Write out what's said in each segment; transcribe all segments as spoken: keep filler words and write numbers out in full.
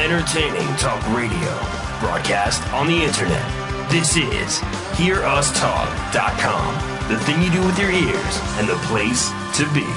Entertaining talk radio. Broadcast on the internet. This is hear us talk dot com. The thing you do with your ears and the place to be.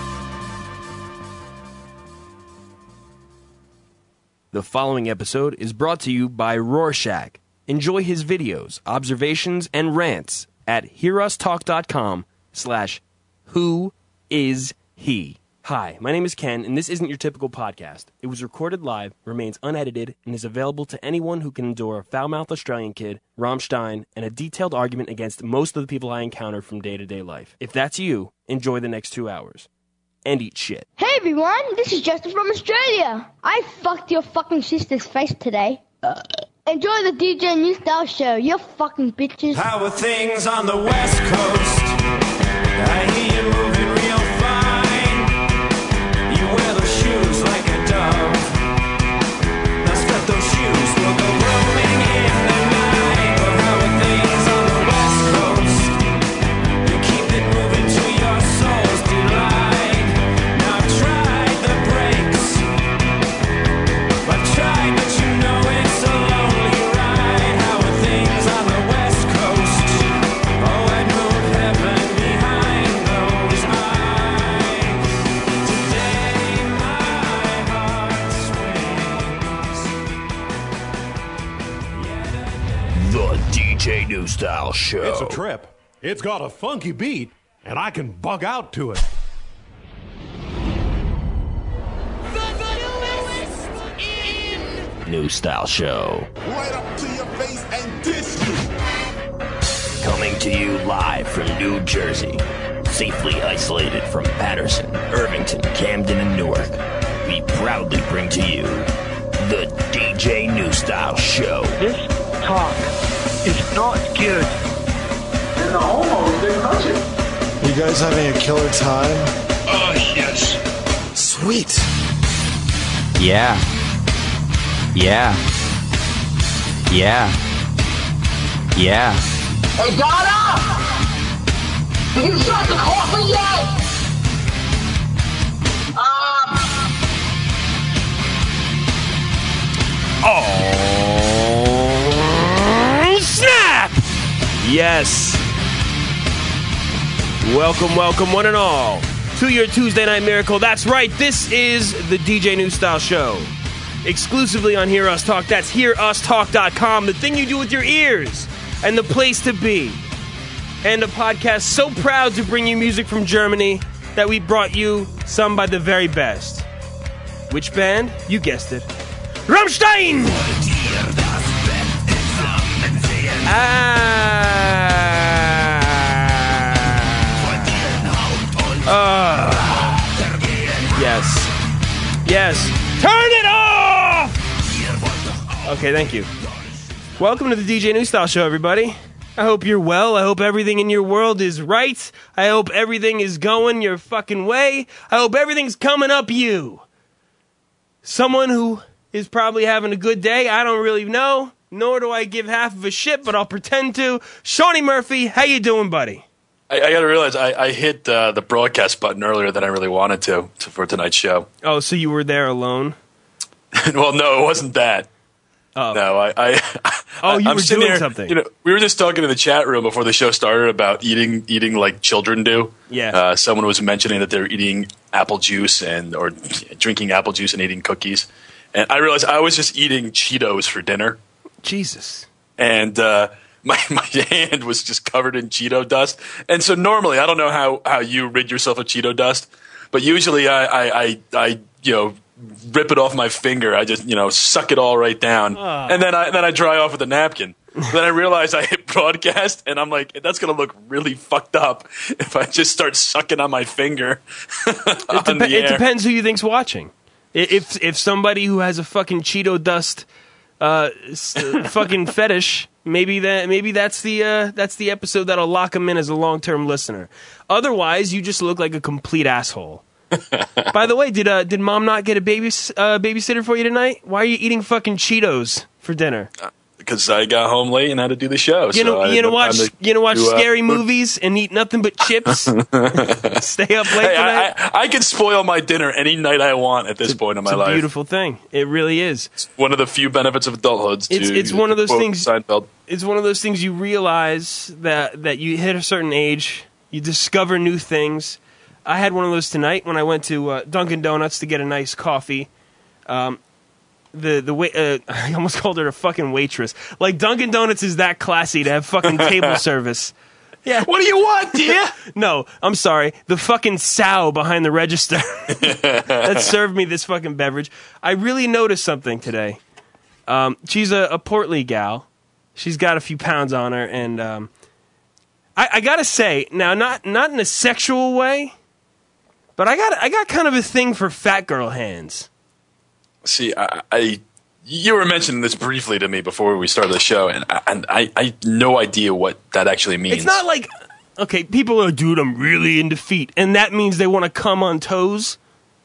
The following episode is brought to you by Rorschach. Enjoy his videos, observations, and rants at hear us talk dot com slash who is he. Hi, my name is Ken, and this isn't your typical podcast. It was recorded live, remains unedited, and is available to anyone who can endure a foul-mouthed Australian kid, Rammstein, and a detailed argument against most of the people I encounter from day-to-day life. If that's you, enjoy the next two hours. And eat shit. Hey everyone, this is Justin from Australia. I fucked your fucking sister's face today. Uh. Enjoy the D J New Style Show, you fucking bitches. How are things on the West Coast? I hear you moving real fine. You wear those shoes like a dove. Now strut those shoes, we'll go roaming in the night. But how are things on the West Coast? You keep it moving to your soul's delight. Now I've tried the brakes. I've tried, but you know it's a lonely ride. How are things on the West Coast? Oh, I'd move heaven behind those eyes. Today my heart swings. The D J New Style Show. It's a trip. It's got a funky beat, and I can bug out to it. New Style Show. Right up to your face and diss you. Coming to you live from New Jersey. Safely isolated from Patterson, Irvington, Camden, and Newark. We proudly bring to you the D J New Style Show. This talk is not good. And the homos, they crush it. You guys having a killer time? Oh, yes. Sweet. Yeah. Yeah. Yeah. Yeah. Hey, Donna! Did you start the coffee yet? Um... Oh, snap! Yes. Welcome, welcome, one and all, to your Tuesday Night Miracle. That's right, this is the D J New Style Show. Exclusively on Hear Us Talk. That's hear us talk dot com. The thing you do with your ears and the place to be. And a podcast so proud to bring you music from Germany that we brought you some by the very best. Which band? You guessed it. Rammstein! Ah. Uh, yes. Yes. Turn it off! Okay, thank you. Welcome to the D J New Style Show, everybody. I hope you're well. I hope everything in your world is right. I hope everything is going your fucking way. I hope everything's coming up you. Someone who is probably having a good day, I don't really know, nor do I give half of a shit, but I'll pretend to. Shawnee Murphy, how you doing, buddy? I, I gotta realize I, I hit uh, the broadcast button earlier than I really wanted to, to for tonight's show. Oh, so you were there alone? Well, no, it wasn't that. Oh. No, I. I oh, you I'm were doing here, something. You know, we were just talking in the chat room before the show started about eating, eating like children do. Yeah. Uh, someone was mentioning that they're eating apple juice and or drinking apple juice and eating cookies, and I realized I was just eating Cheetos for dinner. Jesus. And uh, my my hand was just covered in Cheeto dust, and so normally I don't know how, how you rid yourself of Cheeto dust, but usually I I, I, I you know. rip it off my finger. I just, you know, suck it all right down. Uh. And then I then I dry off with a napkin. Then I realize I hit broadcast, and I'm like, that's going to look really fucked up if I just start sucking on my finger on it, dep- the air. It depends who you think's watching. If if somebody who has a fucking Cheeto dust uh, fucking fetish, maybe that maybe that's the uh, that's the episode that'll lock them in as a long-term listener. Otherwise, you just look like a complete asshole. By the way, did uh, did mom not get a baby uh, babysitter for you tonight? Why are you eating fucking Cheetos for dinner? Uh, because I got home late and had to do the show. You so know, I you know, had watch time to you know, watch do, uh, scary food. movies and eat nothing but chips. Stay up late Hey, tonight. I, I, I can spoil my dinner any night I want at this point in my It's a life. beautiful thing. It really is. It's one of the few benefits of adulthood. To, It's it's one of those quote things. Seinfeld. It's one of those things you realize that that you hit a certain age, you discover new things. I had one of those tonight when I went to uh, Dunkin' Donuts to get a nice coffee. Um, the the wait, uh, I almost called her a fucking waitress. Like Dunkin' Donuts is that classy to have fucking table service. Yeah. What do you want, dear? No, I'm sorry. The fucking sow behind the register that served me this fucking beverage. I really noticed something today. Um, she's a, a portly gal. She's got a few pounds on her, and um, I, I gotta say, now not not in a sexual way, but I got I got kind of a thing for fat girl hands. See, I, I you were mentioning this briefly to me before we started the show, and I, and I, I had no idea what that actually means. It's not like, okay, people are, dude, I'm really into feet, and that means they want to come on toes.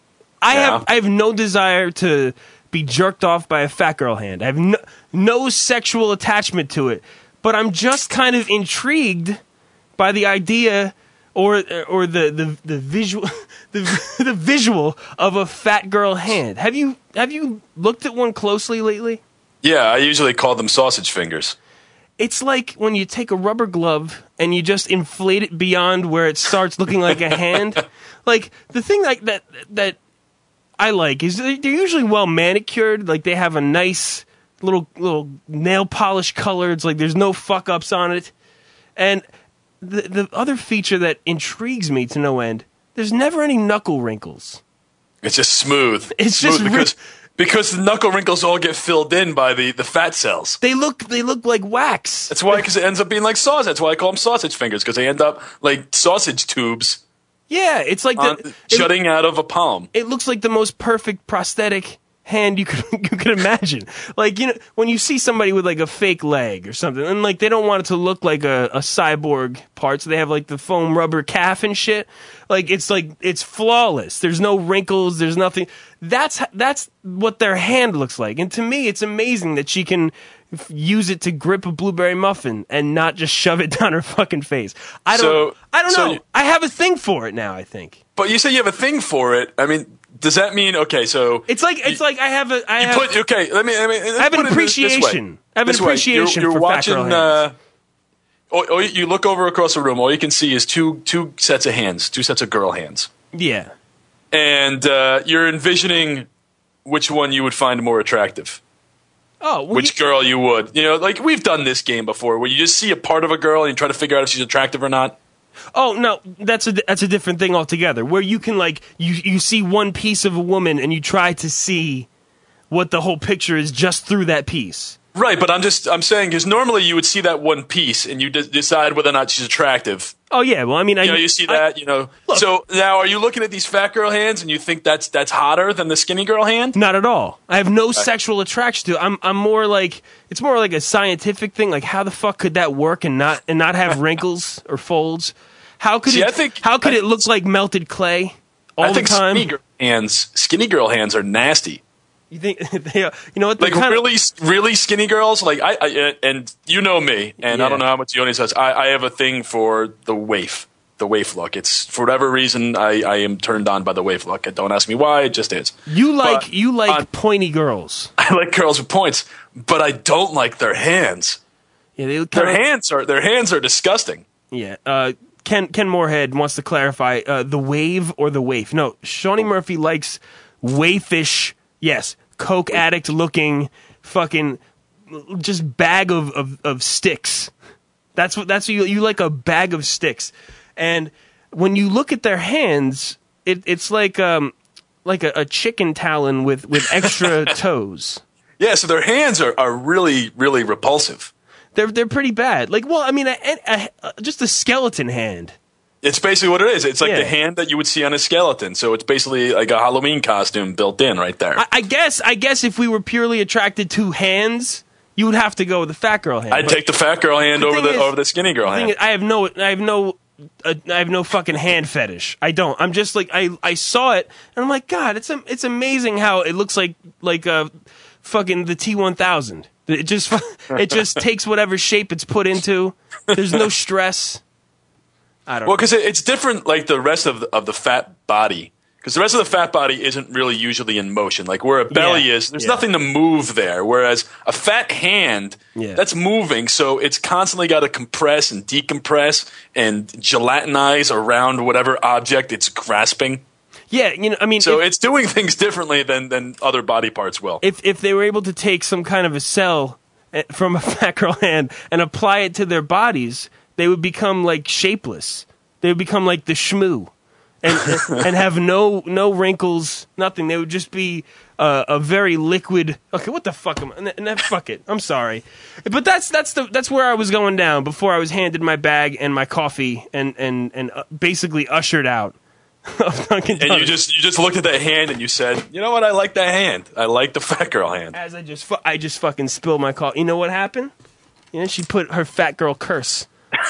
I Yeah. have I have no desire to be jerked off by a fat girl hand. I have no, no sexual attachment to it, but I'm just kind of intrigued by the idea or or the the, the visual the, the visual of a fat girl hand. Have you have you looked at one closely lately? Yeah, I usually call them sausage fingers. It's like when you take a rubber glove and you just inflate it beyond where it starts looking like a hand. Like the thing like that that I like is they're usually well manicured. Like they have a nice little little nail polish colored. Like there's no fuck ups on it. And the the other feature that intrigues me to no end, there's never any knuckle wrinkles. It's just smooth. It's smooth just because because the knuckle wrinkles all get filled in by the, the fat cells. They look they look like wax. That's why, because it ends up being like sausage. That's why I call them sausage fingers, because they end up like sausage tubes. Yeah, it's like on, the, it, jutting out of a palm. It looks like the most perfect prosthetic hand you could you could imagine. Like, you know, when you see somebody with like a fake leg or something, and like they don't want it to look like a, a cyborg part, so they have like the foam rubber calf and shit. Like it's like it's flawless. There's no wrinkles. There's nothing. That's that's what their hand looks like. And to me, it's amazing that she can f- use it to grip a blueberry muffin and not just shove it down her fucking face. I don't. So- I don't so know. you- I have a thing for it now. I think. But you say you have a thing for it. I mean, does that mean okay? So It's like it's you, like I have a I you have, put okay. Let me. Let me I have an put it this way. appreciation. I have an This way. appreciation You're, for you're fat watching. girl hands. Uh, oh, oh, you look over across the room. All you can see is two two sets of hands, two sets of girl hands, Yeah. and uh, you're envisioning which one you would find more attractive. Oh, well, Which you- girl you would. You know, like we've done this game before, where you just see a part of a girl and you try to figure out if she's attractive or not. Oh no, that's a that's a different thing altogether. Where you can like you you see one piece of a woman and you try to see what the whole picture is just through that piece. Right, but I'm just I'm saying because normally you would see that one piece and you de- decide whether or not she's attractive. Oh yeah, well I mean I You know, you see that, you know. Look. So now, are you looking at these fat girl hands and you think that's that's hotter than the skinny girl hand? Not at all. I have no sexual attraction to it. I'm I'm more like it's more like a scientific thing. Like how the fuck could that work and not and not have wrinkles or folds? How could See, it? I think- how could I- it look like melted clay all I think the time? skinny girl hands, skinny girl hands are nasty. You think they are, you know what? They're Like kinda- really, really skinny girls. Like I, I and you know me, and Yeah. I don't know how much the audience has. I, I have a thing for the waif, the waif look. It's for whatever reason I, I am turned on by the waif look. Don't ask me why. It just is. You like But you like on- pointy girls. I like girls with points, but I don't like their hands. Yeah, they look Their kinda, hands are their hands are disgusting. Yeah. Uh, Ken Ken Moorhead wants to clarify uh, the wave or the waif. No, Shawnee Murphy likes waifish. Yes, coke addict looking fucking just bag of, of, of sticks. That's what that's what you you like, a bag of sticks. And when you look at their hands, it, it's like um like a, a chicken talon with, with extra toes. Yeah, so their hands are, are really really repulsive. They're they're pretty bad. Like, well, I mean, a, a, a, just a skeleton hand. It's basically what it is. It's like Yeah. the hand that you would see on a skeleton. So it's basically like a Halloween costume built in right there. I, I guess I guess if we were purely attracted to hands, you would have to go with the fat girl hand. I'd But take the fat girl hand the over thing the is- over the skinny girl the thing hand. is, I have no I have no uh, I have no fucking hand fetish. I don't. I'm just like I I saw it and I'm like, God, it's a, it's amazing how it looks like like uh fucking the T one thousand. It just it just takes whatever shape it's put into. There's no stress. I don't well, know. because it, it's different, like the rest of the, of the fat body. Because the rest of the fat body isn't really usually in motion. Like where a belly Yeah, is, there's yeah. nothing to move there. Whereas a fat hand, Yeah. that's moving, so it's constantly got to compress and decompress and gelatinize around whatever object it's grasping. Yeah, you know, I mean, So if, it's doing things differently than, than other body parts will. if if they were able to take some kind of a cell eh, from a fat girl hand and apply it to their bodies, they would become like shapeless. They would become like the shmoo. And and have no no wrinkles, nothing. They would just be uh, a very liquid. Okay, what the fuck am I? And then, fuck it. I'm sorry, but that's that's the that's where I was going down before I was handed my bag and my coffee and and and uh, basically ushered out of Dunkin' And Donuts. you just you just looked at that hand and you said, you know what? I like that hand. I like the fat girl hand. As I just fu- I just fucking spilled my coffee. You know what happened? You know, she put her fat girl curse.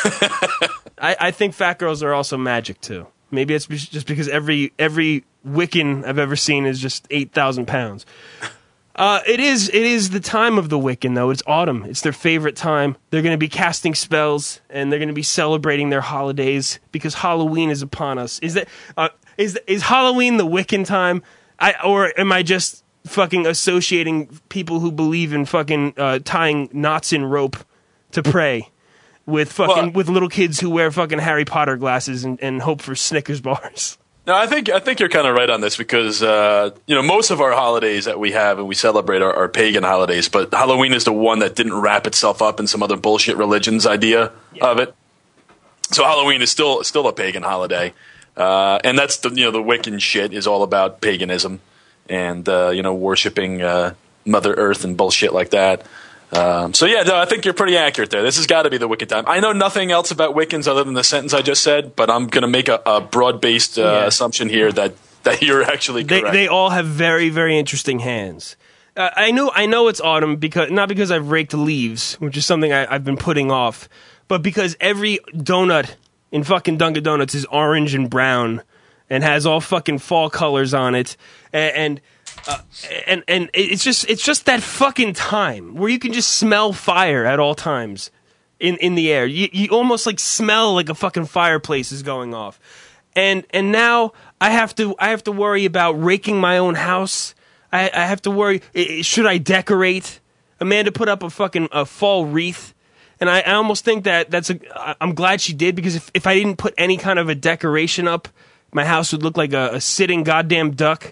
I, I think fat girls are also magic too. Maybe it's be- just because every every Wiccan I've ever seen is just eight thousand pounds. Uh, it is it is the time of the Wiccan though. It's autumn. It's their favorite time. They're going to be casting spells and they're going to be celebrating their holidays because Halloween is upon us. Is that uh, is is Halloween the Wiccan time? I or am I just fucking associating people who believe in fucking uh, tying knots in rope to pray? With fucking Well, with little kids who wear fucking Harry Potter glasses and, and hope for Snickers bars. No, I think I think you're kind of right on this because uh, you know most of our holidays that we have and we celebrate are, are pagan holidays, but Halloween is the one that didn't wrap itself up in some other bullshit religion's idea Yeah. of it. So Halloween is still still a pagan holiday, uh, and that's the you know the Wiccan shit is all about paganism and uh, you know worshiping uh, Mother Earth and bullshit like that. Um, so yeah, no, I think you're pretty accurate there. This has got to be the Wiccan time. I know nothing else about Wiccans other than the sentence I just said, but I'm going to make a, a broad-based uh, Yeah. assumption here that, that you're actually They correct. they all have very very interesting hands. Uh, I know I know it's autumn because not because I've raked leaves, which is something I, I've been putting off, but because every donut in fucking Dunkin' Donuts is orange and brown and has all fucking fall colors on it, and. and Uh, and and it's just it's just that fucking time where you can just smell fire at all times in, in the air. You you almost like smell like a fucking fireplace is going off. And and now I have to I have to worry about raking my own house. I, I have to worry i- should I decorate? Amanda put up a fucking a fall wreath. And I, I almost think that that's a I- I'm glad she did because if, if I didn't put any kind of a decoration up, my house would look like a, a sitting goddamn duck.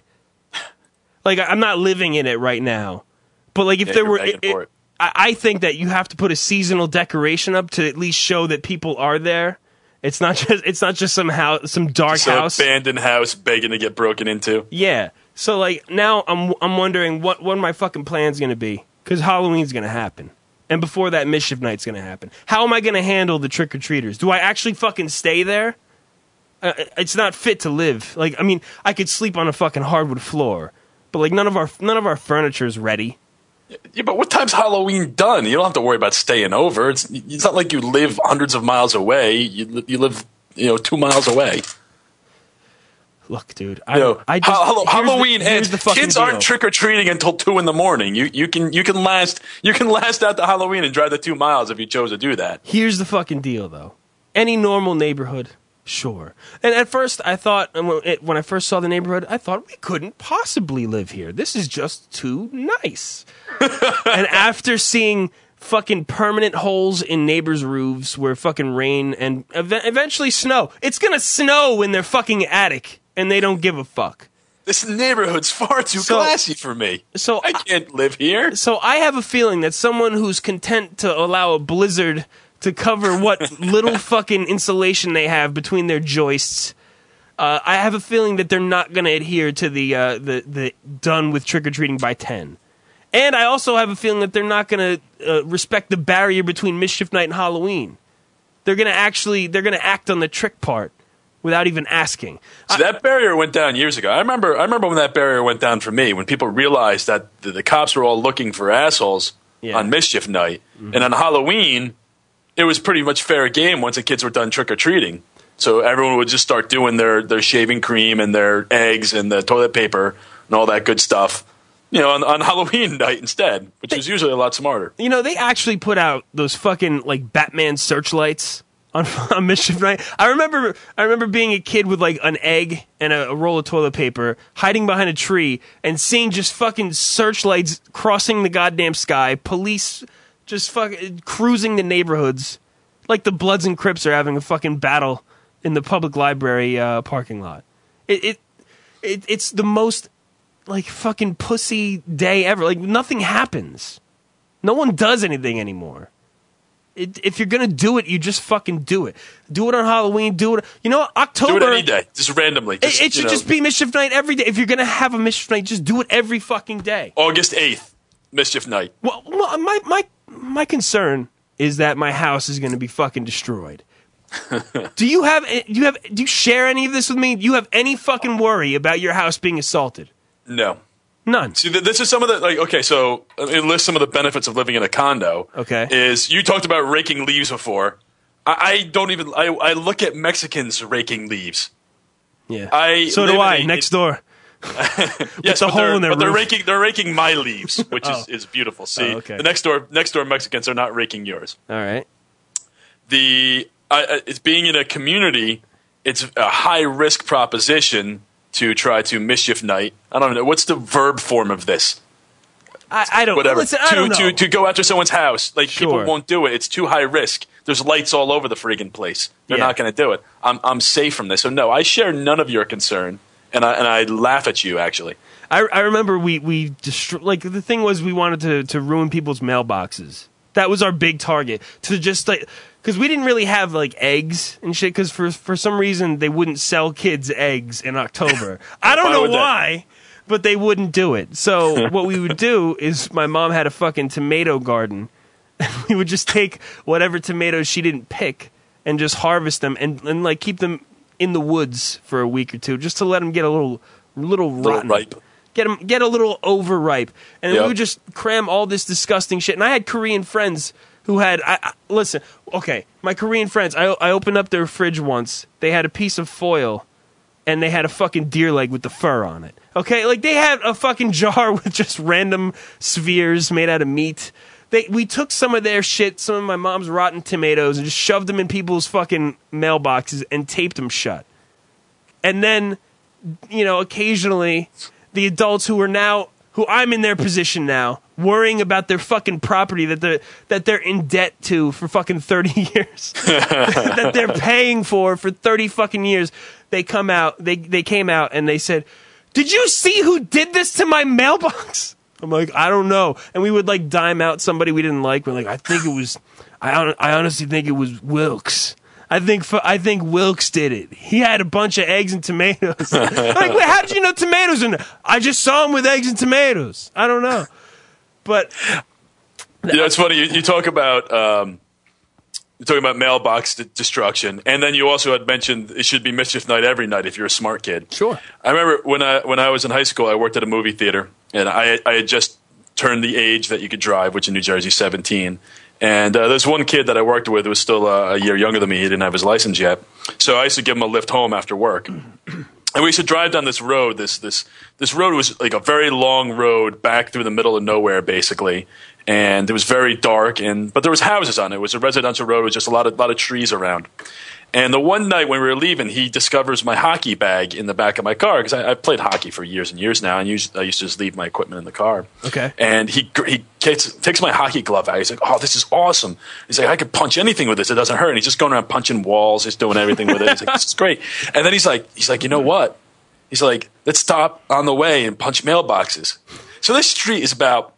Like I'm not living in it right now, but like if Yeah, there you're were, begging it, for it, it. I, I think that you have to put a seasonal decoration up to at least show that people are there. It's not just it's not just some house, some dark Some house. abandoned house begging to get broken into. Yeah. So like now I'm I'm wondering what what my fucking plan's gonna be because Halloween's gonna happen, and before that Mischief Night's gonna happen. How am I gonna handle the trick or treaters? Do I actually fucking stay there? Uh, it's not fit to live. Like I mean, I could sleep on a fucking hardwood floor. But like none of our none of our furniture is ready. Yeah, but what time's Halloween done? You don't have to worry about staying over. It's it's not like you live hundreds of miles away. You li- you live you know two miles away. Look, dude, You know, I, I just, Ha- Hall- here's the- Halloween here's ends. the fucking Kids deal. aren't trick or treating until two in the morning. You you can you can last you can last out the Halloween and drive the two miles if you chose to do that. Here's the fucking deal, though. Any normal neighborhood, sure. And at first, I thought and when it- when I first saw the neighborhood, I thought we couldn't possibly live here. This is just too nice. And after seeing fucking permanent holes in neighbors' roofs where fucking rain and ev- eventually snow, it's gonna snow in their fucking attic, and they don't give a fuck. This neighborhood's far too So- classy for me. So I can't live here. So I have a feeling that someone who's content to allow a blizzard to cover what little fucking insulation they have between their joists, uh, I have a feeling that they're not going to adhere to the uh, the the done with trick or treating by ten. And I also have a feeling that they're not going to uh, respect the barrier between Mischief Night and Halloween. They're going to actually they're going to act on the trick part without even asking. So that barrier went down years ago. I remember. I remember when that barrier went down for me. When people realized that the, the cops were all looking for assholes Yeah. on Mischief Night, and on Halloween, it was pretty much fair game once the kids were done trick or treating. So everyone would just start doing their their shaving cream and their eggs and the toilet paper and all that good stuff. you know, on, on Halloween night instead, which is usually a lot smarter. You know, they actually put out those fucking like Batman searchlights on, on Mischief Night. I remember, I remember being a kid with like an egg and a, a roll of toilet paper, hiding behind a tree, and seeing just fucking searchlights crossing the goddamn sky. Police just fucking cruising the neighborhoods, like the Bloods and Crips are having a fucking battle in the public library uh, parking lot. It, it, it, it's the most like fucking pussy day ever. Like nothing happens. No one does anything anymore. It, if you're gonna do it, you just fucking do it. Do it on Halloween. Do it. You know, October. Do it any day, just randomly. Just, it it should you know. just be Mischief Night every day. If you're gonna have a Mischief Night, just do it every fucking day. August eighth, Mischief Night. Well, well my my my concern is that my house is gonna be fucking destroyed. do you have do you have do you share any of this with me? Do you have any fucking worry about your house being assaulted? No. None. See, this is some of the, like, okay, so it lists some of the benefits of living in a condo. Okay. Is, you talked about raking leaves before. I, I don't even, I, I look at Mexicans raking leaves. Yeah. I so do I, a, next door. Yes, a hole in their but they're roof. raking, they're raking my leaves, which oh. is, is beautiful. See, oh, okay. the next door, next door Mexicans are not raking yours. All right. The, uh, it's being in a community, it's a high risk proposition to try to Mischief Night. I don't know. What's the verb form of this? I, I don't Whatever. Listen, I to, don't know. To, to go after someone's house. Like, Sure. people won't do it. It's too high risk. There's lights all over the friggin' place. They're Yeah. not going to do it. I'm I'm safe from this. So, no, I share none of your concern. And I, and I laugh at you, actually. I, I remember we, we destro- like, the thing was we wanted to, to ruin people's mailboxes. That was our big target. To just, like, because we didn't really have, like, eggs and shit, because for, for some reason they wouldn't sell kids eggs in October. I don't Why know would they? why, but they wouldn't do it. So what we would do is my mom had a fucking tomato garden. We would just take whatever tomatoes she didn't pick and just harvest them and, and like, keep them in the woods for a week or two, just to let them get a little, little rotten. ripe. Get them, get a little overripe, and Yep. we would just cram all this disgusting shit. And I had Korean friends who had, I, I, listen, okay, my Korean friends, I, I opened up their fridge once. They had a piece of foil, and they had a fucking deer leg with the fur on it. Okay, like they had a fucking jar with just random spheres made out of meat. They, we took some of their shit, some of my mom's rotten tomatoes, and just shoved them in people's fucking mailboxes and taped them shut. And then, you know, occasionally, the adults who are now, who I'm in their position now, worrying about their fucking property that they're, that they're in debt to for fucking thirty years, that they're paying for for thirty fucking years, they come out, they, they came out and they said, "Did you see who did this to my mailbox?" I'm like, I don't know. And we would like dime out somebody we didn't like. We're like, I think it was, I, hon- I honestly think it was Wilkes. I think f- I think Wilkes did it. He had a bunch of eggs and tomatoes. Like, wait, how did you know tomatoes in there? I just saw him with eggs and tomatoes. I don't know. But You know, it's funny. You, you talk about um, you're talking about mailbox d- destruction, and then you also had mentioned it should be Mischief Night every night if you're a smart kid. Sure. I remember when I when I was in high school, I worked at a movie theater, and I I had just turned the age that you could drive, which in New Jersey is seventeen. And uh, there's one kid that I worked with who was still uh, a year younger than me. He didn't have his license yet, so I used to give him a lift home after work. And we used to drive down this road. This this this road was like a very long road back through the middle of nowhere, basically. And it was very dark, and but there was houses on it. It was a residential road with just a lot of lot of trees around. And the one night when we were leaving, he discovers my hockey bag in the back of my car, because I, I played hockey for years and years now, and used, I used to just leave my equipment in the car. Okay. And he he takes, takes my hockey glove out. He's like, "Oh, this is awesome." He's like, "I could punch anything with this. It doesn't hurt." And he's just going around punching walls. He's doing everything with it. He's like, "This is great." And then he's like, he's like, "You know what?" He's like, "Let's stop on the way and punch mailboxes." So this street is about,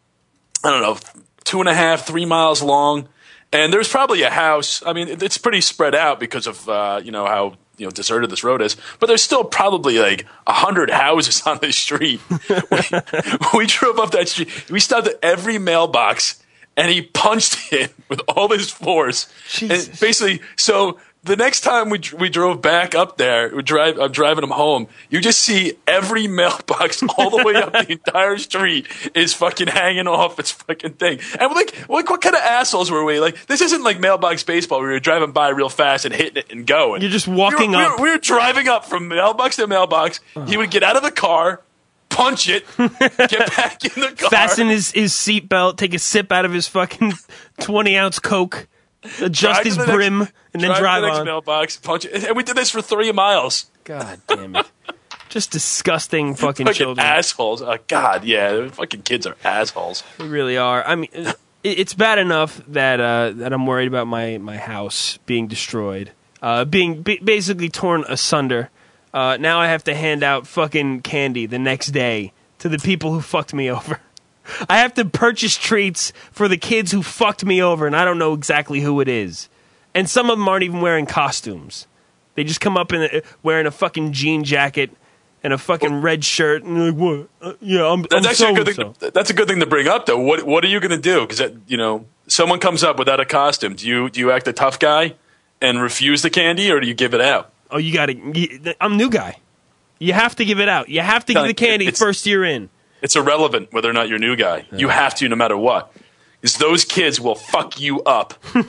I don't know, two and a half, three miles long. And there's probably a house. I mean, it's pretty spread out because of, uh, you know, how, you know, deserted this road is. But there's still probably like a hundred houses on this street. we, we drove up that street. We stopped at every mailbox, and he punched it with all his force. Jesus. And basically, so the next time we we drove back up there, we drive. I'm driving him home. You just see every mailbox all the way up the entire street is fucking hanging off its fucking thing. And we're like, like, what kind of assholes were we? Like, this isn't like mailbox baseball where you're driving by real fast and hitting it and going. You're just walking we were, up. We were, we were driving up from mailbox to mailbox. Uh-huh. He would get out of the car, punch it, get back in the car, fasten his, his seatbelt, take a sip out of his fucking twenty ounce Coke, adjust his brim, next, and then drive, drive to the next on. mailbox, punch it. And we did this for three miles. God damn it. Just disgusting fucking, fucking children. assholes. Oh, God, yeah. Fucking kids are assholes. They really are. I mean, it, it's bad enough that uh, that I'm worried about my, my house being destroyed, uh, being b- basically torn asunder. Uh, now I have to hand out fucking candy the next day to the people who fucked me over. I have to purchase treats for the kids who fucked me over, and I don't know exactly who it is. And some of them aren't even wearing costumes. They just come up in a, wearing a fucking jean jacket and a fucking red shirt, and they're like, what? Uh, yeah, I'm, That's I'm actually a good so-and-so. thing. To, that's a good thing to bring up, though. What What are you going to do? Because you know, someone comes up without a costume. Do you do you act a tough guy and refuse the candy, or do you give it out? Oh, you got to. I'm new guy. You have to give it out. You have to give the candy It's- first year in. It's irrelevant whether or not you're a new guy. You have to, no matter what. Because those kids will fuck you up.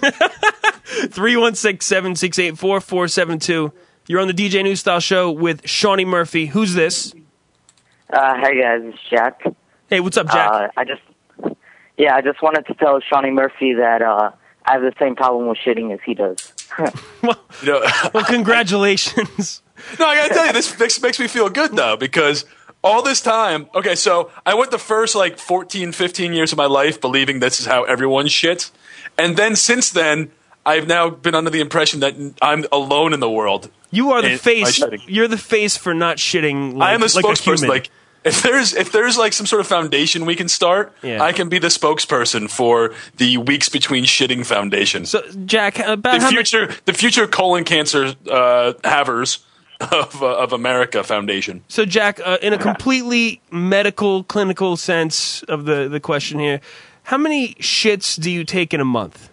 three one six, seven six eight, four four seven two. You're on the D J New Style Show with Shawnee Murphy. Who's this? Uh, hey guys, it's Jack. Hey, what's up, Jack? Uh, I just, yeah, I just wanted to tell Shawnee Murphy that uh, I have the same problem with shitting as he does. well, you know, well, congratulations. No, I gotta tell you, this makes, makes me feel good though, because all this time, okay, so I went the first like fourteen, fifteen years of my life believing this is how everyone shits, and then since then, I've now been under the impression that I'm alone in the world. You are the in face. my shitting. You're the face for not shitting. Like, I am the like a spokesperson. human. Like, if there's if there's like some sort of foundation we can start, Yeah. I can be the spokesperson for the Weeks Between Shitting Foundation. So, Jack, about the how future, the future colon cancer uh, havers of uh, of America Foundation. So, Jack, uh, in a completely medical, clinical sense of the, the question here, how many shits do you take in a month?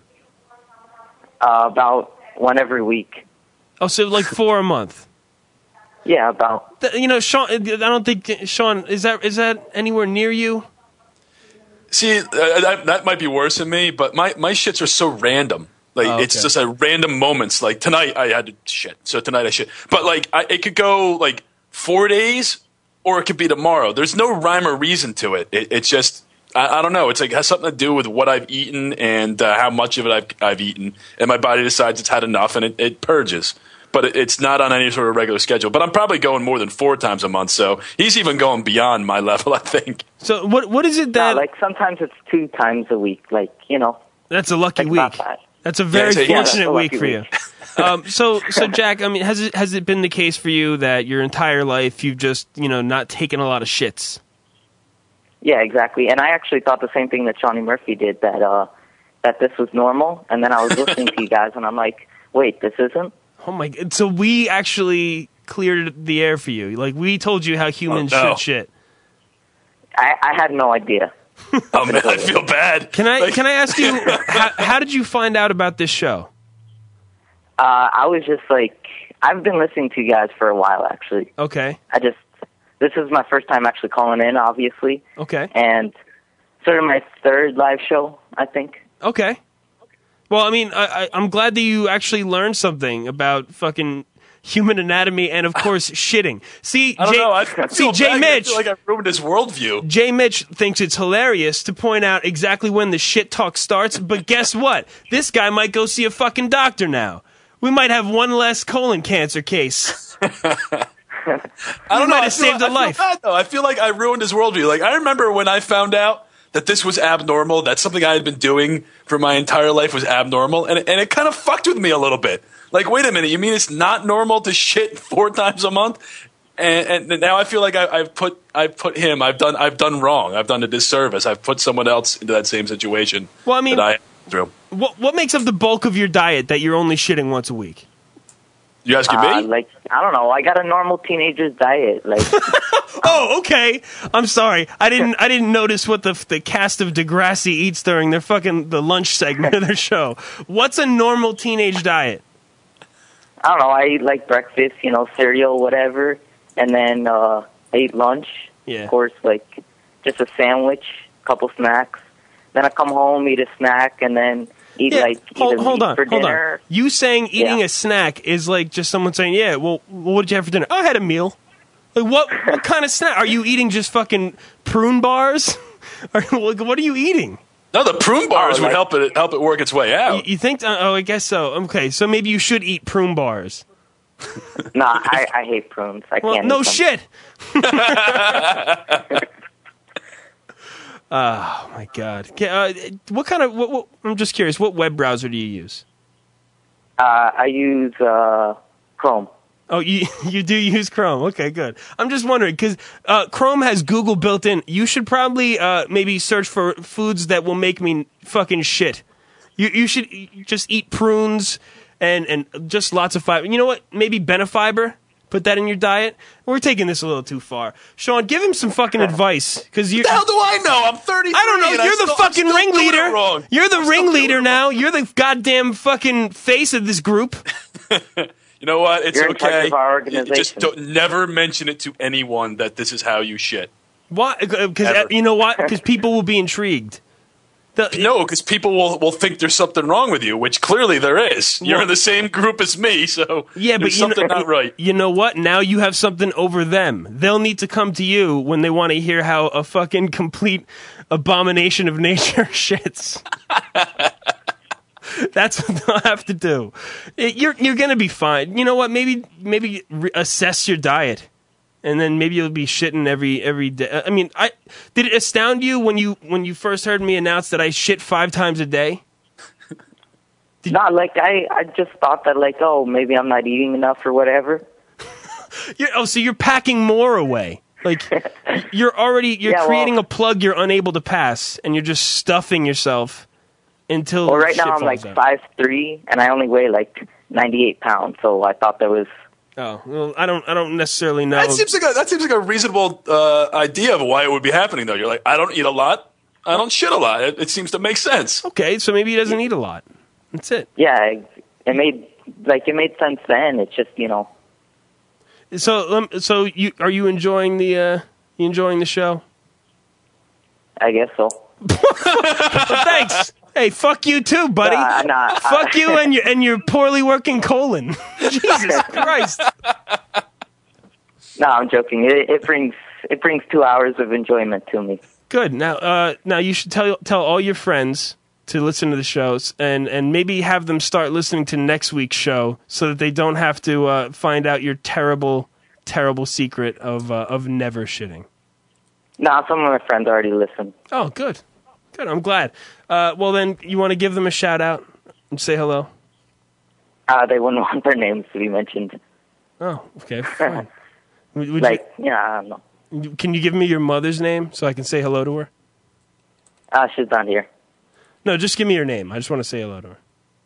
Uh, about one every week. Oh, so like four a month. Yeah, about. Th- You know, Sean. I don't think Sean is that is that anywhere near you. See, uh, that, that might be worse than me, but my, my shits are so random. Like Oh, it's okay. just a random moments. Like tonight, I had to shit, so tonight I shit. But like, I, it could go like four days, or it could be tomorrow. There's no rhyme or reason to it. it it's just I, I don't know. It's like it has something to do with what I've eaten and uh, how much of it I've I've eaten, and my body decides it's had enough, and it, it purges. But it, it's not on any sort of regular schedule. But I'm probably going more than four times a month, so he's even going beyond my level, I think. So what what is it that? Uh, like sometimes it's two times a week. Like you know. That's a lucky like week. about that. That's a very Yeah, it's a- yeah, fortunate that's a week lucky for you. week. um, so, so Jack, I mean, has it has it been the case for you that your entire life you've just you know not taken a lot of shits? Yeah, exactly. And I actually thought the same thing that Shawnee Murphy did, that uh, that this was normal. And then I was listening to you guys, and I'm like, wait, this isn't? Oh my! God. So we actually cleared the air for you. Like we told you how humans Oh, no. should shit. I, I had no idea. Oh man, I feel bad. Can I Like- can I ask you how, how did you find out about this show? Uh, I was just like, I've been listening to you guys for a while, actually. Okay. I just, this is my first time actually calling in, obviously. Okay. And sort of my third live show, I think. Okay. Well, I mean, I, I, I'm glad that you actually learned something about fucking human anatomy and, of course, shitting. See, I don't Jay, know. I, I see, feel Jay bad. I Mitch. feel like I ruined his worldview. Jay Mitch thinks it's hilarious to point out exactly when the shit talk starts, but guess what? This guy might go see a fucking doctor now. We might have one less colon cancer case. I don't know. might I have feel, saved a I feel life. bad, though. I feel like I ruined his worldview. Like I remember when I found out that this was abnormal, that something I had been doing for my entire life was abnormal, and and it kind of fucked with me a little bit. Like, wait a minute, you mean it's not normal to shit four times a month? And, and now I feel like I, I've put I've put him. I've done I've done wrong. I've done a disservice. I've put someone else into that same situation. Well, I mean, that I through. What what makes up the bulk of your diet that you're only shitting once a week? You asking Uh, me? like, I don't know. I got a normal teenager's diet. Like, Oh, okay. I'm sorry. I didn't. I didn't notice what the the cast of Degrassi eats during their fucking the lunch segment of their show. What's a normal teenage diet? I don't know. I eat like breakfast, you know, cereal, whatever, and then uh, I eat lunch. Yeah. Of course, like just a sandwich, a couple snacks. Then I come home, eat a snack, and then eat Yeah, like hold, either hold meat on, for hold dinner. on. You saying eating Yeah. a snack is like just someone saying, "Yeah, well, what did you have for dinner?" Oh, I had a meal. Like what? What kind of snack are you eating? Just fucking prune bars? Or what are you eating? No, the prune bars Oh, would like- help it help it work its way out. You, you think? Uh, oh, I guess so. Okay, so maybe you should eat prune bars. Nah, I, I hate prunes. I Well, can't. no eat them. shit. Oh my god. Okay, uh, what kind of? What, what, I'm just curious. What web browser do you use? Uh, I use uh, Chrome. Oh, you you do use Chrome. Okay, good. I'm just wondering because uh, Chrome has Google built in. You should probably uh, maybe search for foods that will make me fucking shit. You you should just eat prunes and and just lots of fiber. You know what? Maybe Benefiber. Put that in your diet. We're taking this a little too far. Sean, give him some fucking advice because you. What the hell do I know? I'm thirty-three. I don't know. and I You're the still- I'm fucking still doing it ringleader. wrong. You're the I'm still doing ringleader it now. You're the goddamn fucking face of this group. You know what? It's You're in charge okay. of our You Just organization. don't, never mention it to anyone that this is how you shit. Why? Because Ever. you know what? Because people will be intrigued. The- No, because people will, will think there's something wrong with you, which clearly there is. You're Well- in the same group as me, so Yeah, but there's you know, something not right. You know what? Now you have something over them. They'll need to come to you when they want to hear how a fucking complete abomination of nature shits. That's what they'll have to do. It- You're you're gonna be fine. You know what? Maybe maybe re- assess your diet, and then maybe you'll be shitting every every day. I mean, I did it astound you when you when you first heard me announce that I shit five times a day? Not like I, I just thought that like, oh, maybe I'm not eating enough or whatever. You're, oh, so you're packing more away. Like you're already you're Yeah, well- creating a plug you're unable to pass, and you're just stuffing yourself until. Well, right shit now I'm falls like out. five three, and I only weigh like ninety-eight pounds. So I thought that was Oh well, I don't I don't necessarily know. That seems like a, that seems like a reasonable uh, idea of why it would be happening, though. You're like, I don't eat a lot. I don't shit a lot. It, it seems to make sense. Okay, so maybe he doesn't eat a lot. That's it. yeah. It, it made like it made sense then. It's just you know. So um, so you are you enjoying the uh, you enjoying the show? I guess so. Well, thanks. Hey, fuck you too, buddy. Nah, nah, fuck I- you and your and your poorly working colon. Jesus Christ. No, I'm joking. It, it brings it brings two hours of enjoyment to me. Good. Now, uh, now you should tell tell all your friends to listen to the shows, and, and maybe have them start listening to next week's show, so that they don't have to uh, find out your terrible, terrible secret of uh, of never shitting. No, some of my friends already listen. Oh, good, good. I'm glad. Uh, well, then you want to give them a shout out and say hello. Uh, they wouldn't want their names to be mentioned. Oh, okay, fine. Would, would Like, yeah, I don't know. you, can you give me your mother's name so I can say hello to her? Uh, she's not here. No, just give me her name. I just want to say hello to her.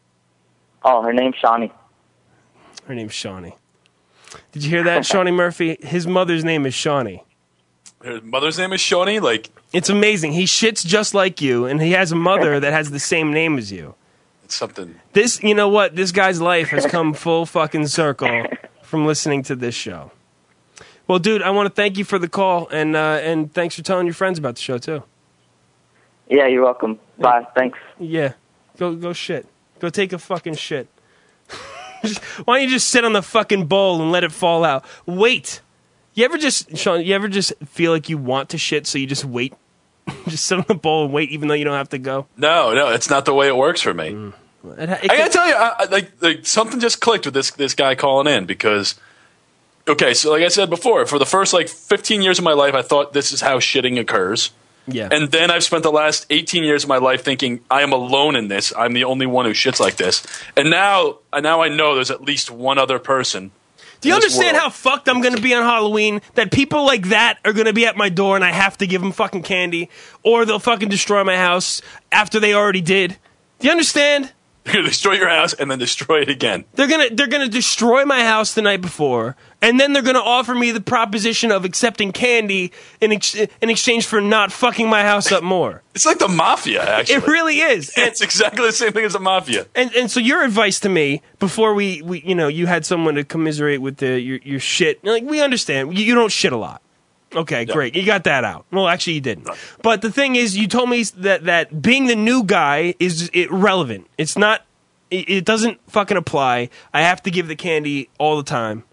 Oh, her name's Shawnee. Her name's Shawnee. Did you hear that, Shawnee Murphy? His mother's name is Shawnee. Her mother's name is Shawnee. Like, It's amazing. He shits just like you, and he has a mother that has the same name as you. it's something. This, you know what? This guy's life has come full fucking circle from listening to this show. Well, dude, I want to thank you for the call, and uh, and thanks for telling your friends about the show too. Yeah, you're welcome. Bye. Thanks. Yeah, go go shit. Go take a fucking shit. Just- why don't you just sit on the fucking bowl and let it fall out? Wait. You ever just, Sean? You ever just feel like you want to shit, so you just wait, just sit on the bowl and wait, even though you don't have to go? No, no, it's not the way it works for me. Mm. It, it I gotta tell you, I, I, like, like something just clicked with this this guy calling in because, okay, so like I said before, for the first like fifteen years of my life, I thought this is how shitting occurs. Yeah. And then I've spent the last eighteen years of my life thinking I am alone in this. I'm the only one who shits like this. And now, now I know there's at least one other person. Do you in this understand world. how fucked I'm going to be on Halloween? That people like that are going to be at my door and I have to give them fucking candy, or they'll fucking destroy my house after they already did. Do you understand? You're gonna destroy your house and then destroy it again. They're gonna they're gonna destroy my house the night before, and then they're gonna offer me the proposition of accepting candy in ex- in exchange for not fucking my house up more. It's like the mafia, actually. It really is. And, It's exactly the same thing as the mafia. and and so your advice to me before we, we you know you had someone to commiserate with the your your shit. Like, we understand you, you don't shit a lot. Okay, Yeah. great. You got that out. Well, actually, you didn't. But the thing is, you told me that that being the new guy is irrelevant. It's not. It, it doesn't fucking apply. I have to give the candy all the time.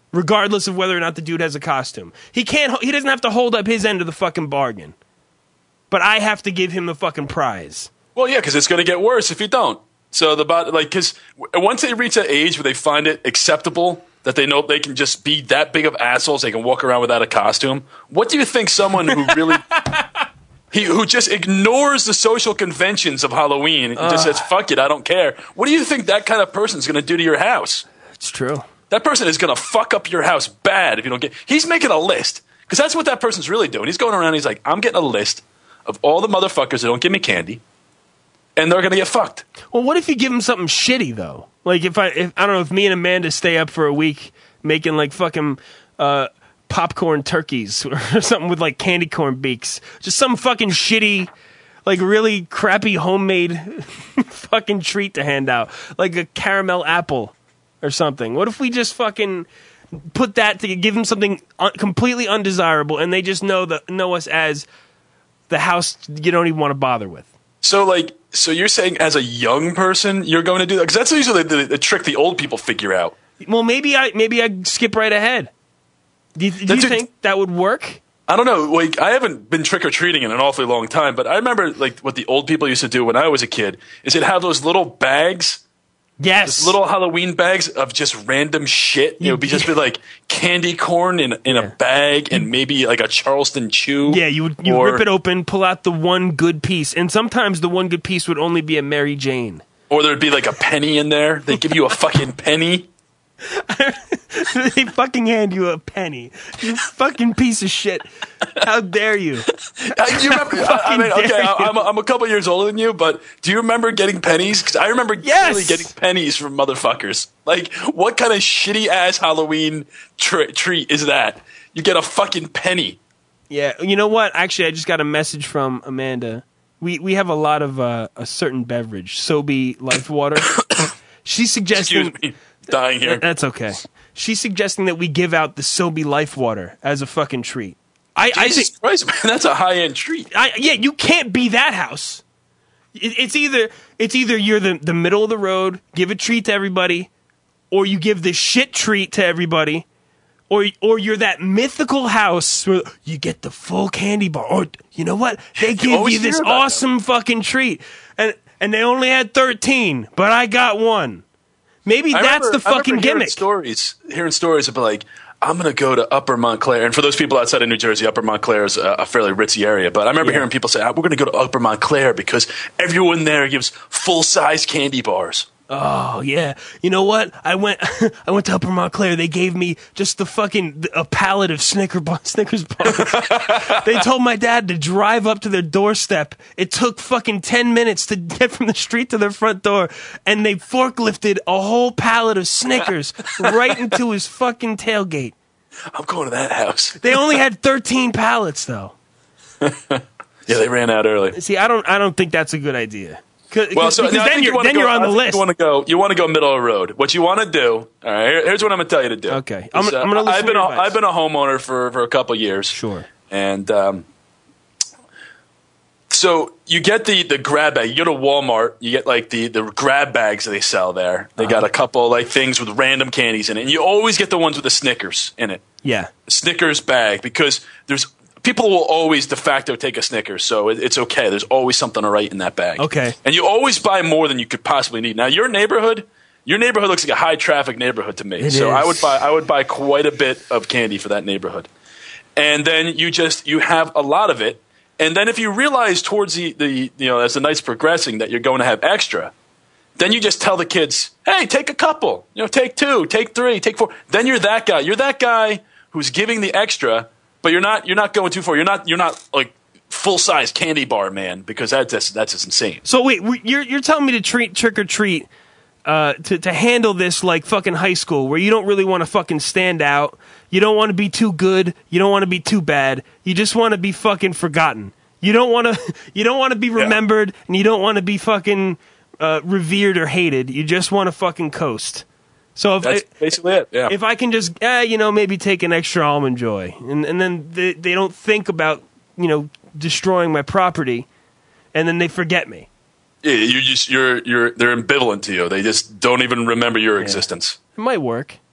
regardless of whether or not the dude has a costume. He can't. He doesn't have to hold up his end of the fucking bargain. But I have to give him the fucking prize. Well, yeah, because it's going to get worse if you don't. So the bot, like, because once they reach that age where they find it acceptable that they know they can just be that big of assholes, they can walk around without a costume. What do you think someone who really, he who just ignores the social conventions of Halloween and uh, just says "fuck it, I don't care"? What do you think that kind of person is going to do to your house? It's true. That person is going to fuck up your house bad if you don't get. He's making a list because that's what that person's really doing. He's going around. He's like, I'm getting a list of all the motherfuckers that don't give me candy. And they're gonna get fucked. Well, what if you give them something shitty though? Like if I, if, I don't know, if me and Amanda stay up for a week making like fucking uh, popcorn turkeys or something with like candy corn beaks, just some fucking shitty, like really crappy homemade fucking treat to hand out, like a caramel apple or something. What if we just fucking put that to give them something un- completely undesirable, and they just know the know us as the house you don't even want to bother with? So, like, so you're saying as a young person you're going to do that? Because that's usually the, the, the trick the old people figure out. Well, maybe I maybe I skip right ahead. Do you, do you think that would work? I don't know. Like, I haven't been trick or treating in an awfully long time, but I remember like what the old people used to do when I was a kid. Is they'd have those little bags. Yes, those little Halloween bags of just random shit. It would be just be like candy corn in in yeah. a bag, and maybe like a Charleston Chew. Yeah, you would you or, rip it open, pull out the one good piece, and sometimes the one good piece would only be a Mary Jane. Or there'd be like a penny in there. They give you a fucking penny. They fucking hand you a penny. You fucking piece of shit. How dare you? Uh, you remember? I, I mean, okay, I, I'm, a, I'm a couple years older than you, but do you remember getting pennies? Because I remember yes! really getting pennies from motherfuckers. Like, what kind of shitty ass Halloween tra- treat is that? You get a fucking penny. Yeah, you know what? Actually, I just got a message from Amanda. We we have a lot of uh, a certain beverage, Sobe Life Water. She's suggesting. Excuse me, dying here. That's okay. She's suggesting that we give out the Sobe Life Water as a fucking treat. I, I Jesus think, Christ, man, that's a high end treat. I, yeah, you can't be that house. It, it's either it's either you're the the middle of the road, give a treat to everybody, or you give the shit treat to everybody, or or you're that mythical house where you get the full candy bar. Or you know what? They give you this awesome them. fucking treat, and and they only had thirteen, but I got one. Maybe I that's remember, the fucking I gimmick. Hearing stories, hearing stories about like, I'm going to go to Upper Montclair. And for those people outside of New Jersey, Upper Montclair is a, a fairly ritzy area. But I remember yeah. hearing people say, oh, we're going to go to Upper Montclair because everyone there gives full-size candy bars. Oh, yeah. You know what? I went I went to Upper Montclair. They gave me just the fucking, a pallet of Snicker bar, Snickers bars. They told my dad to drive up to their doorstep. It took fucking ten minutes to get from the street to their front door. And they forklifted a whole pallet of Snickers right into his fucking tailgate. I'm going to that house. They only had thirteen pallets, though. Yeah, they ran out early. See, I don't, I don't think that's a good idea. Cause, well, so because no, then, you're, you then go, you're on I the list. You want to go. You want to go middle of the road. What you want to do? All right. Here, here's what I'm going to tell you to do. Okay. I'm, uh, I'm going to listen I've been to a, your advice. I've been a homeowner for, for a couple years. Sure. And um, so you get the, the grab bag. You go to Walmart. You get like the, the grab bags that they sell there. They uh-huh. got a couple like things with random candies in it. And you always get the ones with the Snickers in it. Yeah. The Snickers bag, because there's people will always de facto take a Snickers, so it, it's okay. There's always something to write in that bag. Okay. And you always buy more than you could possibly need. Now, your neighborhood, your neighborhood looks like a high traffic neighborhood to me. It so is. I would buy I would buy quite a bit of candy for that neighborhood. And then you just you have a lot of it. And then if you realize towards the, the you know, as the night's progressing that you're going to have extra, then you just tell the kids, "Hey, take a couple. You know, take two, take three, take four." Then you're that guy. You're that guy who's giving the extra. But you're not you're not going too far. You're not you're not like full size candy bar man, because that's just, that's just insane. So wait, you're you're telling me to treat trick or treat uh, to to handle this like fucking high school, where you don't really want to fucking stand out, you don't want to be too good, you don't want to be too bad, you just want to be fucking forgotten. You don't want to you don't want to be remembered, yeah. and you don't want to be fucking uh, revered or hated. You just want to fucking coast. So if That's I, basically it. Yeah. If I can just, eh, you know, maybe take an extra Almond Joy, and and then they, they don't think about, you know, destroying my property, and then they forget me. Yeah, you just you're you're they're ambivalent to you. They just don't even remember your yeah. existence. It might work.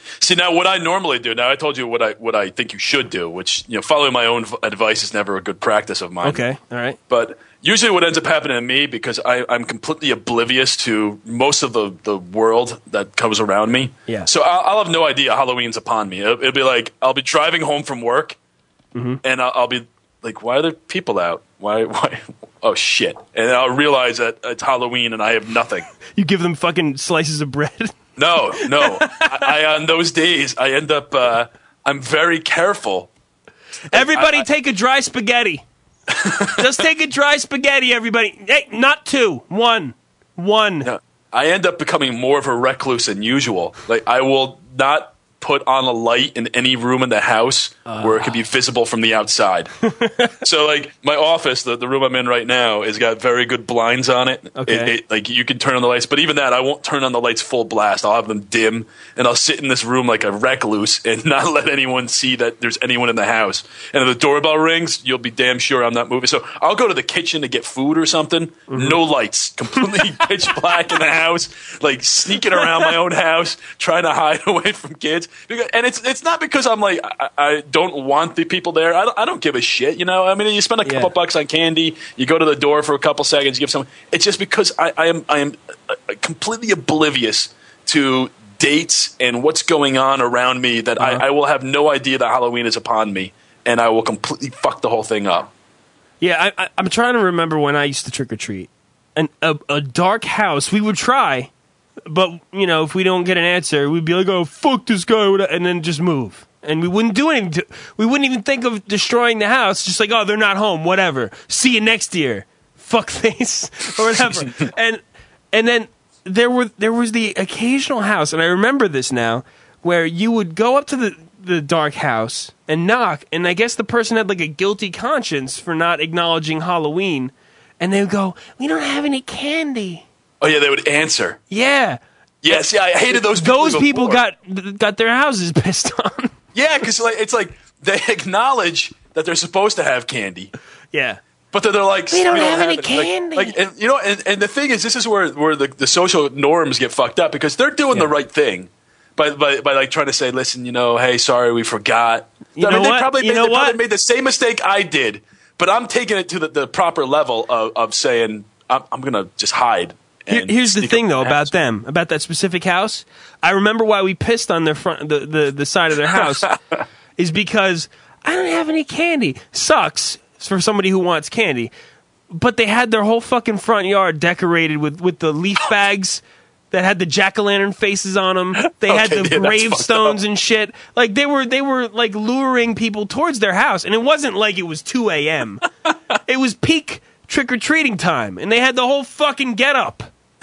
See, now what I normally do, now I told you what I what I think you should do, which, you know, following my own v- advice is never a good practice of mine. Okay, all right. But usually what ends up happening to me, because I, I'm completely oblivious to most of the, the world that comes around me. Yeah. So I'll, I'll have no idea Halloween's upon me. It'll, it'll be like, I'll be driving home from work, mm-hmm. and I'll, I'll be like, why are there people out? Why, why? Oh, shit. And I'll realize that it's Halloween and I have nothing. You give them fucking slices of bread? No, no. I, I on those days, I end up, uh, I'm very careful. Everybody I, I, take a dry spaghetti. Just take a dry spaghetti, everybody. Hey, not two. One. One. No, I end up becoming more of a recluse than usual. Like, I will not put on a light in any room in the house uh. where it could be visible from the outside. So, like, my office, the, the room I'm in right now, has got very good blinds on it. Okay. It, it. Like, you can turn on the lights, but even that, I won't turn on the lights full blast. I'll have them dim, and I'll sit in this room like a recluse and not let anyone see that there's anyone in the house. And if the doorbell rings, you'll be damn sure I'm not moving. So I'll go to the kitchen to get food or something. Mm-hmm. No lights. Completely pitch black in the house. Like, sneaking around my own house, trying to hide away from kids. Because, and it's it's not because I'm like, I, I don't want the people there. I don't, I don't give a shit, you know? I mean, you spend a couple yeah. bucks on candy, you go to the door for a couple seconds, you give someone. It's just because I, I am I am completely oblivious to dates and what's going on around me that uh-huh. I, I will have no idea that Halloween is upon me, and I will completely fuck the whole thing up. Yeah, I, I, I'm trying to remember when I used to trick-or-treat. And a, a dark house, we would try... But, you know, if we don't get an answer, we'd be like, oh, fuck this guy, and then just move. And we wouldn't do anything. To, we wouldn't even think of destroying the house. Just like, oh, they're not home, whatever. See you next year. Fuckface. Or whatever. and and then there were there was the occasional house, and I remember this now, where you would go up to the, the dark house and knock, and I guess the person had like a guilty conscience for not acknowledging Halloween, and they would go, we don't have any candy. Oh, yeah, they would answer. Yeah. Yes, yeah, I hated those people. Those people got got their houses pissed on. Yeah, because like, it's like they acknowledge that they're supposed to have candy. Yeah. But then they're like, we don't, we don't have, have any it. candy. Like, like, and, you know, and, and the thing is, this is where, where the, the social norms get fucked up, because they're doing yeah. the right thing by, by, by like trying to say, listen, you know, hey, sorry, we forgot. You I know mean, they what? probably, you made, know they what? probably made the same mistake I did, but I'm taking it to the, the proper level of, of saying, I'm, I'm going to just hide. Here, here's the thing, though, about them, about that specific house. I remember why we pissed on their front, the, the, the side of their house, is because I don't have any candy. Sucks for somebody who wants candy. But they had their whole fucking front yard decorated with, with the leaf bags that had the jack-o'-lantern faces on them. They okay, had the yeah, gravestones and shit. Like, they were, they were, like, luring people towards their house. And it wasn't like it was two a.m. It was peak trick-or-treating time. And they had the whole fucking get-up.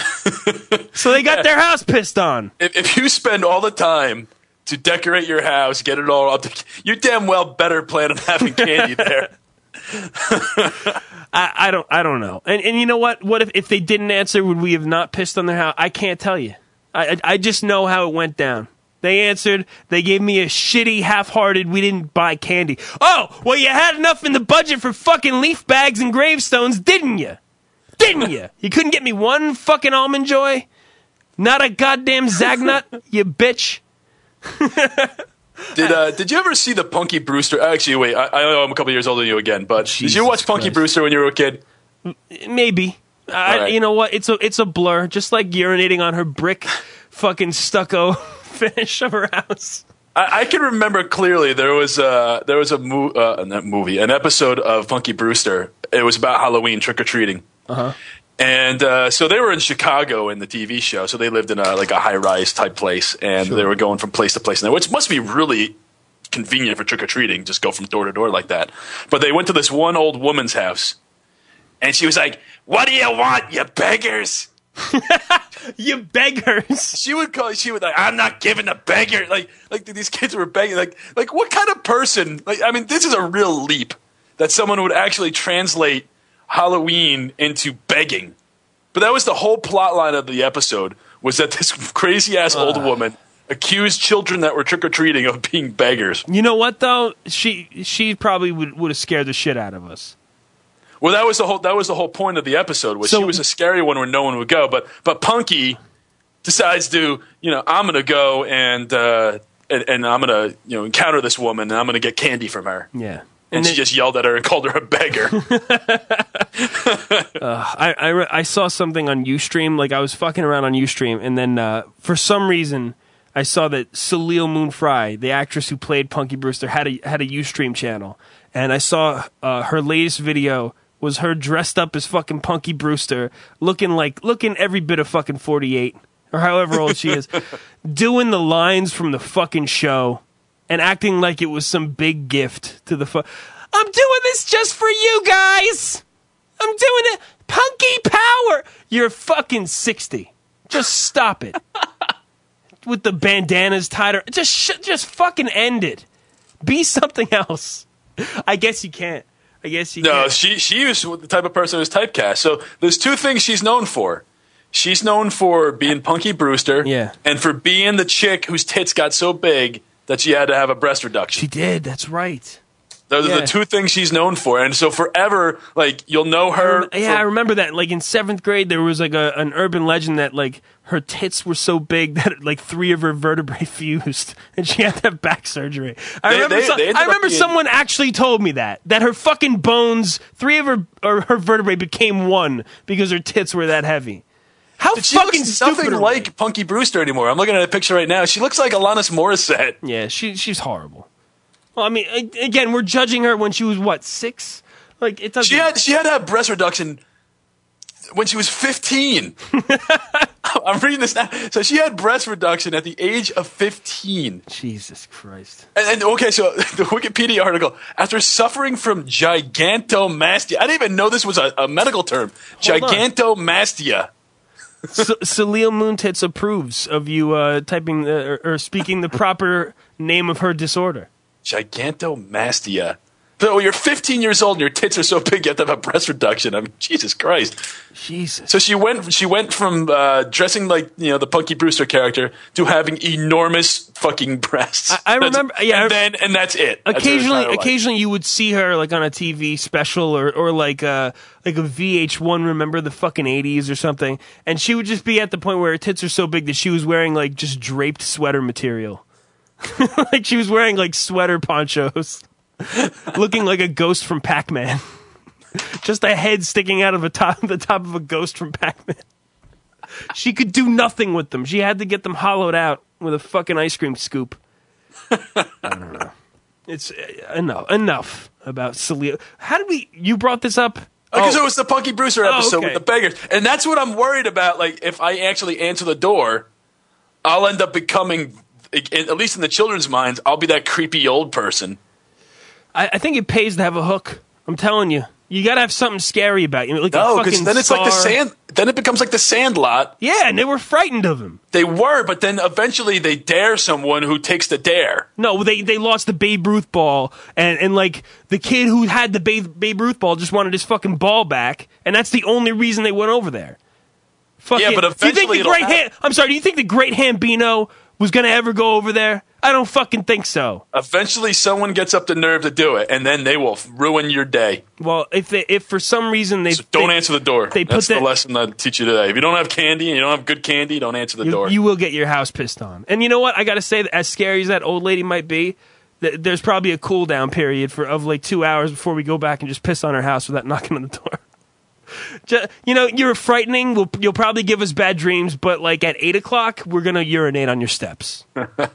So they got yeah. their house pissed on. If, if you spend all the time to decorate your house, get it all up, to, you damn well better plan on having candy there. I, I don't. I don't know. And and you know what? What if, if they didn't answer? Would we have not pissed on their house? I can't tell you. I I, I just know how it went down. They answered. They gave me a shitty, half-hearted, we didn't buy candy. Oh, well, you had enough in the budget for fucking leaf bags and gravestones, didn't you? Didn't you? You couldn't get me one fucking Almond Joy? Not a goddamn Zagnut, you bitch. Did uh, did you ever see the Punky Brewster? Actually, wait, I, I know I'm a couple years older than you again, but Jesus did you watch Punky Christ. Brewster when you were a kid? Maybe. I, right. You know what? It's a it's a blur, just like urinating on her brick fucking stucco finish of her house. I, I can remember clearly there was a, there was a mo- uh, not movie, an episode of Punky Brewster. It was about Halloween, trick-or-treating. Uh-huh. And uh, so they were in Chicago in the T V show. So they lived in a, like a high-rise type place, and sure. they were going from place to place, which must be really convenient for trick-or-treating, just go from door to door like that. But they went to this one old woman's house, and she was like, "What do you want, you beggars?" You beggars. She would call. She would like, "I'm not giving a beggar." Like, like these kids were begging. Like, like what kind of person? Like, I mean, this is a real leap that someone would actually translate Halloween into begging. But that was the whole plot line of the episode, was that this crazy ass old uh. woman accused children that were trick or treating of being beggars. You know what though? She she probably would would have scared the shit out of us. Well, that was the whole that was the whole point of the episode, was so, she was a scary one where no one would go, but but Punky decides to, you know, I'm going to go and uh, and, and I'm gonna you know encounter this woman, and I'm gonna get candy from her. Yeah. And, and she then, just yelled at her and called her a beggar. uh, I, I, re- I saw something on Ustream. Like, I was fucking around on Ustream, and then uh, for some reason, I saw that Salil Moon Frye, the actress who played Punky Brewster, had a had a Ustream channel. And I saw uh, her latest video was her dressed up as fucking Punky Brewster, looking like looking every bit of fucking forty-eight, or however old she is, doing the lines from the fucking show. And acting like it was some big gift to the fu- I'm doing this just for you guys. I'm doing it. Punky power. You're fucking sixty. Just stop it. With the bandanas tied around. Just, sh- just fucking end it. Be something else. I guess you can't. I guess you no, can't. No, she, she was the type of person who's typecast. So there's two things she's known for. She's known for being Punky Brewster. Yeah. And for being the chick whose tits got so big that she had to have a breast reduction. She did. That's right. Those yeah. are the two things she's known for. And so forever, like, you'll know her. I rem- yeah, for- I remember that. Like, in seventh grade, there was, like, a, an urban legend that, like, her tits were so big that, like, three of her vertebrae fused. And she had to have back surgery. I they, remember, they, so- they I remember being- someone actually told me that. That her fucking bones, three of her, or her vertebrae became one because her tits were that heavy. How she fucking looks stupid nothing like they? Punky Brewster anymore. I'm looking at a picture right now. She looks like Alanis Morissette. Yeah, she she's horrible. Well, I mean, again, we're judging her when she was what, six? Like it doesn't. She had she had to have breast reduction when she was fifteen. I'm reading this now. So she had breast reduction at the age of fifteen. Jesus Christ. And, and okay, so the Wikipedia article, after suffering from gigantomastia, I didn't even know this was a, a medical term. Hold gigantomastia. S- Salil Moontits approves of you uh, typing the, or, or speaking the proper name of her disorder. Gigantomastia. So you're fifteen years old and your tits are so big you have to have a breast reduction. I mean, Jesus Christ. Jesus. So she went. She went from uh, dressing like you know the Punky Brewster character to having enormous fucking breasts. I, I remember. That's, yeah. And then and that's it. Occasionally, that's occasionally you would see her like on a T V special or or like a like a V H one. Remember the fucking eighties or something? And she would just be at the point where her tits are so big that she was wearing like just draped sweater material. Like she was wearing like sweater ponchos. Looking like a ghost from Pac-Man. Just a head sticking out of the top, the top of a ghost from Pac-Man. She could do nothing with them. She had to get them hollowed out with a fucking ice cream scoop. I don't know. It's uh, enough. Enough about Salil. How did we? You brought this up because oh. it was the Punky Brewster episode oh, okay. with the beggars, and that's what I'm worried about. Like if I actually answer the door, I'll end up becoming, at least in the children's minds, I'll be that creepy old person. I, I think it pays to have a hook. I'm telling you, you got to have something scary about you. Like no, because then it's star. like the sand. Then it becomes like the Sandlot. Yeah, and they were frightened of him. They were, but then eventually they dare someone who takes the dare. No, they they lost the Babe Ruth ball, and and like the kid who had the Babe, Babe Ruth ball just wanted his fucking ball back, and that's the only reason they went over there. Fuck yeah, it. but eventually do you think the it'll great happen. Han- I'm sorry. Do you think the great Hambino was going to ever go over there? I don't fucking think so. Eventually, someone gets up the nerve to do it, and then they will ruin your day. Well, if they, if for some reason they so don't they, answer the door. They That's put the that, lesson I teach you today. If you don't have candy and you don't have good candy, don't answer the you, door. You will get your house pissed on. And you know what? I got to say that as scary as that old lady might be, th- there's probably a cool down period for of like two hours before we go back and just piss on her house without knocking on the door. Just, you know, you're frightening. We'll, you'll probably give us bad dreams, but like at eight o'clock, we're gonna urinate on your steps.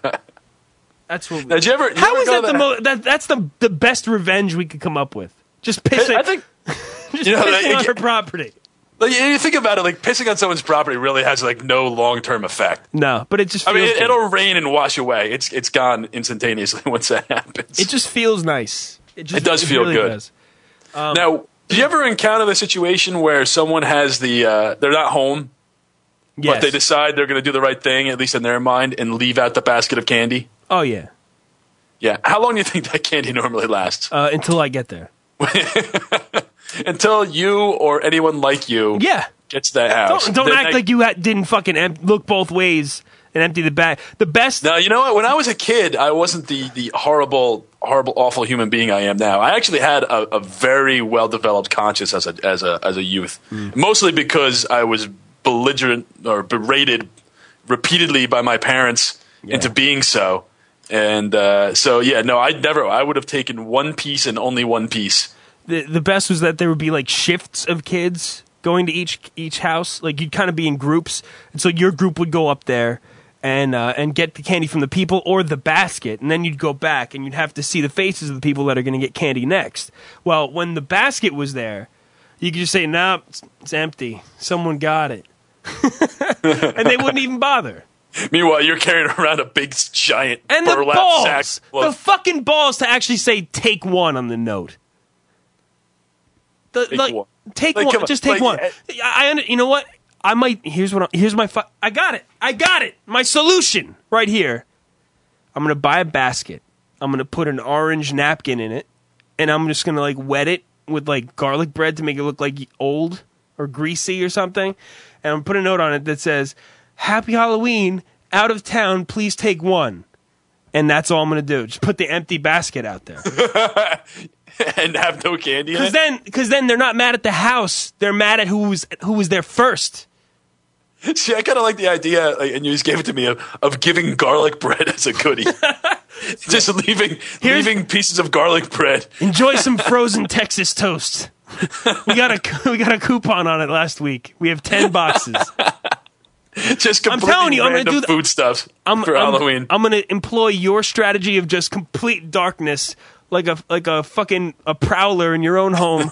That's what. Now, did you ever? You How ever is go that to the most? That, that's the the best revenge we could come up with. Just pissing. I think. just you know, pissing it, on it, her property. Like, you think about it, like pissing on someone's property really has like no long term effect. No, but it just. I Feels mean, it, good. it'll rain and wash away. It's it's gone instantaneously once that happens. It just feels nice. It, just, it does feel really good. Does. Um, now, do you ever encounter the situation where someone has the uh, they're not home, yes. but they decide they're going to do the right thing, at least in their mind, and leave out the basket of candy? Oh yeah, yeah. How long do you think that candy normally lasts? Uh, until I get there. Until you or anyone like you, yeah, gets that house. Don't, don't then act I, like you ha- didn't fucking em- look both ways and empty the bag. The best. Now you know what? When I was a kid, I wasn't the the horrible, horrible, awful human being I am now. I actually had a, a very well developed conscience as a as a as a youth, mm. mostly because I was belligerent or berated repeatedly by my parents yeah. into being so. And uh, so, yeah, no, I never. I would have taken one piece and only one piece. The the best was that there would be like shifts of kids going to each each house. Like you'd kind of be in groups, and so your group would go up there and uh, and get the candy from the people or the basket, and then you'd go back and you'd have to see the faces of the people that are going to get candy next. Well, when the basket was there, you could just say, "Nah, it's, it's empty. Someone got it," and they wouldn't even bother. Meanwhile, you're carrying around a big, giant and the burlap balls, sack. the fucking balls to actually say "take one" on the note. The, Take like, one. Take Like, one. come on. Just take Like, one. uh, I, I. You know what? I might. Here's what. I, here's my. Fu- I got it. I got it. My solution right here. I'm gonna buy a basket. I'm gonna put an orange napkin in it, and I'm just gonna like wet it with like garlic bread to make it look like old or greasy or something. And I'm gonna put a note on it that says, "Happy Halloween. Out of town. Please take one." And that's all I'm gonna do. Just put the empty basket out there. And have no candy in Because it? then, because then they're not mad at the house. They're mad at who was who was there first. See, I kind of like the idea, like, and you just gave it to me, of, of giving garlic bread as a goodie. Just leaving Here's- leaving pieces of garlic bread. Enjoy some frozen Texas toast. We got a we got a coupon on it last week. We have ten boxes. Just I'm completely telling you, I'm gonna random do the- food stuff I'm, for I'm, Halloween. I'm gonna employ your strategy of just complete darkness, like a like a fucking a prowler in your own home,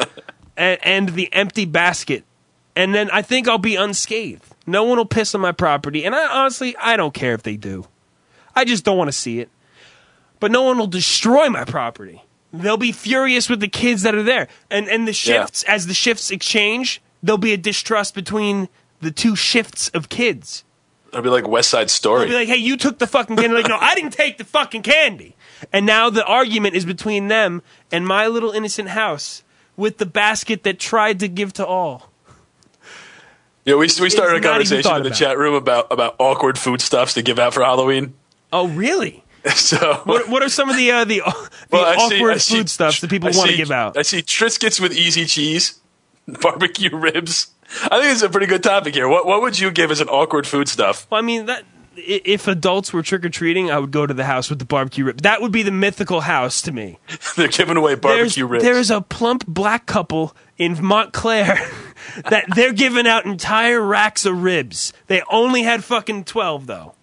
and, and the empty basket, and then I think I'll be unscathed. No one will piss on my property, and I honestly I don't care if they do. I just don't want to see it. But no one will destroy my property. They'll be furious with the kids that are there, and and the shifts as the shifts exchange, there'll be a distrust between the two shifts of kids. It'll be like West Side Story. They'll be like, "Hey, you took the fucking candy." Like, "No, I didn't take the fucking candy." And now the argument is between them and my little innocent house with the basket that tried to give to all. Yeah, we we started a It's not even conversation thought in the about. chat room about, about awkward foodstuffs to give out for Halloween. Oh, really? So What, what are some of the uh, the, the well, I see- awkward I see- foodstuffs that people I want to see- give out? I see Triscuits with easy cheese, barbecue ribs. I think it's a pretty good topic here. What what would you give as an awkward foodstuff? Well, I mean, that i- if adults were trick or treating, I would go to the house with the barbecue rib. That would be the mythical house to me. They're giving away barbecue there's, ribs. There's a plump black couple in Montclair that they're giving out entire racks of ribs. They only had fucking twelve though.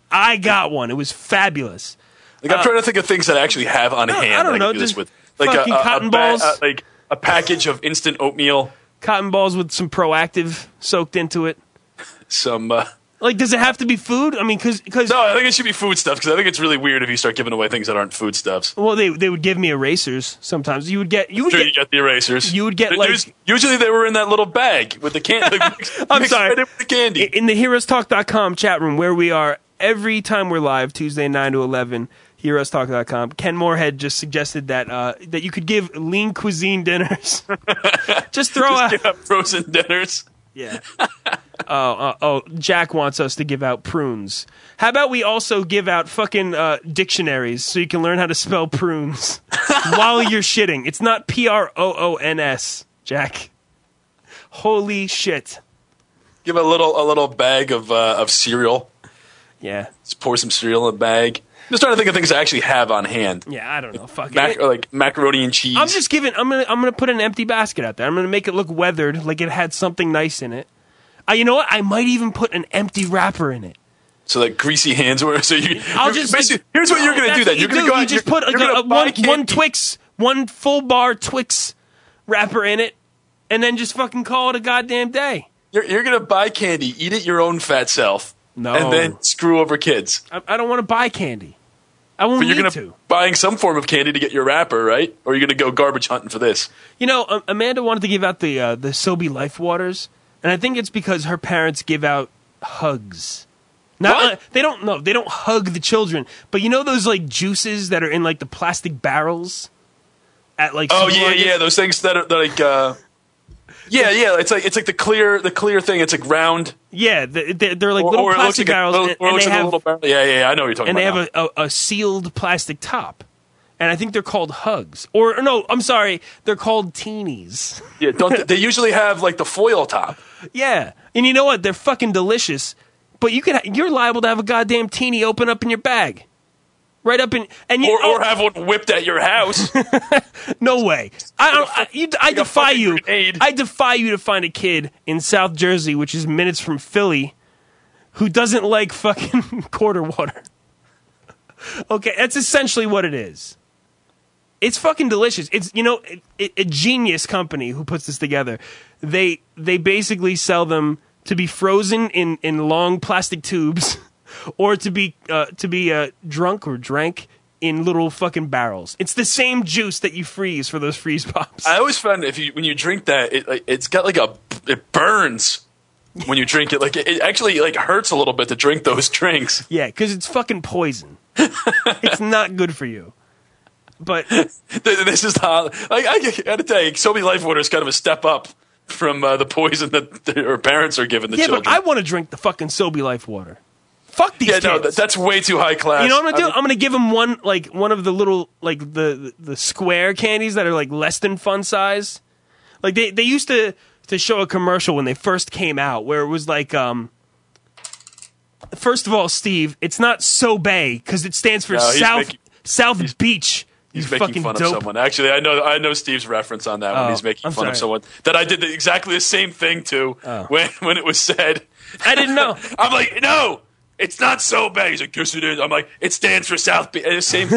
I got one. It was fabulous. Like I'm uh, trying to think of things that I actually have on I- hand. I don't that know, can do this just with like a, fucking a, a cotton ba- balls. uh, like a package of instant oatmeal. Cotton balls with some Proactive soaked into it. Some. Uh, Like, does it have to be food? I mean, because because no, I think it should be food stuff because I think it's really weird if you start giving away things that aren't food stuffs. well, they they would give me erasers sometimes. You would get you would Sure, get, you get the erasers. you would get, There- like- there's- usually they were in that little bag with the candy. I'm sorry. Right in with the candy. in the heroes talk dot com chat room where we are every time we're live Tuesday nine to eleven. heroes talk dot com. Ken Moorhead just suggested that uh, that you could give lean cuisine dinners. Just throw Just out give out frozen dinners. yeah. Oh, uh, oh, Jack wants us to give out prunes. How about we also give out fucking uh, dictionaries so you can learn how to spell prunes while you're shitting? It's not P R O O N S, Jack. Holy shit. Give a little a little bag of uh, of cereal. Yeah. Just pour some cereal in a bag. I'm just trying to think of things I actually have on hand. Yeah, I don't know. Fuck Mac- it. or like macaroni and cheese. I'm just giving. I'm gonna. I'm gonna put an empty basket out there. I'm gonna make it look weathered, like it had something nice in it. Uh, you know what? I might even put an empty wrapper in it. So that greasy hands were. So you. I'll you're- just basically, like, here's what you're going to that's do. Then what you're you going to do. go out. You just you're- put like you're a, gonna a buy one candy. one Twix, one full bar Twix wrapper in it, and then just fucking call it a goddamn day. You're, you're going to buy candy, eat it your own fat self, No. and then screw over kids. I, I don't want to buy candy. I won't But you're need going to. to buying some form of candy to get your wrapper, right? Or you're going to go garbage hunting for this. You know, um, Amanda wanted to give out the uh, the Sobe Life Waters, and I think it's because her parents give out hugs. Not What? uh, they don't no, they don't hug the children, but you know those like juices that are in like the plastic barrels at like Oh yeah, supermarkets? yeah, those things that are that like. Uh, yeah, yeah, it's like it's like the clear the clear thing. It's like round. Yeah, they- they- they're like Or- little or it looks plastic like a barrels, little- and, or it and looks they like a have little barrel. Yeah, yeah, yeah, I know what you're talking and they about. have a, a, a sealed plastic top, and I think they're called hugs. Or no, I'm sorry, they're called teenies. Yeah, don't they usually have like the foil top? Yeah, and you know what? They're fucking delicious. But you can you're liable to have a goddamn teeny open up in your bag. Right up in and you, or, oh, or have one whipped at your house. No way. I don't, I, you, I Like a defy fucking you. grenade. I defy you to find a kid in South Jersey, which is minutes from Philly, who doesn't like fucking quarter water. Okay, that's essentially what it is. It's fucking delicious. It's, you know, it, it, a genius company who puts this together. They they basically sell them to be frozen in, in long plastic tubes, or to be uh, to be uh, drunk or drank in little fucking barrels. It's the same juice that you freeze for those freeze pops. I always find if you when you drink that, it like it's got like a it burns when you drink it. Like it, it actually like hurts a little bit to drink those drinks. Yeah, because it's fucking poison. It's not good for you. But this is how like I gotta tell you, Sobe Life Water is kind of a step up from uh, the poison that their parents are giving the yeah, children. but I want to drink the fucking Sobe Life Water. Fuck these yeah, kids. no, that, that's way too high class. You know what I'm gonna do? I mean, I'm gonna give them one, like one of the little, like the the square candies that are like less than fun size. Like they, they used to to show a commercial when they first came out where it was like, um, first of all, Steve, it's not Sobe because it stands for No, he's South making- South Beach. He's you making fucking fun dope. of someone. Actually, I know I know Steve's reference on that Oh, when he's making I'm fun sorry. of someone that I did the, exactly the same thing to Oh. when when it was said. I didn't know. I'm like, no, it's not so bad. He's like, yes, it is. I'm like, it stands for South Beach. The same.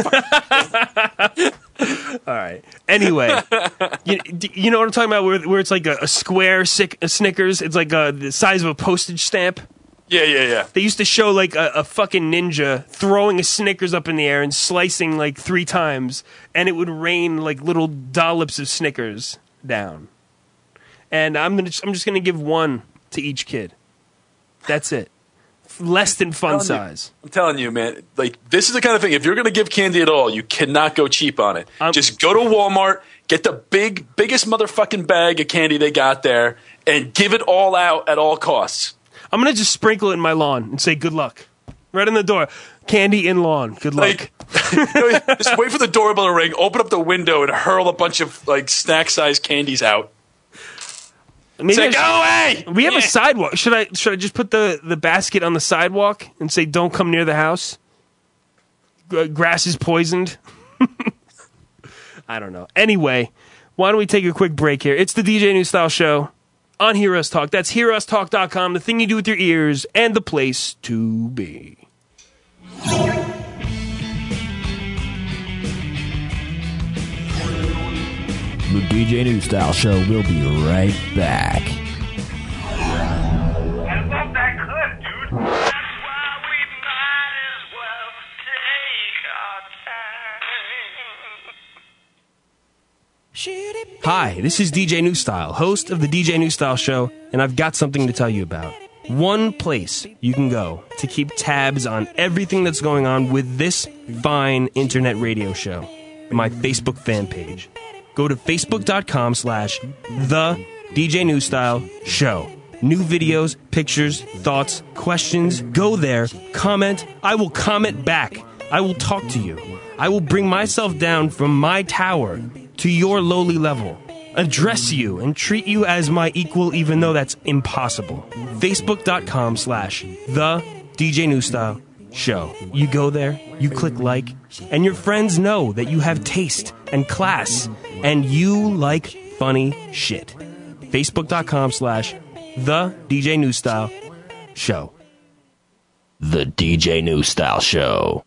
All right. Anyway, you, d- you know what I'm talking about? Where, where it's like a, a square sick, a Snickers. It's like uh the size of a postage stamp. Yeah, yeah, yeah. They used to show like a, a fucking ninja throwing a Snickers up in the air and slicing like three times, and it would rain like little dollops of Snickers down. And I'm gonna, I'm just gonna give one to each kid. That's it. Less than fun I'm telling you- size. I'm telling you, man. Like this is the kind of thing. If you're going to give candy at all, you cannot go cheap on it. Um, Just go to Walmart, get the big, biggest motherfucking bag of candy they got there, and give it all out at all costs. I'm gonna just sprinkle it in my lawn and say good luck. Right in the door. Candy in lawn. Good luck. Like, you know, just wait for the doorbell to ring, open up the window, and hurl a bunch of like snack-sized candies out. Maybe Say, I go should- away! We have Yeah. a sidewalk. Should I should I just put the, the basket on the sidewalk and say don't come near the house? G- grass is poisoned. I don't know. Anyway, why don't we take a quick break here? It's the D J New Style Show on Hear Us Talk. That's hear us talk dot com, the thing you do with your ears and the place to be. The D J New Style Show will be right back. And what that could, dude. That's why we might as well take our time. Hi, this is D J New Style, host of the D J New Style Show, and I've got something to tell you about. One place you can go to keep tabs on everything that's going on with this fine internet radio show. My Facebook fan page. Go to facebook.com slash the DJ New Style Show. New videos, pictures, thoughts, questions. Go there, comment. I will comment back. I will talk to you. I will bring myself down from my tower to your lowly level. Address you and treat you as my equal, even though that's impossible. Facebook.com slash the DJ New Style Show. You go there, you click like, and your friends know that you have taste and class, and you like funny shit. Facebook.com slash the DJ New Style Show. The D J New Style Show.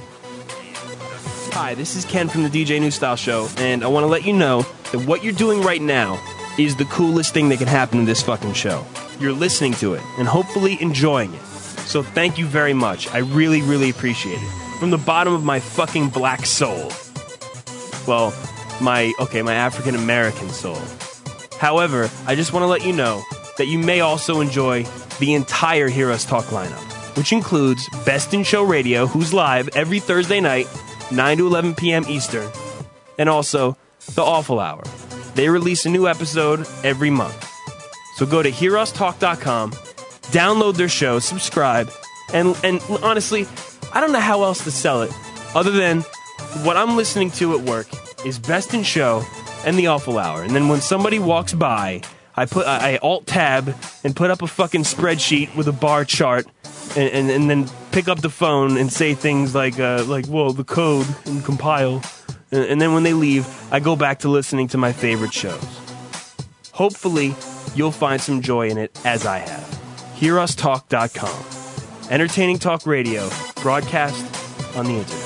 Hi, this is Ken from the D J New Style Show, and I want to let you know that what you're doing right now is the coolest thing that can happen in this fucking show. You're listening to it, and hopefully enjoying it. So thank you very much. I really, really appreciate it. From the bottom of my fucking black soul. Well, my, okay, my African American soul. However, I just want to let you know that you may also enjoy the entire Hear Us Talk lineup, which includes Best in Show Radio, who's live every Thursday night, nine to eleven p.m. Eastern, and also The Awful Hour. They release a new episode every month. So go to hear us talk dot com, download their show, subscribe, and and honestly, I don't know how else to sell it other than what I'm listening to at work is Best in Show and The Awful Hour. And then when somebody walks by, I put I, I alt tab and put up a fucking spreadsheet with a bar chart and, and, and then pick up the phone and say things like, uh, like, well, the code and compile. And, and then when they leave, I go back to listening to my favorite shows. Hopefully, you'll find some joy in it as I have. hear us talk dot com. Entertaining talk radio, broadcast on the internet.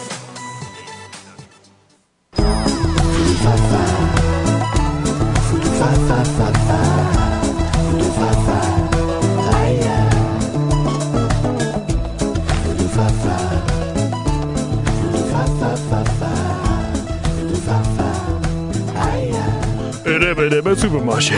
Supermarché.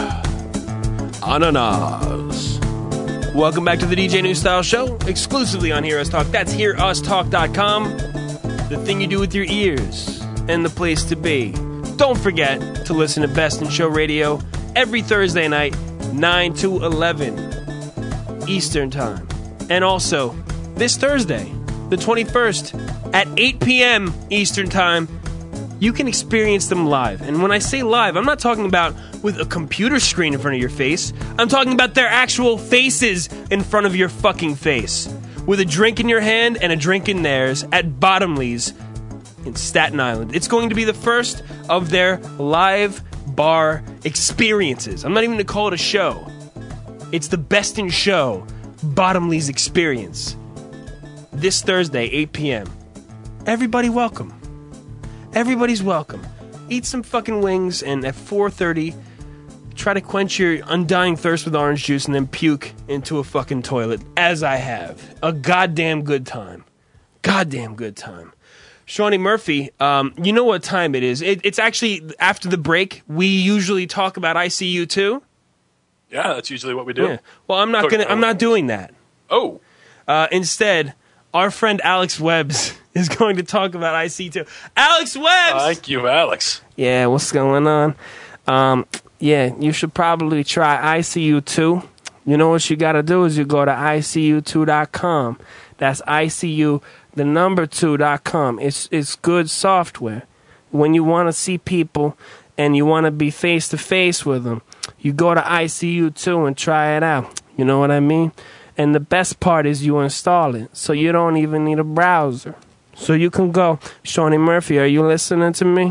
Ananas. Welcome back to the D J New Style Show, exclusively on Hear Us Talk. That's hear us talk dot com, the thing you do with your ears, and the place to be. Don't forget to listen to Best in Show Radio every Thursday night, nine to eleven Eastern Time. And also, this Thursday, the twenty-first, at eight p.m. Eastern Time, you can experience them live. And when I say live, I'm not talking about with a computer screen in front of your face. I'm talking about their actual faces in front of your fucking face. With a drink in your hand and a drink in theirs at Bottomley's in Staten Island. It's going to be the first of their live bar experiences. I'm not even going to call it a show. It's the Best in Show Bottomley's experience. This Thursday, eight p.m. Everybody welcome. Everybody's welcome. Eat some fucking wings, and at four thirty, try to quench your undying thirst with orange juice and then puke into a fucking toilet, as I have. A goddamn good time. Goddamn good time. Shawnee Murphy, um, you know what time it is. It, it's actually, after the break, we usually talk about I C U two. Yeah, that's usually what we do. Yeah. Well, I'm not gonna. I'm not doing that. Oh. Uh, instead, our friend Alex Webbs is going to talk about I C U two. Alex Webbs! Thank you, Alex. Yeah, what's going on? Um, yeah, you should probably try I C U two. You know what you got to do is you go to I C U two dot com. That's I C U, the number two dot com. It's, it's good software. When you want to see people and you want to be face-to-face with them, you go to I C U two and try it out. You know what I mean? And the best part is you install it, so you don't even need a browser. So you can go, Shawnee Murphy, are you listening to me?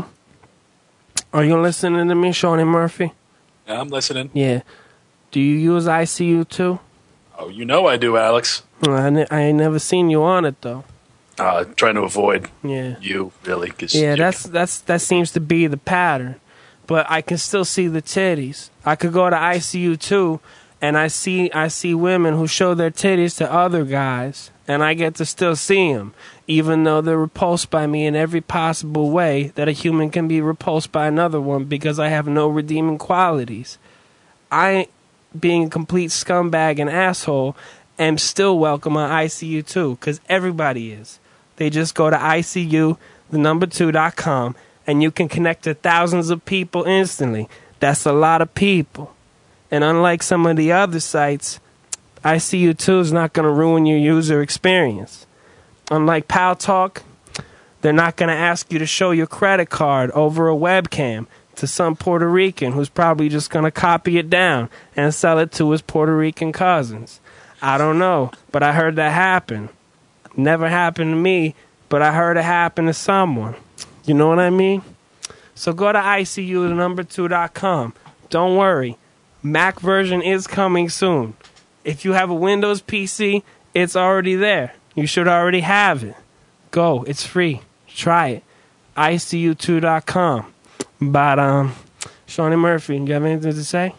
Are you listening to me, Shawnee Murphy? Yeah, I'm listening. Yeah. Do you use I C U two? Oh, you know I do, Alex. I, ne- I ain't never seen you on it, though. Uh, trying to avoid yeah. you, really. Cause yeah, that's that's that seems to be the pattern. But I can still see the titties. I could go to I C U two, and I see I see women who show their titties to other guys, and I get to still see them, even though they're repulsed by me in every possible way that a human can be repulsed by another one because I have no redeeming qualities. I, being a complete scumbag and asshole, am still welcome on I C U two, because everybody is. They just go to I C U, the number two dot com, and you can connect to thousands of people instantly. That's a lot of people. And unlike some of the other sites, I C U two is not going to ruin your user experience. Unlike Pal Talk, they're not going to ask you to show your credit card over a webcam to some Puerto Rican who's probably just going to copy it down and sell it to his Puerto Rican cousins. I don't know, but I heard that happen. Never happened to me, but I heard it happen to someone. You know what I mean? So go to I C U, the number two dot com. Don't worry. Mac version is coming soon. If you have a Windows P C, it's already there. You should already have it. Go. It's free. Try it. I C U two dot com. But, um, Shawnee Murphy, do you have anything to say?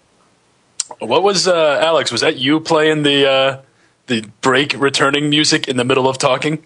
What was, uh, Alex, was that you playing the, uh, the break returning music in the middle of talking?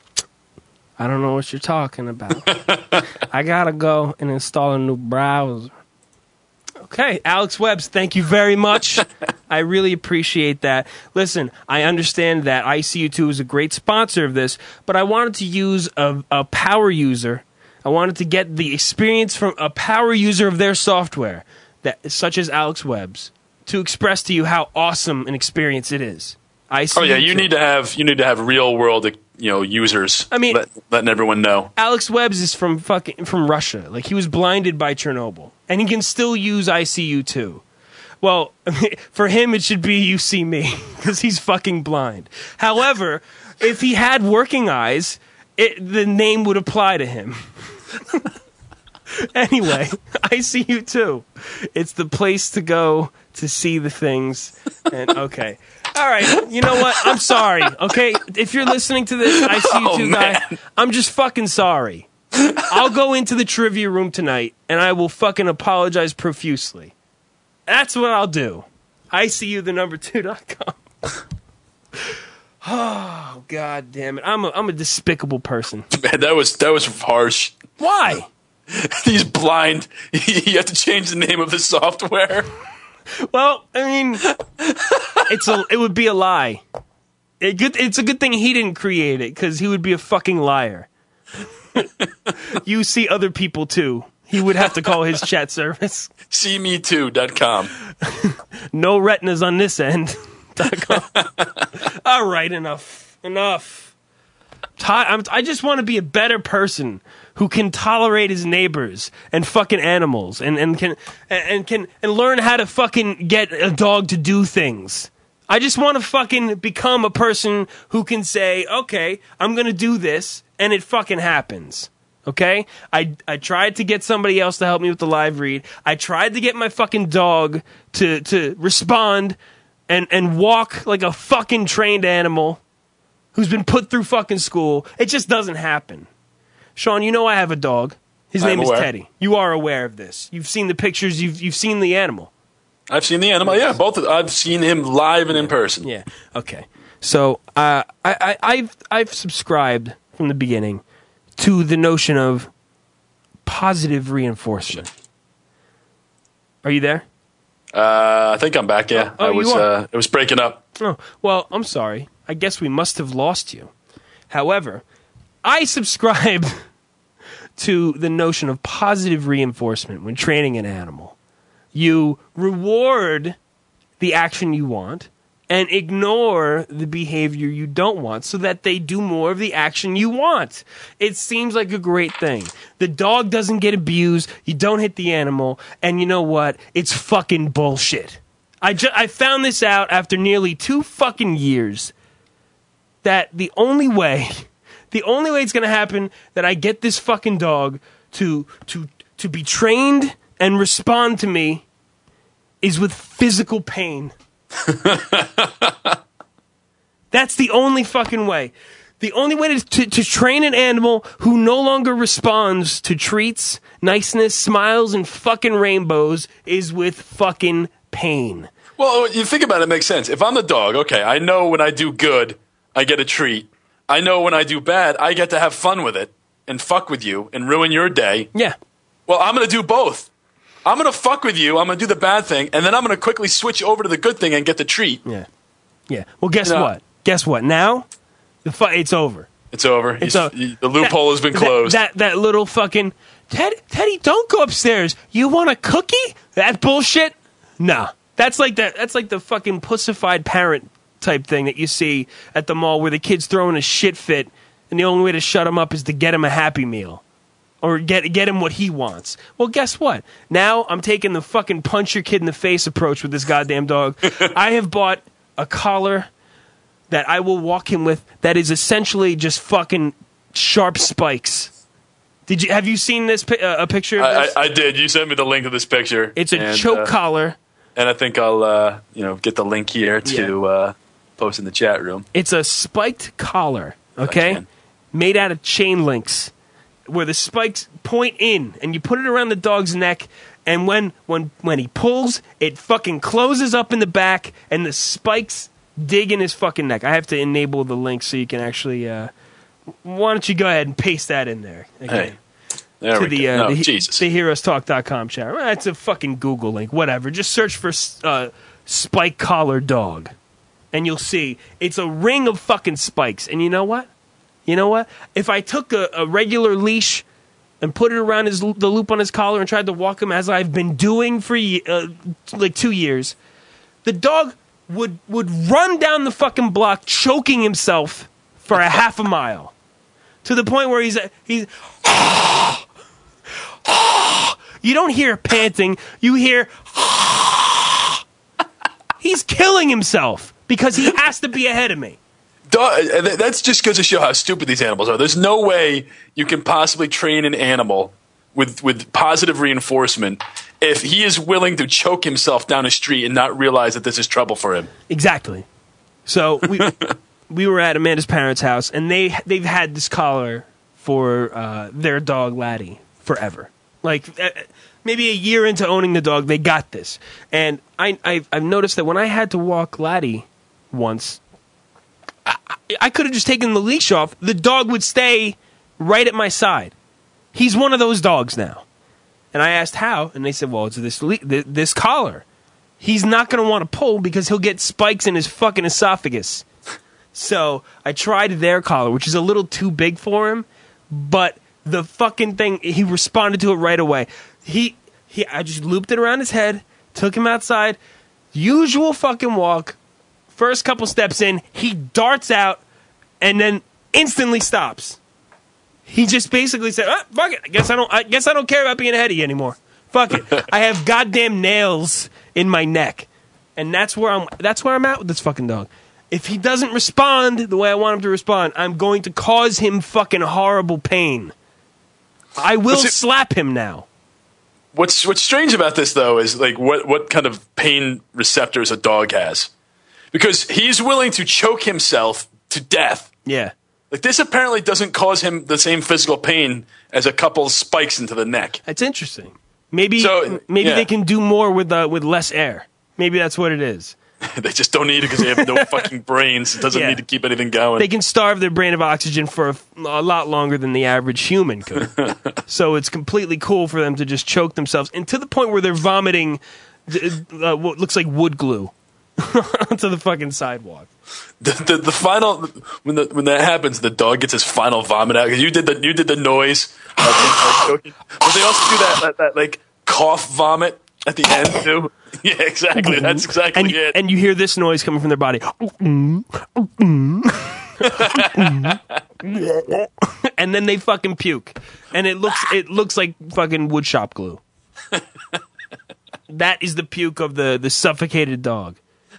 I don't know what you're talking about. I gotta go and install a new browser. Okay, Alex Webbs, thank you very much. I really appreciate that. Listen, I understand that I C U two is a great sponsor of this, but I wanted to use a, a power user. I wanted to get the experience from a power user of their software, that such as Alex Webbs, to express to you how awesome an experience it is. I C U two. Oh yeah, you need to have you need to have real world, you know, users. I mean, let, letting everyone know. Alex Webbs is from fucking from Russia. Like, he was blinded by Chernobyl, and he can still use I C U two. Well, for him, it should be You See Me, because he's fucking blind. However, if he had working eyes, it, the name would apply to him. Anyway, I See You Too. It's the place to go to see the things. And okay. All right, you know what? I'm sorry, okay? If you're listening to this, I See You Oh, Too man. guy, I'm just fucking sorry. I'll go into the trivia room tonight, and I will fucking apologize profusely. That's what I'll do. I see you the number two dot com. Oh, god damn it. I'm a, I'm a despicable person. Man, that was that was harsh. Why? He's blind. You have to change the name of the software. Well, I mean, it's a, it would be a lie. It good, it's a good thing he didn't create it, because he would be a fucking liar. You see other people, too. He would have to call his chat service. see me too dot com. No retinas on this end. .com. All right, enough. Enough. I'm, I just want to be a better person who can tolerate his neighbors and fucking animals and, and can and can and learn how to fucking get a dog to do things. I just want to fucking become a person who can say, okay, I'm going to do this, and it fucking happens. Okay? I, I tried to get somebody else to help me with the live read. I tried to get my fucking dog to, to respond and, and walk like a fucking trained animal who's been put through fucking school. It just doesn't happen. Sean, you know I have a dog. His I'm name aware. is Teddy. You are aware of this. You've seen the pictures. You've you've seen the animal. I've seen the animal. Yeah, both. Of, I've seen him live and in person. Yeah. Okay. So uh, I, I I've I've subscribed from the beginning to the notion of positive reinforcement. Are you there? Uh, I think I'm back. Yeah, Oh, I you was. are. Uh, it was breaking up. Oh, well, I'm sorry. I guess we must have lost you. However, I subscribe to the notion of positive reinforcement when training an animal. You reward the action you want and ignore the behavior you don't want so that they do more of the action you want. It seems like a great thing. The dog doesn't get abused, you don't hit the animal, and you know what? It's fucking bullshit. I, ju- I found this out after nearly two fucking years that the only way, the only way it's going to happen that I get this fucking dog to to to be trained and respond to me is with physical pain. That's the only fucking way. The only way to, to, to train an animal who no longer responds to treats, niceness, smiles, and fucking rainbows is with fucking pain. Well, you think about it, it makes sense. If I'm the dog, okay, I know when I do good, I get a treat. I know when I do bad, I get to have fun with it and fuck with you and ruin your day. Yeah. Well, I'm going to do both. I'm going to fuck with you, I'm going to do the bad thing, and then I'm going to quickly switch over to the good thing and get the treat. Yeah. Yeah. Well, guess You know- what? Guess what? Now, the fu- it's over. It's over. It's He's- o- the loophole has been that- closed. That, that that little fucking Ted, Teddy, don't go upstairs. You want a cookie? That bullshit? Nah. That's like that. That's like the fucking pussified parent type thing that you see at the mall where the kid's throwing a shit fit, and the only way to shut him up is to get him a Happy Meal. Or get get him what he wants. Well, guess what? Now I'm taking the fucking punch your kid in the face approach with this goddamn dog. I have bought a collar that I will walk him with that is essentially just fucking sharp spikes. Did you have you seen this pi- uh, a picture of I, this? I, I did. You sent me the link to this picture. It's a and, choke uh, collar. And I think I'll uh, you know get the link here to uh, post in the chat room. It's a spiked collar, okay? Made out of chain links where the spikes point in and you put it around the dog's neck, and when when when he pulls, it fucking closes up in the back and the spikes dig in his fucking neck. I have to enable the link so you can actually uh, why don't you go ahead and paste that in there again. Hey, there to we the, go. uh, No, the, Jesus. the heroes talk dot com chat. Well, it's a fucking Google link, whatever. Just search for uh, spike collar dog, and you'll see it's a ring of fucking spikes. And you know what? You know what? If I took a, a regular leash and put it around his the loop on his collar and tried to walk him as I've been doing for ye- uh, like two years, the dog would would run down the fucking block choking himself for a half a mile, to the point where he's he's. You don't hear panting. You hear He's killing himself because he has to be ahead of me. Dog, that's just goes to show how stupid these animals are. There's no way you can possibly train an animal with with positive reinforcement if he is willing to choke himself down a street and not realize that this is trouble for him. Exactly. So we we were at Amanda's parents' house, and they they've had this collar for uh, their dog Laddie forever. Like uh, maybe a year into owning the dog, they got this, and I I've, I've noticed that when I had to walk Laddie once, I, I could have just taken the leash off. The dog would stay right at my side. He's one of those dogs now. And I asked how, and they said, well, it's this le- th- this collar. He's not going to want to pull because he'll get spikes in his fucking esophagus. So I tried their collar, which is a little too big for him, but the fucking thing, he responded to it right away. He, he, I just looped it around his head, took him outside, usual fucking walk. First couple steps in, he darts out, and then instantly stops. He just basically said, oh, fuck it. I guess I don't I guess I don't care about being ahead of you anymore. Fuck it. I have goddamn nails in my neck. And that's where I'm that's where I'm at with this fucking dog. If he doesn't respond the way I want him to respond, I'm going to cause him fucking horrible pain. I will it, slap him now. What's what's strange about this though is like what, what kind of pain receptors a dog has. Because he's willing to choke himself to death. Yeah. Like, this apparently doesn't cause him the same physical pain as a couple spikes into the neck. That's interesting. Maybe so, maybe yeah. they can do more with uh, with less air. Maybe that's what it is. They just don't need it because they have no fucking brains. It doesn't Yeah. need to keep anything going. They can starve their brain of oxygen for a, a lot longer than the average human could. So it's completely cool for them to just choke themselves, and to the point where they're vomiting uh, what looks like wood glue onto the fucking sidewalk. The, the the final when the when that happens, the dog gets his final vomit out because you did the you did the noise. Of choking. But they also do that, that that like cough vomit at the end too. Yeah, exactly. That's exactly and, it. And you hear this noise coming from their body. And then they fucking puke, and it looks it looks like fucking wood shop glue. That is the puke of the the suffocated dog.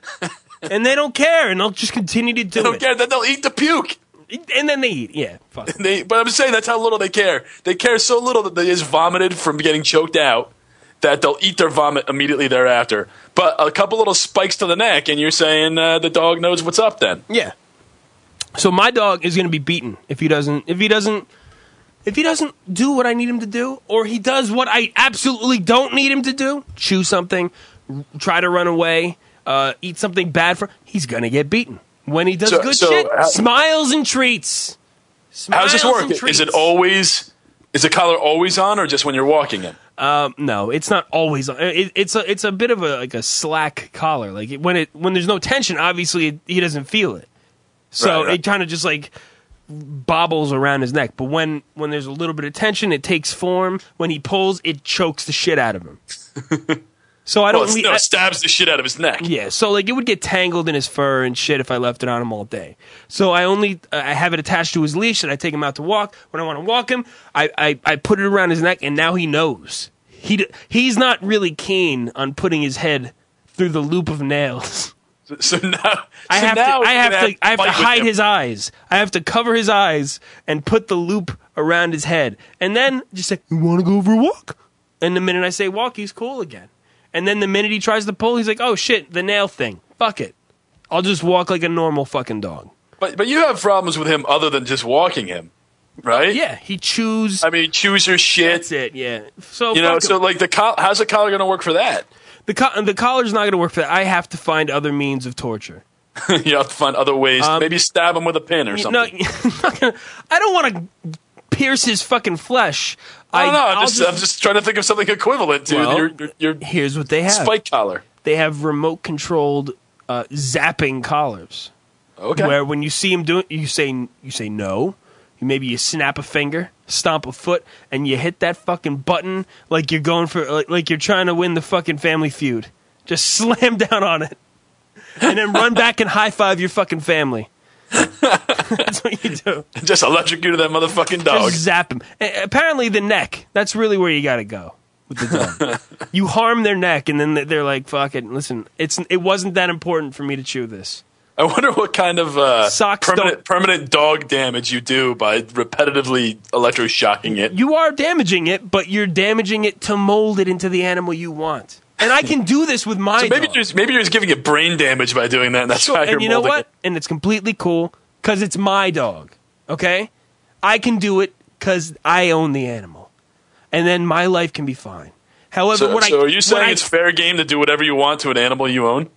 And they don't care, and they'll just continue to do they don't it. care. Then they'll eat the puke. And then they eat. Yeah, fuck. They, but I'm saying that's how little they care. They care so little that they just vomited from getting choked out that they'll eat their vomit immediately thereafter. But a couple little spikes to the neck, and you're saying uh, the dog knows what's up then. Yeah. So my dog is going to be beaten if he doesn't if he doesn't if he doesn't do what I need him to do, or he does what I absolutely don't need him to do, chew something, r- try to run away, uh, eat something bad for, he's going to get beaten. When he does So- good so shit, how- smiles and treats. How does this Smiles work? and Is treats. it always is the collar always on, or just when you're walking it? Um, no, it's not always on. It, it's a it's a bit of a like a slack collar. Like it, when it when there's no tension, obviously it, he doesn't feel it. So Right, right. it kind of just like bobbles around his neck. But when when there's a little bit of tension, it takes form. When he pulls, it chokes the shit out of him. So I Well, don't. it's, le- no, I- it stabs the shit out of his neck. yeah, so like it would get tangled in his fur and shit if I left it on him all day. So I only uh, I have it attached to his leash, and I take him out to walk. When I want to walk him, I, I, I put it around his neck, and now he knows. He d- he's not really keen on putting his head through the loop of nails. So, so now I so have now to I you're have gonna to I have to fight with hide him. his eyes. I have to cover his eyes and put the loop around his head, and then just say, "You want to go for a walk?" And the minute I say walk, he's cool again. And then the minute he tries to pull, he's like, oh shit, the nail thing. Fuck it. I'll just walk like a normal fucking dog. But but you have problems with him other than just walking him, right? Yeah, he chews. I mean, chews your shit. That's it, yeah. So You know, fuck so him. like the coll- how's the collar going to work for that? the, co- the collar's not going to work for that. I have to find other means of torture. You have to find other ways. Um, Maybe stab him with a pin or No, something. I'm not gonna- I don't want to pierce his fucking flesh. I don't know. I'm I'll just, I'm just trying to think of something equivalent to Well, your, your, your here's what they have. spike collar. They have remote-controlled uh, zapping collars. Okay. Where when you see him doing, you say you say no. Maybe you snap a finger, stomp a foot, and you hit that fucking button like you're going for like, like you're trying to win the fucking Family Feud. Just slam down on it, and then run back and high five your fucking family. That's what you do. Just electrocute that motherfucking dog. Just zap him. A- apparently, the neck. That's really where you got to go. with the dog. You harm their neck, and then they're like, "Fuck it, listen, it's it wasn't that important for me to chew this." I wonder what kind of uh, Socks permanent, don't- permanent dog damage you do by repetitively electroshocking it. You are damaging it, but you're damaging it to mold it into the animal you want. And I can do this with my So maybe dog. you're just, maybe you're just giving it brain damage by doing that, and that's why you're And you know molding what? it. And it's completely cool because it's my dog. Okay, I can do it because I own the animal, and then my life can be fine. However, So, when so I, are you saying when I- it's fair game to do whatever you want to an animal you own?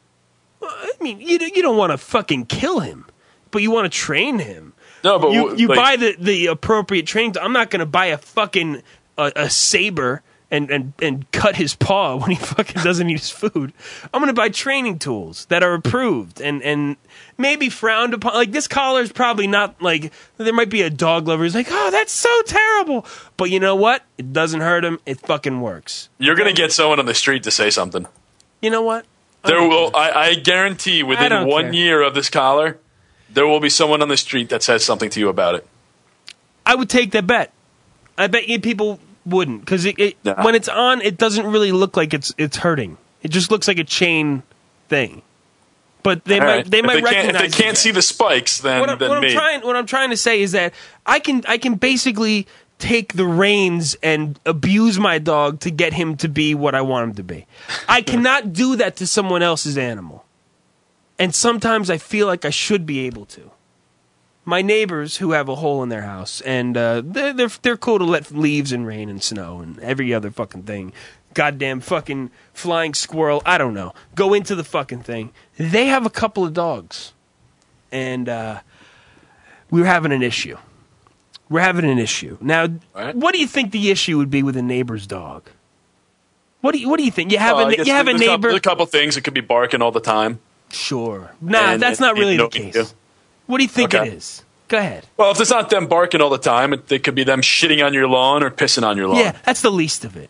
I mean, you you don't want to fucking kill him, but you want to train him. No, but you, you like- buy the, the appropriate training. I'm not going to buy a fucking uh, a saber and, and and cut his paw when he fucking doesn't eat his food. I'm going to buy training tools that are approved and and maybe frowned upon. Like this collar is probably not like there might be a dog lover who's like, oh, that's so terrible. But you know what? It doesn't hurt him. It fucking works. You're going to get someone on the street to say something. You know what? There will, I, I guarantee, I within don't one care. year of this collar, there will be someone on the street that says something to you about it. I would take that bet. I bet you people wouldn't because it, it, Nah. when it's on, it doesn't really look like it's it's hurting. It just looks like a chain thing. But they All might right. they If might they can't, recognize if they can't that. see the spikes, then What, I- then what I'm me. trying what I'm trying to say is that I can I can basically take the reins and abuse my dog to get him to be what I want him to be. I cannot do that to someone else's animal. And sometimes I feel like I should be able to. My neighbors who have a hole in their house, and uh, they're, they're they're cool to let leaves and rain and snow and every other fucking thing, goddamn fucking flying squirrel, I don't know, go into the fucking thing. They have a couple of dogs, and uh, we were having an issue. We're having an issue now. Right. What do you think the issue would be with a neighbor's dog? What do you What do you think? You have Well, I a guess you have a there's couple- neighbor. There's a couple things. It could be barking all the time. Sure. Nah, And- that's and- not really and the no case. big deal. What do you think Okay. it is? Go ahead. Well, if it's not them barking all the time, it, it could be them shitting on your lawn or pissing on your lawn. Yeah, that's the least of it.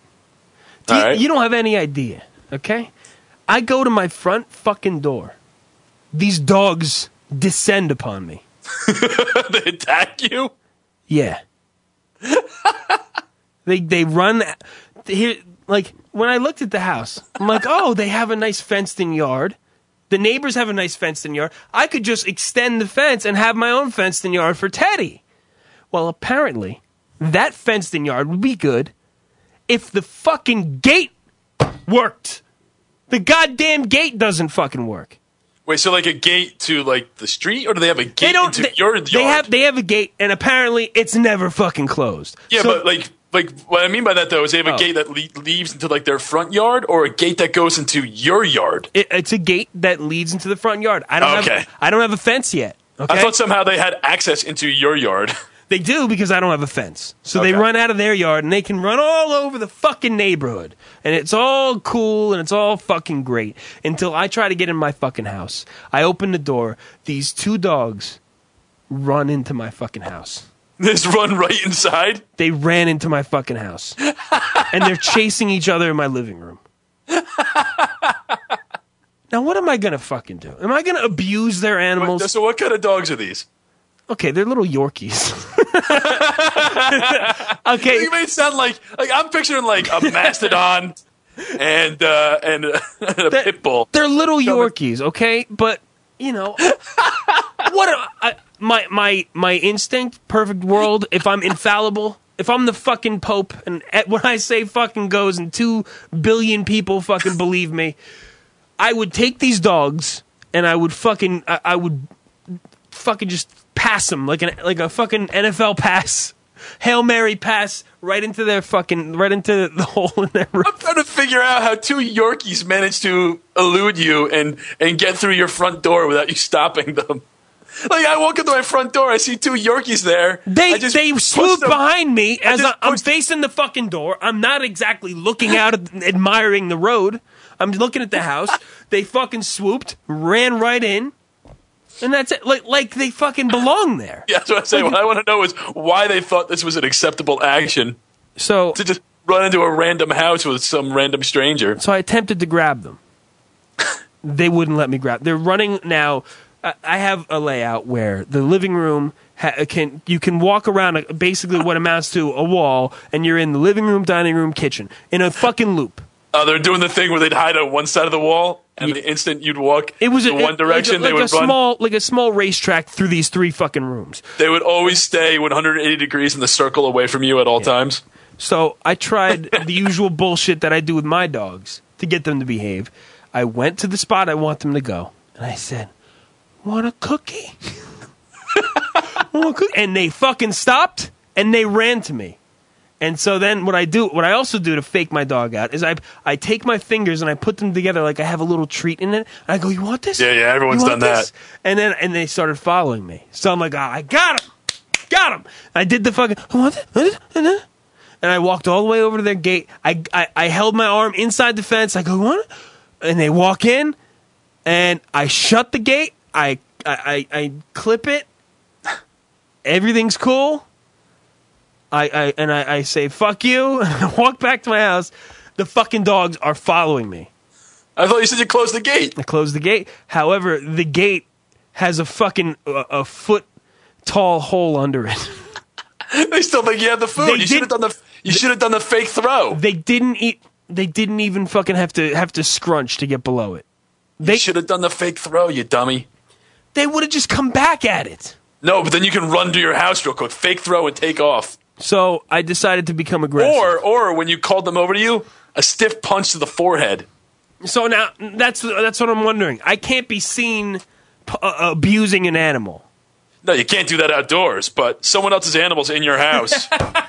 Do All you, right. you don't have any idea, okay? I go to my front fucking door. These dogs descend upon me. They attack you? Yeah. they they run here like when I looked at the house, I'm like, "Oh, they have a nice fenced-in yard. The neighbors have a nice fenced-in yard. I could just extend the fence and have my own fenced-in yard for Teddy." Well, apparently, that fenced-in yard would be good if the fucking gate worked. The goddamn gate doesn't fucking work. Wait, so like a gate to like the street, or do they have a gate They don't. into They, your yard? they have they have a gate, and apparently it's never fucking closed. Yeah, So- but like, like what I mean by that though is they have a Oh. gate that le- leads into like their front yard, or a gate that goes into your yard. It, it's a gate that leads into the front yard. I don't Okay. have I don't have a fence yet. Okay? I thought somehow they had access into your yard. They do because I don't have a fence. So they Okay. run out of their yard and they can run all over the fucking neighborhood. And it's all cool and it's all fucking great until I try to get in my fucking house. I open the door. These two dogs run into my fucking house. Just run right inside. They ran into my fucking house. And they're chasing each other in my living room. Now, what am I going to fucking do? Am I going to abuse their animals? So what kind of dogs are these? Okay, they're little Yorkies. Okay. You made it sound like like I'm picturing like a mastodon and uh, and, uh, and a They're- pit bull. They're little Yorkies, okay? But, you know, what am I, my my my instinct, perfect world, if I'm infallible, if I'm the fucking pope and at- when I say fucking goes and two billion people fucking believe me, I would take these dogs and I would fucking I, I would fucking just pass them like an like a fucking N F L pass. Hail Mary pass right into their fucking right into the hole in their roof. I'm trying to figure out how two Yorkies managed to elude you and and get through your front door without you stopping them. Like I walk into my front door, I see two Yorkies there. They I just they push swoop them- behind me I as just I, I'm pushed- facing the fucking door. I'm not exactly looking out at, admiring the road. I'm looking at the house. They fucking swooped, ran right in, and that's it. Like like they fucking belong there. Yeah, that's what I say. What I want to know is why they thought this was an acceptable action So to just run into a random house with some random stranger. so I attempted to grab them. They wouldn't let me grab. They're running now I, I have a layout where the living room ha- can you can walk around a, basically what amounts to a wall, and you're in the living room, dining room, kitchen in a fucking loop. Uh, they're doing the thing where they'd hide on one side of the wall, and yeah. the instant you'd walk it was in a, one direction, like a, like they would a run. Small, like a small racetrack through these three fucking rooms. They would always stay one hundred eighty degrees in the circle away from you at all yeah. times. So I tried the usual bullshit that I do with my dogs to get them to behave. I went to the spot I want them to go, and I said, "Want a cookie?" Want a cookie? And they fucking stopped, and they ran to me. And so then what I do, what I also do to fake my dog out is I I take my fingers and I put them together like I have a little treat in it. And I go, "You want this?" Yeah, yeah, everyone's done this? that. And then and they started following me. So I'm like, oh, I got him, got him. I did the fucking, "I want this?" And I walked all the way over to their gate. I I, I held my arm inside the fence. I go, "You want it?" And they walk in, and I shut the gate. I I I, I clip it. Everything's cool. I, I and I, I say fuck you, and I walk back to my house. The fucking dogs are following me. I thought you said you closed the gate. I closed the gate. However, the gate has a fucking uh, a foot tall hole under it. They still think you have the food. They you should have done the you should have done the fake throw. They didn't eat. They didn't even fucking have to have to scrunch to get below it. They you should have done the fake throw, you dummy. They would have just come back at it. No, but then you can run to your house real quick, fake throw, and take off. So I decided to become aggressive. Or, or when you called them over to you, a stiff punch to the forehead. So now that's that's what I'm wondering. I can't be seen p- uh, abusing an animal. No, you can't do that outdoors. But someone else's animal's in your house.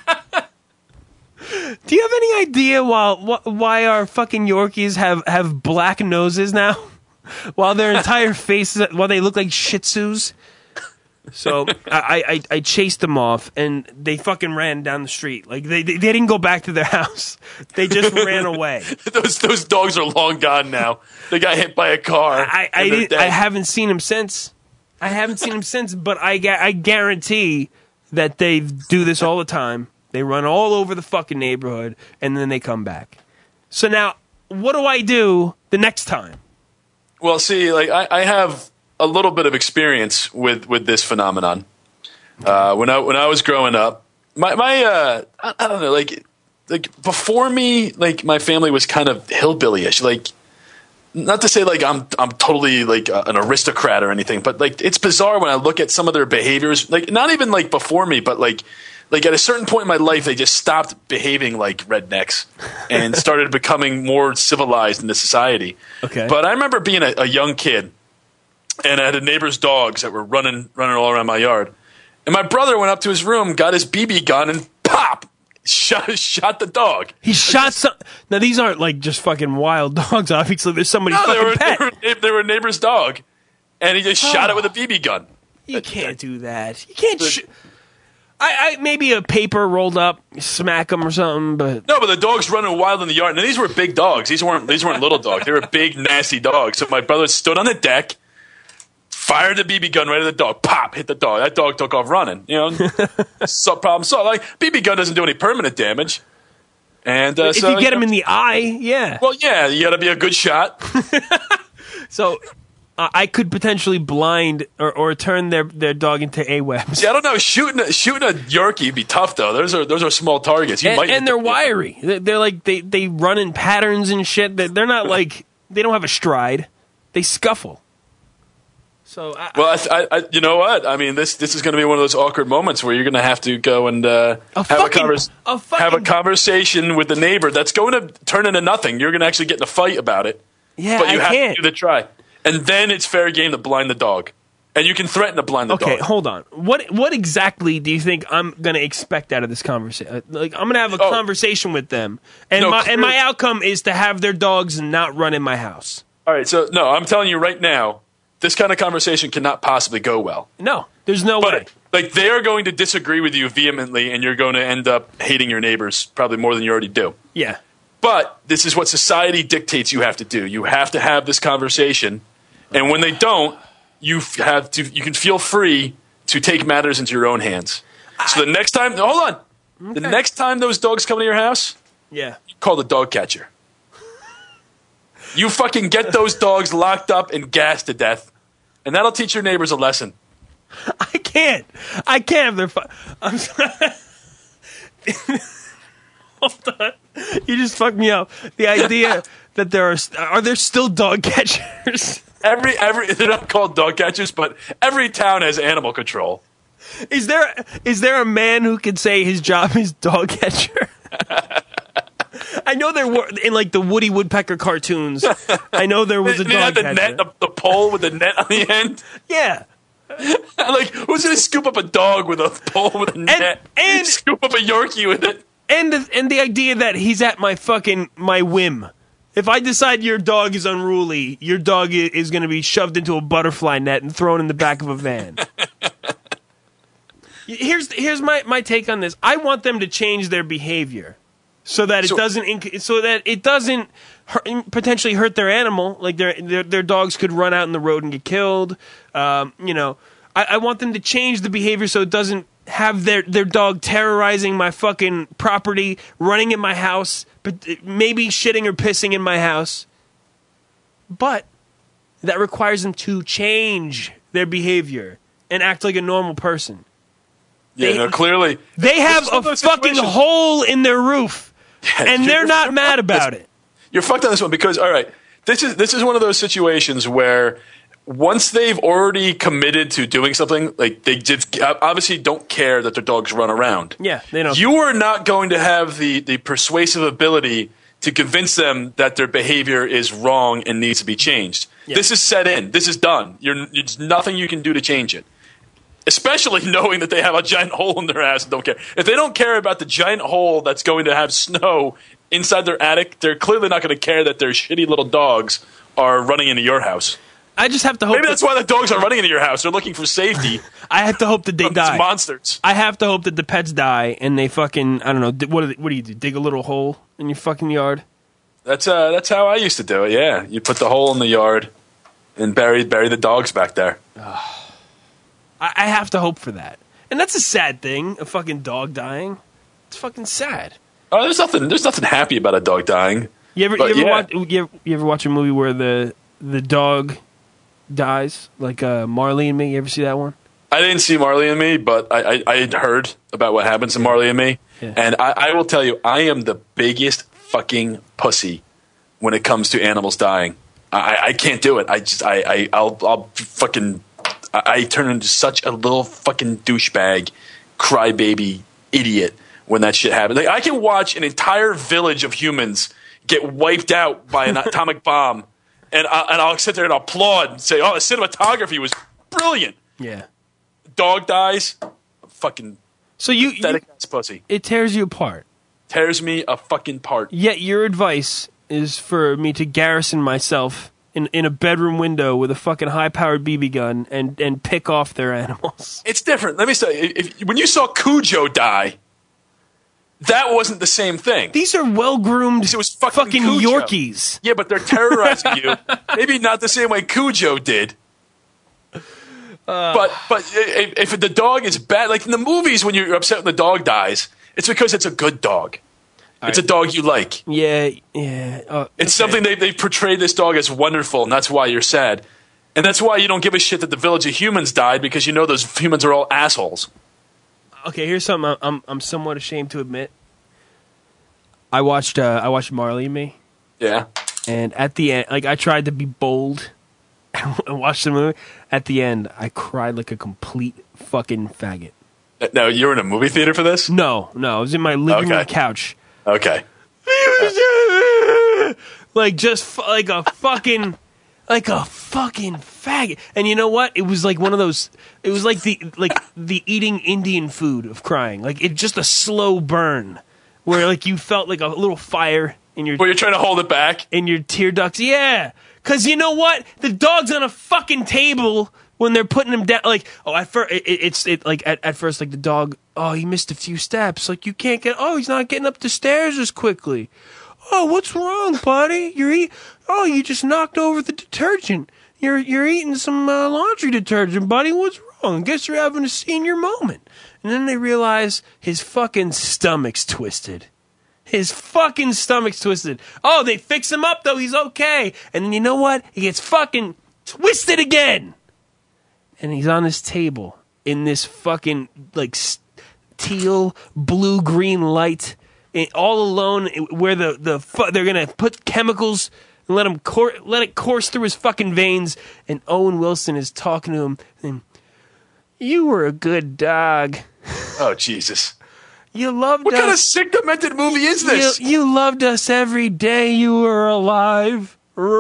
Do you have any idea why why our fucking Yorkies have, have black noses now? While their entire faces, while they look like Shih Tzus. So I, I, I chased them off, and they fucking ran down the street. Like they, they, they didn't go back to their house. They just ran away. those those dogs are long gone now. They got hit by a car. I I, didn't, I haven't seen them since. I haven't seen them since, but I I guarantee that they do this all the time. They run all over the fucking neighborhood, and then they come back. So now, what do I do the next time? Well, see, like I, I have a little bit of experience with, with this phenomenon. Uh, when I when I was growing up, my my uh, I, I don't know, like like before me, like my family was kind of hillbilly-ish. Like, not to say like I'm I'm totally like a, an aristocrat or anything, but like it's bizarre when I look at some of their behaviors. Like not even like before me, but like. Like at a certain point in my life, they just stopped behaving like rednecks and started becoming more civilized into society. Okay. But I remember being a, a young kid, and I had a neighbor's dogs that were running running all around my yard. And my brother went up to his room, got his B B gun, and pop, shot shot the dog. He shot some. Now these aren't like just fucking wild dogs. Obviously, there's somebody's no, fucking they were, pet. They were, they were a neighbor's dog, and he just Oh. shot it with a B B gun. You can't do that. You can't. Sh- I, I maybe a paper rolled up, smack them or something, but No, but the dog's running wild in the yard. And these were big dogs. These weren't these weren't little dogs. They were big, nasty dogs. So my brother stood on the deck, fired the B B gun right at the dog. Pop, hit the dog. That dog took off running. You know, so problem solved. Like B B gun doesn't do any permanent damage. And uh, if so, you get know, him in the eye, yeah. Well, yeah, you got to be a good shot. So uh, I could potentially blind or, or turn their, their dog into AWebs. Yeah, I don't know. Shooting a, shooting a Yorkie would be tough though. Those are those are small targets. You and, might and they're wiry. They're, they're like they, they run in patterns and shit. They're, they're not like they don't have a stride. They scuffle. So I, well, I, I, you know what? I mean, this this is going to be one of those awkward moments where you're going to have to go and uh, a have fucking, a, convers- a fucking, have a conversation with the neighbor that's going to turn into nothing. You're going to actually get in a fight about it. Yeah, but you I have can't. to do the try, and then it's fair game to blind the dog, and you can threaten to blind the okay, dog. hold on. What what exactly do you think I'm going to expect out of this conversation? Like I'm going to have a Oh. conversation with them, and No, my clear- and my outcome is to have their dogs not run in my house. All right, so no, I'm telling you right now, this kind of conversation cannot possibly go well. No, there's no But way. like they are going to disagree with you vehemently, and you're going to end up hating your neighbors probably more than you already do. Yeah. But this is what society dictates you have to do. You have to have this conversation, and when they don't, you f- have to. You can feel free to take matters into your own hands. So the next time, hold on, the next time those dogs come to your house, Yeah. you call the dog catcher. You fucking get those dogs locked up and gassed to death, and that'll teach your neighbors a lesson. I can't. I can't have their. Fu- I'm sorry. Hold on. You just fucked me up. The idea that there are are there still dog catchers? Every every they're not called dog catchers, but every town has animal control. Is there is there a man who can say his job is dog catcher? I know there were in like the Woody Woodpecker cartoons. I know there was a They dog had the catcher. net, the, the pole with the net on the end. Yeah. Like, who's gonna scoop up a dog with a pole with a net? And scoop up a Yorkie with it. And the, and the idea that he's at my fucking my whim. If I decide your dog is unruly, your dog i- is going to be shoved into a butterfly net and thrown in the back of a van. Here's here's my, my take on this. I want them to change their behavior so that it So- doesn't inc- so that it doesn't hurt, potentially hurt their animal. Like their, their their dogs could run out in the road and get killed. Um, you know, I, I want them to change the behavior so it doesn't have their, their dog terrorizing my fucking property, running in my house, but maybe shitting or pissing in my house. But that requires them to change their behavior and act like a normal person. Yeah, They- no, clearly They have It's one a of those fucking situations- hole in their roof, Yeah, and you're- they're you're not fucked mad on this- about it. You're fucked on this one because, all right, this is this is one of those situations where once they've already committed to doing something, like they just obviously don't care that their dogs run around. Yeah, they don't. You are not going to have the, the persuasive ability to convince them that their behavior is wrong and needs to be changed. Yeah. This is set in. This is done. You're, there's nothing you can do to change it. Especially knowing that they have a giant hole in their ass and don't care. If they don't care about the giant hole that's going to have snow inside their attic, they're clearly not going to care that their shitty little dogs are running into your house. I just have to hope. Maybe that's why the dogs are running into your house. They're looking for safety. I have to hope that they from these die. monsters. I have to hope that the pets die and they fucking I don't know. di- What do they, what do you do? Dig a little hole in your fucking yard? That's uh, that's how I used to do it. Yeah, you put the hole in the yard and bury bury the dogs back there. I, I have to hope for that. And that's a sad thing. A fucking dog dying. It's fucking sad. Oh, there's nothing. There's nothing happy about a dog dying. You ever But you ever yeah. watch you ever, you ever watch a movie where the the dog dies like uh, Marley and Me? You ever see that one? I didn't see Marley and Me, but I, I, I had heard about what happens in Marley and Me. Yeah. And I, I will tell you, I am the biggest fucking pussy when it comes to animals dying. I, I can't do it. I just, I, I, I'll, I'll fucking, I, I turn into such a little fucking douchebag, crybaby idiot when that shit happens. Like, I can watch an entire village of humans get wiped out by an atomic bomb, and, I, and I'll sit there and applaud and say, oh, the cinematography was brilliant. Yeah. Dog dies, fucking So you, you pathetic ass pussy. it tears you apart. Tears me a fucking part. Yet your advice is for me to garrison myself in, in a bedroom window with a fucking high-powered B B gun and, and pick off their animals. It's different. Let me say, if, when you saw Cujo die, that wasn't the same thing. These are well-groomed It was fucking, fucking Cujo. Yorkies. Yeah, but they're terrorizing you. Maybe not the same way Cujo did. but but if, if the dog is bad, like in the movies, when you're upset when the dog dies, it's because it's a good dog. It's a dog you like. Yeah, yeah. Uh, It's something they they portray this dog as wonderful, and that's why you're sad. And that's why you don't give a shit that the village of humans died, because you know those humans are all assholes. Okay, here's something I'm, I'm I'm somewhat ashamed to admit. I watched uh, I watched Marley and Me, Yeah. and at the end, like I tried to be bold and watch the movie. At the end, I cried like a complete fucking faggot. Now, you were in a movie theater for this? No, no, I was in my living room Okay. couch. Okay. Like just fu- like a fucking like a fucking faggot. And you know what? It was like one of those it was like the like the eating Indian food of crying. Like it just a slow burn where like you felt like a little fire in your Well, you're trying to hold it back? in your tear ducts. Yeah. Cuz you know what? The dog's on a fucking table when they're putting him down. Like, oh, at first, it, it, it's it, like at, at first, like the dog. Oh, he missed a few steps. Like you can't get. Oh, he's not getting up the stairs as quickly. Oh, what's wrong, buddy? You're eat. Oh, you just knocked over the detergent. You're you're eating some uh, laundry detergent, buddy. What's wrong? Guess you're having a senior moment. And then they realize his fucking stomach's twisted. His fucking stomach's twisted. Oh, they fix him up though. He's okay. And then you know what? He gets fucking twisted again. and he's on this table in this fucking like s- teal, blue, green light, eh, all alone, eh, where the the fu- they're gonna put chemicals and let him cour- let it course through his fucking veins. And Owen Wilson is talking to him. And, you were a good dog. Oh Jesus! You loved What us. kind of sick, demented movie is this? You, you loved us every day you were alive.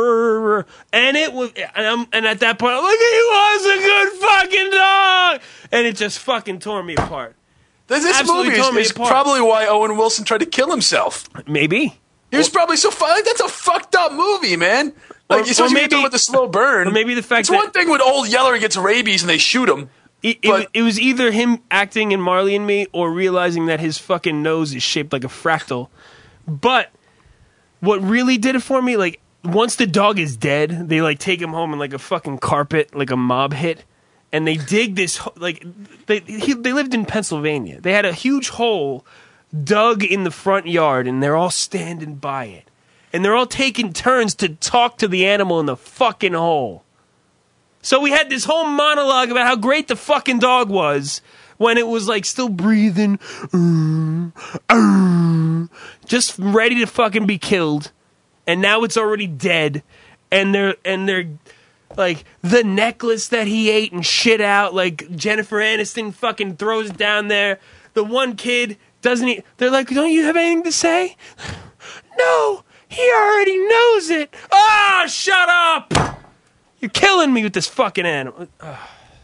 And it was, and, I'm, and at that point, I'm like, he was a good fucking dog. And it just fucking tore me apart. This, this Absolutely movie tore is, me is apart. probably why Owen Wilson tried to kill himself. Maybe. He was probably so fu- like, that's a fucked up movie, man. Like, Or- you're supposed or to maybe- be doing with the slow burn. or maybe the fact it's that- one thing when Old Yeller gets rabies and they shoot him. It, it, it was either him acting in Marley and Me or realizing that his fucking nose is shaped like a fractal. But what really did it for me, like, once the dog is dead, they, like, take him home in, like, a fucking carpet, like a mob hit. And they dig this, ho- like, they, he, they lived in Pennsylvania. They had a huge hole dug in the front yard, and they're all standing by it. And they're all taking turns to talk to the animal in the fucking hole. So we had this whole monologue about how great the fucking dog was when it was like still breathing, uh, uh, just ready to fucking be killed, and now it's already dead, and they're and they're like the necklace that he ate and shit out, like Jennifer Aniston fucking throws it down there. The one kid doesn't eat. They're like, don't you have anything to say? No, he already knows it. Ah, shut up. You're killing me with this fucking animal. Ugh.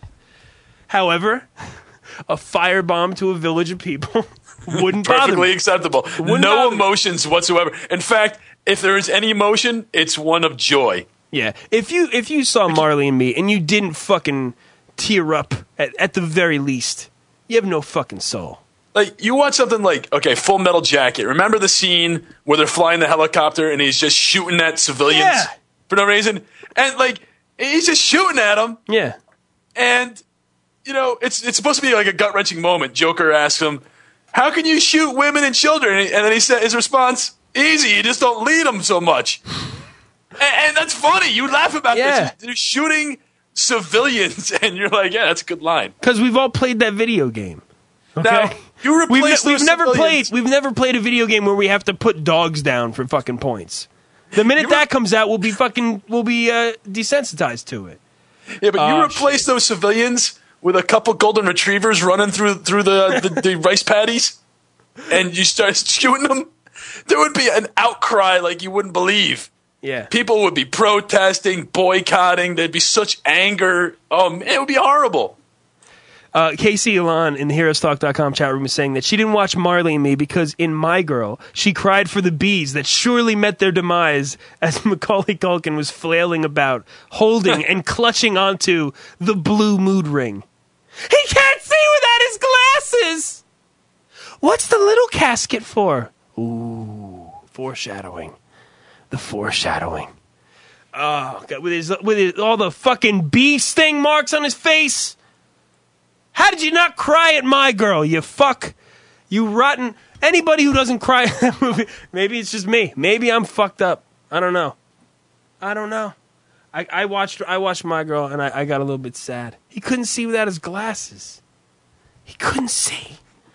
However, a firebomb to a village of people wouldn't bother Perfectly me. acceptable. Wouldn't No bother me. emotions whatsoever. In fact, if there is any emotion, it's one of joy. Yeah, if you if you saw Marley and Me and you didn't fucking tear up at, at the very least, you have no fucking soul. Like, you watch something like, okay, Full Metal Jacket. Remember the scene where they're flying the helicopter and he's just shooting at civilians Yeah. for no reason? And, like, he's just shooting at them. Yeah. And, you know, it's it's supposed to be like a gut-wrenching moment. Joker asks him, how can you shoot women and children? And, he, and then he said, his response, easy, you just don't lead them so much. and, and that's funny. You laugh about Yeah. this. They're shooting civilians, and you're like, yeah, that's a good line. Because we've all played that video game. Okay? Now, you we've, replace ne- we've those never civilians- played. We've never played a video game where we have to put dogs down for fucking points. The minute that comes out, we'll be fucking we'll be uh, desensitized to it. Yeah, but you Oh, replace those civilians with a couple golden retrievers running through through the, the, the rice paddies, and you start shooting them. There would be an outcry like you wouldn't believe. Yeah, people would be protesting, boycotting. There'd be such anger. Oh man, it would be horrible. Uh, Casey Elan in the heroes talk dot com chat room is saying that she didn't watch Marley and Me because in My Girl, she cried for the bees that surely met their demise as Macaulay Culkin was flailing about, holding and clutching onto the blue mood ring. He can't see without his glasses! What's the little casket for? Ooh, foreshadowing. The foreshadowing. Oh, God, with his, with his, all the fucking bee sting marks on his face. How did you not cry at My Girl, you fuck? You rotten... Anybody who doesn't cry at that movie... Maybe it's just me. Maybe I'm fucked up. I don't know. I don't know. I, I watched I watched My Girl, and I, I got a little bit sad. He couldn't see without his glasses. He couldn't see.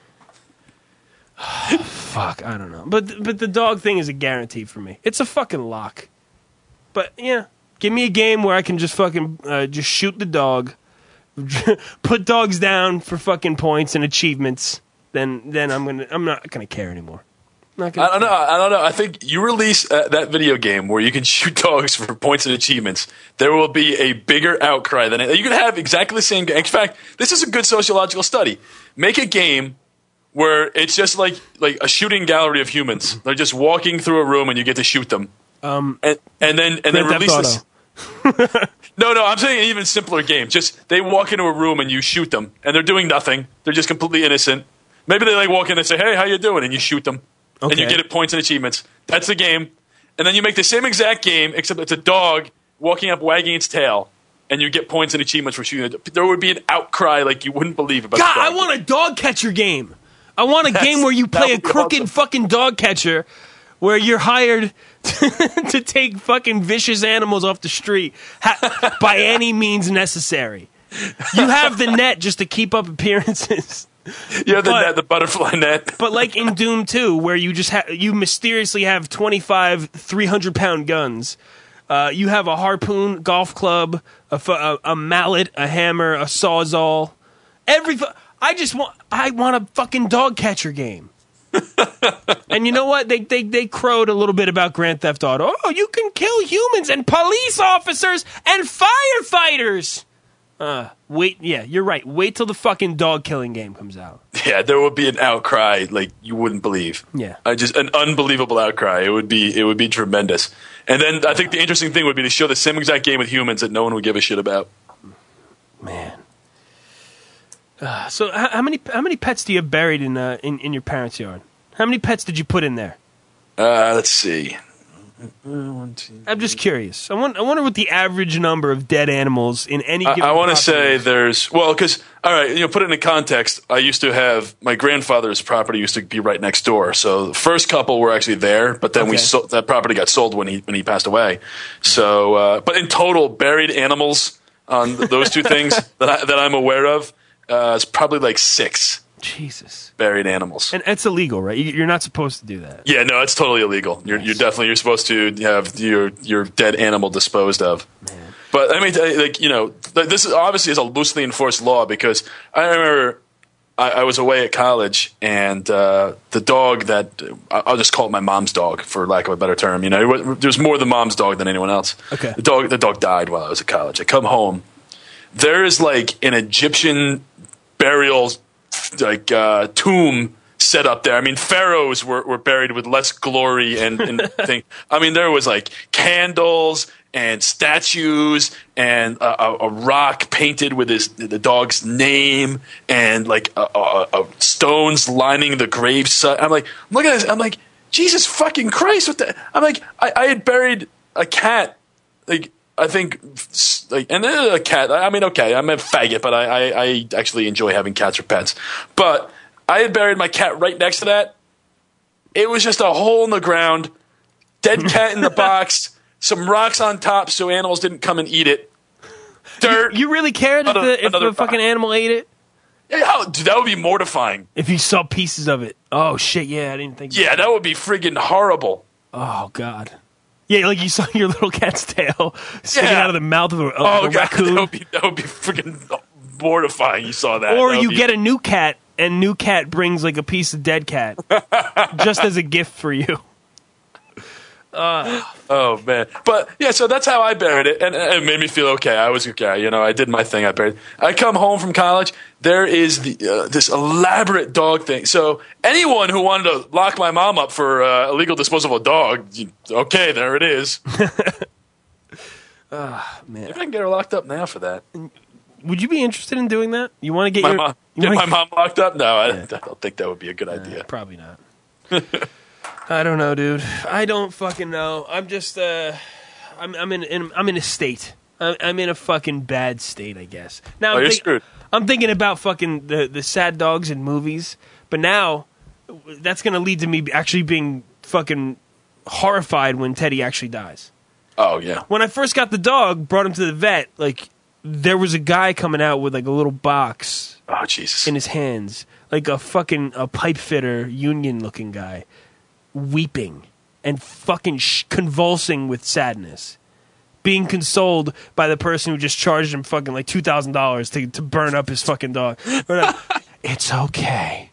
Oh, fuck, I don't know. But, but the dog thing is a guarantee for me. It's a fucking lock. But, yeah, give me a game where I can just fucking... Uh, just shoot the dog... put dogs down for fucking points and achievements, then then I'm gonna I'm not gonna care anymore. Not gonna I don't know. I don't know. I think you release uh, that video game where you can shoot dogs for points and achievements. There will be a bigger outcry than it. You can have exactly the same. In fact, this is a good sociological study. Make a game where it's just like like a shooting gallery of humans. They're just walking through a room and you get to shoot them. Um, and, and then and then Grand release Theft this. No, no, I'm saying an even simpler game. Just they walk into a room and you shoot them, and they're doing nothing. They're just completely innocent. Maybe they like walk in and say, "Hey, how you doing?" and you shoot them, and you Okay. get it points and achievements. That's the game. And then you make the same exact game, except it's a dog walking up, wagging its tail, and you get points and achievements for shooting it. There would be an outcry like you wouldn't believe about. God, the dog. I want a dog catcher game. I want a That's- game where you that play a would be crooked awesome. fucking dog catcher, where you're hired to take fucking vicious animals off the street ha- by any means necessary. You have the net just to keep up appearances. You have the But- net, the butterfly net. But like in Doom two, where you just ha- you mysteriously have twenty-five three hundred pound guns. Uh, you have a harpoon, golf club, a, f- a, a mallet, a hammer, a sawzall. Every fu- I just want I want a fucking dog catcher game. And you know what? They they they crowed a little bit about Grand Theft Auto. Oh, you can kill humans and police officers and firefighters. Uh, wait, yeah, you're right. Wait till the fucking dog killing game comes out. Yeah, there would be an outcry like you wouldn't believe. Yeah. I just an unbelievable outcry. It would be it would be tremendous. And then I think the interesting thing would be to show the same exact game with humans that no one would give a shit about. Man. Uh, so how, how many how many pets do you have buried in uh, in in your parents' yard? How many pets did you put in there? Uh, let's see. One, two, I'm just curious. I want I wonder what the average number of dead animals in any given I, I want to property say is. there's well because all right, you know, put it in context. I used to have my grandfather's property used to be right next door. So the first couple were actually there, but then we Okay. sold, that property got sold when he when he passed away. So, uh, but in total, buried animals on th- those two things that I, that I'm aware of uh, is probably like six. Jesus. Buried animals. And it's illegal, right? You- You're not supposed to do that. Yeah, no, it's totally illegal. You're, you're definitely you're supposed to have your your dead animal disposed of. But I mean, like you know, th- this is obviously is a loosely enforced law because I remember I, I was away at college and uh, the dog that I'll just call it my mom's dog for lack of a better term. You know, it was, there was more the mom's dog than anyone else. Okay. The dog the dog died while I was at college. I come home, there is like an Egyptian burial like uh, tomb set up there. I mean, pharaohs were, were buried with less glory and, and thing. I mean, there was like candles and statues and a, a, a rock painted with his the dog's name and like a, a, a stones lining the grave site. I'm like, I'm looking at this. I'm like, Jesus fucking Christ! What the? I'm like, I, I had buried a cat. Like I think, like, and then a cat. I mean, okay, I'm a faggot, but I, I, I actually enjoy having cats for pets. But I had buried my cat right next to that. It was just a hole in the ground, dead cat in the box, some rocks on top so animals didn't come and eat it. Dirt. You, you really cared if Another- the, if another the fucking rock. animal ate it? Yeah, how- dude, that would be mortifying. If you saw pieces of it. Oh, shit, yeah, I didn't think Yeah, that would be friggin' horrible. Oh, God. Yeah, like you saw your little cat's tail sticking Yeah. out of the mouth of a, of Oh a god, raccoon. that would be that would be friggin' mortifying. You saw that, Or That would you be- get a new cat, and new cat brings like a piece of dead cat, just as a gift for you. Uh, Oh man, but yeah, so that's how I buried it, and it made me feel okay. I was okay, you know. I did my thing. I buried. I come home from college. There is the uh, this elaborate dog thing. So anyone who wanted to lock my mom up for uh, illegal disposal of a dog, you- okay, there it is. Ah, man. Maybe I can get her locked up now for that. Would you be interested in doing that? You want to get My your mom, you get wanna- my mom locked up? No, I, I don't think that would be a good idea. Probably not. I don't know, dude. I don't fucking know. I'm just, uh, I'm, I'm in, in, I'm in a state. I'm, I'm in a fucking bad state, I guess. Now, Oh, I'm you're think- screwed. I'm thinking about fucking the the sad dogs in movies, but now that's gonna lead to me actually being fucking horrified when Teddy actually dies. Oh yeah. When I first got the dog, brought him to the vet, like there was a guy coming out with like a little box. Oh Jesus. In his hands, like a fucking a pipe fitter, union looking guy, weeping and fucking sh- convulsing with sadness, being consoled by the person who just charged him fucking like two thousand dollars to to burn up his fucking dog. But, uh, it's okay.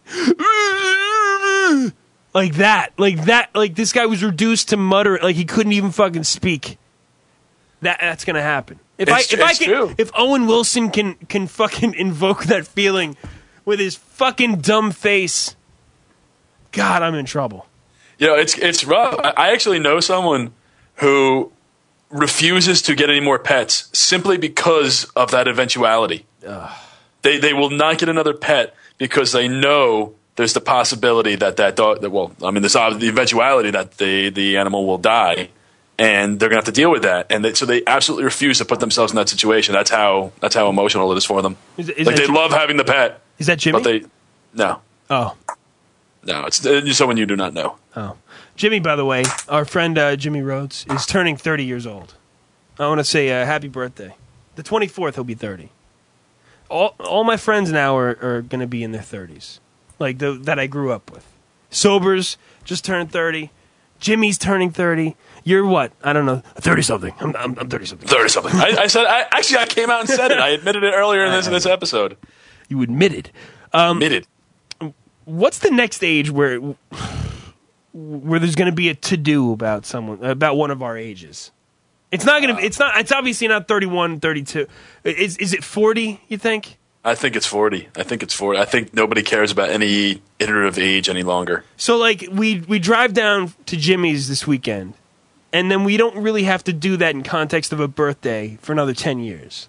Like that, like that, like this guy was reduced to mutter, like he couldn't even fucking speak. That that's gonna happen. If It's- I if I it's can, true. if Owen Wilson can can fucking invoke that feeling with his fucking dumb face, God, I'm in trouble. You know, it's it's rough. I I actually know someone who refuses to get any more pets simply because of that eventuality. They they will not get another pet because they know there's the possibility that that dog. That, well, I mean, there's ob- the eventuality that the the animal will die, and they're gonna have to deal with that. And they, so they absolutely refuse to put themselves in that situation. That's how that's how emotional it is for them. Is, is Like that they Jim- love having the pet. Is that Jimmy? But they no Oh, no. It's uh, someone you do not know. oh, Jimmy. By the way, our friend uh, Jimmy Rhodes is turning thirty years old. I want to say uh, happy birthday. The twenty-fourth, he'll be thirty. all all my friends now are, are going to be in their thirties, like the, that I grew up with. Sobers just turned thirty. Jimmy's turning thirty. You're what? I don't know. thirty something. I'm I'm, I'm thirty something. thirty something. I, I said. I, actually, I came out and said it. I admitted it earlier in this in this episode. You admitted. Um, admitted. What's the next age where where there's going to be a to do about someone about one of our ages? It's not going to. It's not. It's obviously not thirty-one, thirty-two. Is is it forty? You think? I think it's forty. I think it's forty. I think nobody cares about any iterative age any longer. So, like, we we drive down to Jimmy's this weekend, and then we don't really have to do that in context of a birthday for another ten years.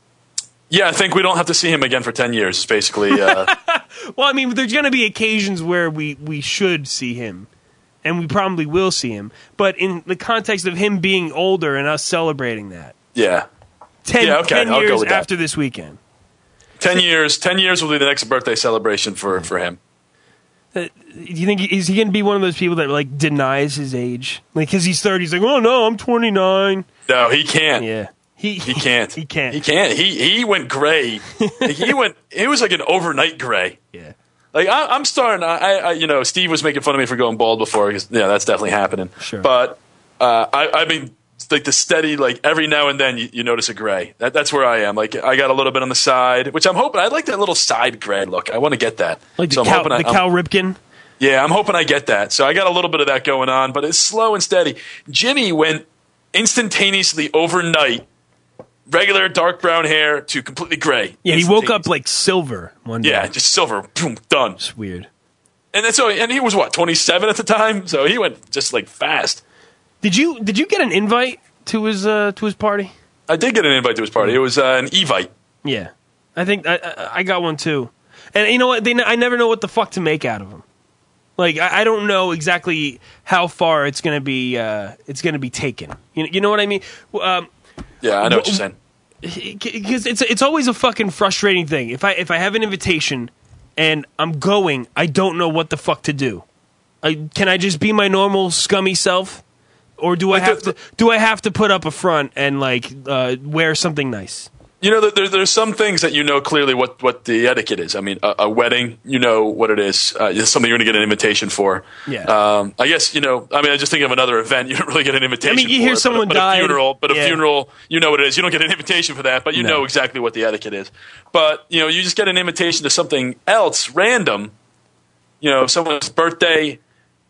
Yeah, I think we don't have to see him again for ten years. It's basically. Uh, well, I mean, there's going to be occasions where we, we should see him, and we probably will see him. But in the context of him being older and us celebrating that, yeah, ten, yeah, okay, ten I'll years go with that. after this weekend. Ten years. Ten years will be the next birthday celebration for, for him. Uh, do you think is he going to be one of those people that like denies his age, like because he's thirty? He's like, oh no, I'm twenty-nine. No, he can't. Yeah, he he can't. he can't. He can't. He he went gray. Like, he went. It was like an overnight gray. Yeah. Like I, I'm starting. I, I you know Steve was making fun of me for going bald before. Because, yeah, that's definitely happening. Sure. But uh, I I mean. Like the steady, like every now and then you, you notice a gray. That, that's where I am. Like I got a little bit on the side, which I'm hoping. I like that little side gray look. I want to get that. Like the so I'm Cal, hoping I, the Cal Ripken. Yeah, I'm hoping I get that. So I got a little bit of that going on, but it's slow and steady. Jimmy went instantaneously overnight, regular dark brown hair to completely gray. Yeah, he woke up like silver one day. Yeah, just silver. Boom, done. It's weird. And then so, and he was what, twenty-seven at the time. So he went just like fast. Did you did you get an invite to his uh, to his party? I did get an invite to his party. It was uh, an Evite. Yeah, I think I, I I got one too. And you know what? They I never know what the fuck to make out of them. Like I, I don't know exactly how far it's gonna be. Uh, it's gonna be taken. You you know what I mean? Um, yeah, I know what you're saying. Because it's it's always a fucking frustrating thing. If I if I have an invitation and I'm going, I don't know what the fuck to do. I, can I just be my normal scummy self? Or do I have to do I have to put up a front and like uh, wear something nice? You know, there, there's some things that you know clearly what, what the etiquette is. I mean, a, a wedding, you know what it is. Uh, it's something you're going to get an invitation for. Yeah. Um, I guess, you know, I mean, I just think of another event. You don't really get an invitation for. I mean, you hear it, someone but, a, but died. a funeral, but yeah. a funeral, you know what it is. You don't get an invitation for that, but you No. know exactly what the etiquette is. But, you know, you just get an invitation to something else, random. You know, someone's birthday.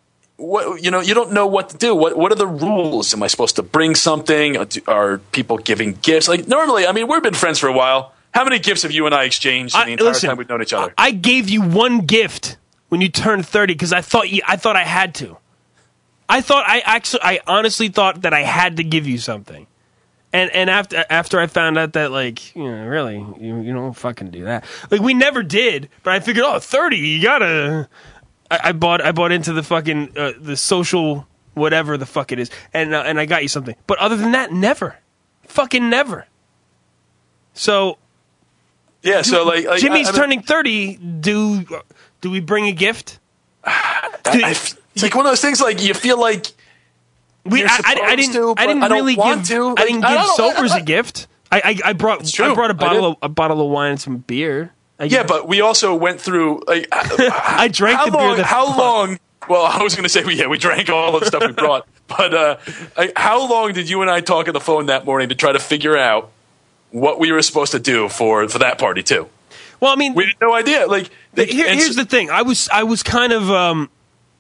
What, you know, you don't know what to do. What what are the rules? Am I supposed to bring something? Are, are people giving gifts? Like normally, I mean, we've been friends for a while. How many gifts have you and I exchanged in the I, entire listen, time we've known each other? I gave you one gift when you turned thirty because I thought you, I thought I had to. I thought I actually, I honestly thought that I had to give you something. And and after after I found out that like you know really you you don't fucking do that. Like we never did, but I figured oh thirty you gotta. I, I bought I bought into the fucking uh, the social whatever the fuck it is, and uh, and I got you something. But other than that, never, fucking never. So yeah, so like, like Jimmy's I, I mean, turning thirty. Do do we bring a gift? I, I, it's like one of those things. Like you feel like we. I, I, I didn't. To, I didn't I don't really want give. to. I Like, didn't I give don't- Sobers I- I- a gift. I I, I brought It's true. I brought a I bottle did. of a bottle of wine and some beer. I Yeah, but we also went through. Like, I drank how the beer long, that- How long? Well, I was going to say, yeah, we drank all of the stuff we brought. But uh, like, how long did you and I talk on the phone that morning to try to figure out what we were supposed to do for, for that party too? Well, I mean, we had no idea. Like, they, Here, here's the thing. I was I was kind of um,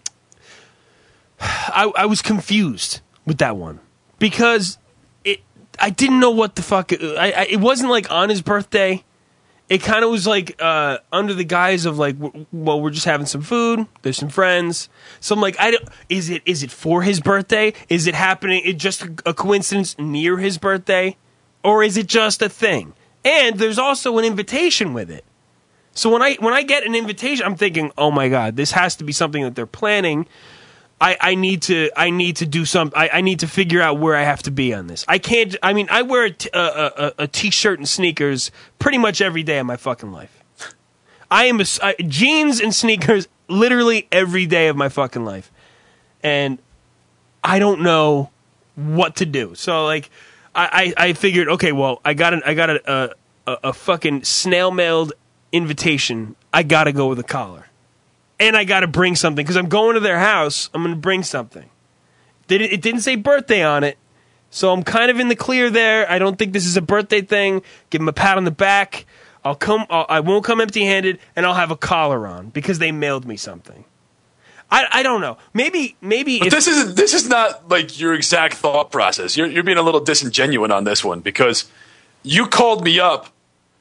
I I was confused with that one because it I didn't know what the fuck. I, I it wasn't like on his birthday. It kind of was like uh, under the guise of like, w- well, we're just having some food. There's some friends. So I'm like, I don't. Is it is it for his birthday? Is it happening? It just a coincidence near his birthday, or is it just a thing? And there's also an invitation with it. So when I when I get an invitation, I'm thinking, oh my god, this has to be something that they're planning. I, I need to I need to do some. I, I need to figure out where I have to be on this. I can't. I mean, I wear a, t- a, a, a t-shirt and sneakers pretty much every day of my fucking life. I am a, I, jeans and sneakers literally every day of my fucking life, and I don't know what to do. So like, I, I, I figured, okay, well, I got an, I got a, a a, a fucking snail mailed invitation, I gotta go with a collar, and I gotta bring something because I'm going to their house. I'm gonna bring something. Did it, it didn't say birthday on it, so I'm kind of in the clear there. I don't think this is a birthday thing. Give them a pat on the back. I'll come. I'll, I won't come empty-handed, and I'll have a collar on because they mailed me something. I, I don't know. Maybe maybe. But if, this is this is not like your exact thought process. You're you're being a little disingenuous on this one because you called me up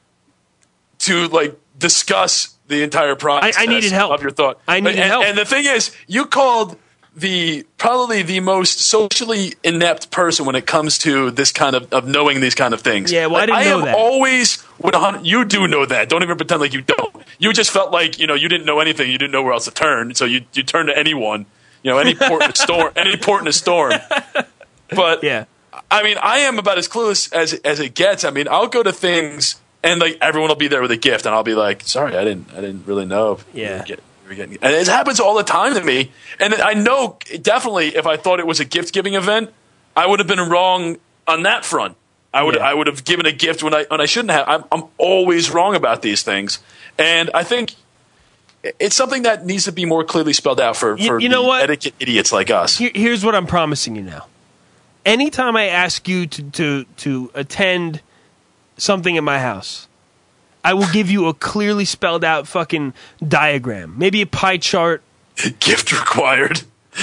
to like discuss the entire process. I, I needed help of your thought. I needed and, help. And the thing is, you called the probably the most socially inept person when it comes to this kind of, of knowing these kind of things. Yeah, well, like, I didn't I know am that. always with a hundred. You do know that. Don't even pretend like you don't. You just felt like you know you didn't know anything. You didn't know where else to turn, so you you turned to anyone. You know, any port in a storm. Any port in a storm. But yeah, I mean, I am about as clueless as as it gets. I mean, I'll go to things and like everyone will be there with a gift, and I'll be like, "Sorry, I didn't, I didn't really know." If Yeah. you were getting, you were getting, and it happens all the time to me. And I know definitely if I thought it was a gift giving event, I would have been wrong on that front. I would Yeah. I would have given a gift when I when I shouldn't have. I'm, I'm always wrong about these things, and I think it's something that needs to be more clearly spelled out for, You- for you know the what? etiquette idiots like us. Here, here's what I'm promising you now. Anytime I ask you to, to, to attend something in my house, I will give you a clearly spelled out fucking diagram. Maybe a pie chart. Gift required.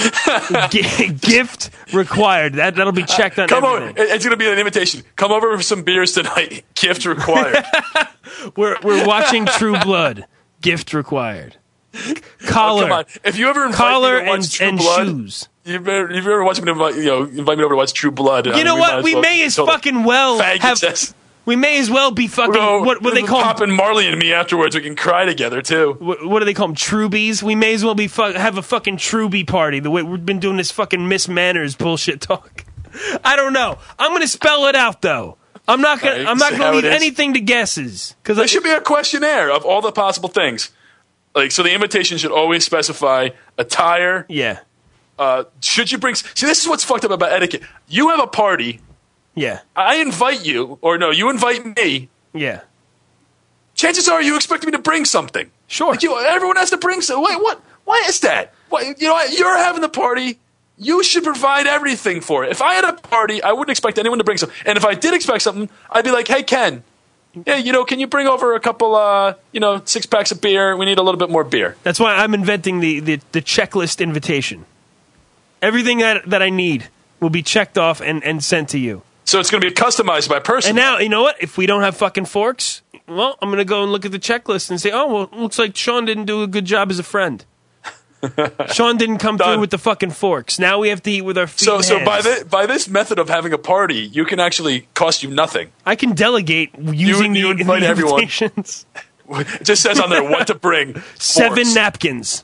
G- gift required. That, that'll be checked on Come everything. over. It's going to be an invitation. Come over for some beers tonight. Gift required. We're, we're watching True Blood. Gift required. Oh, Collar. come on. If you ever invite Collar me to watch and, True and Blood, shoes. You better, if you ever watch me to invite, you know, invite me over to watch True Blood. You know what? We may as fucking well have. We may as well be fucking. We'll, what what do they call Pop and Marley and me afterwards. We can cry together too. What, what do they call them? Trubies. We may as well be fu- have a fucking Trubie party. The way we've been doing this fucking Miss Manners bullshit talk. I don't know. I'm gonna spell it out though. I'm not gonna. Right, I'm not say gonna how leave it is. anything to guesses because There should be a questionnaire of all the possible things. Like, so the invitation should always specify attire. Yeah. Uh, should you bring? See, this is what's fucked up about etiquette. You have a party. Yeah. I invite you, or no, you invite me. Yeah. Chances are you expect me to bring something. Sure. Like you, everyone has to bring something. Wait, what? Why is that? What, you know, what? You're having the party. You should provide everything for it. If I had a party, I wouldn't expect anyone to bring something. And if I did expect something, I'd be like, hey, Ken, yeah, you know, can you bring over a couple, uh, you know, six packs of beer? We need a little bit more beer. That's why I'm inventing the, the, the checklist invitation. Everything that that I need will be checked off and, and sent to you. So it's going to be customized by person. And now, you know what? If we don't have fucking forks, well, I'm going to go and look at the checklist and say, oh, well, it looks like Sean didn't do a good job as a friend. Sean didn't come through with the fucking forks. Now we have to eat with our feet So, and so hands. by this by this method of having a party, you can actually cost you nothing. I can delegate using you the, invite the everyone. invitations. It just says on there what to bring. Seven Forks. napkins.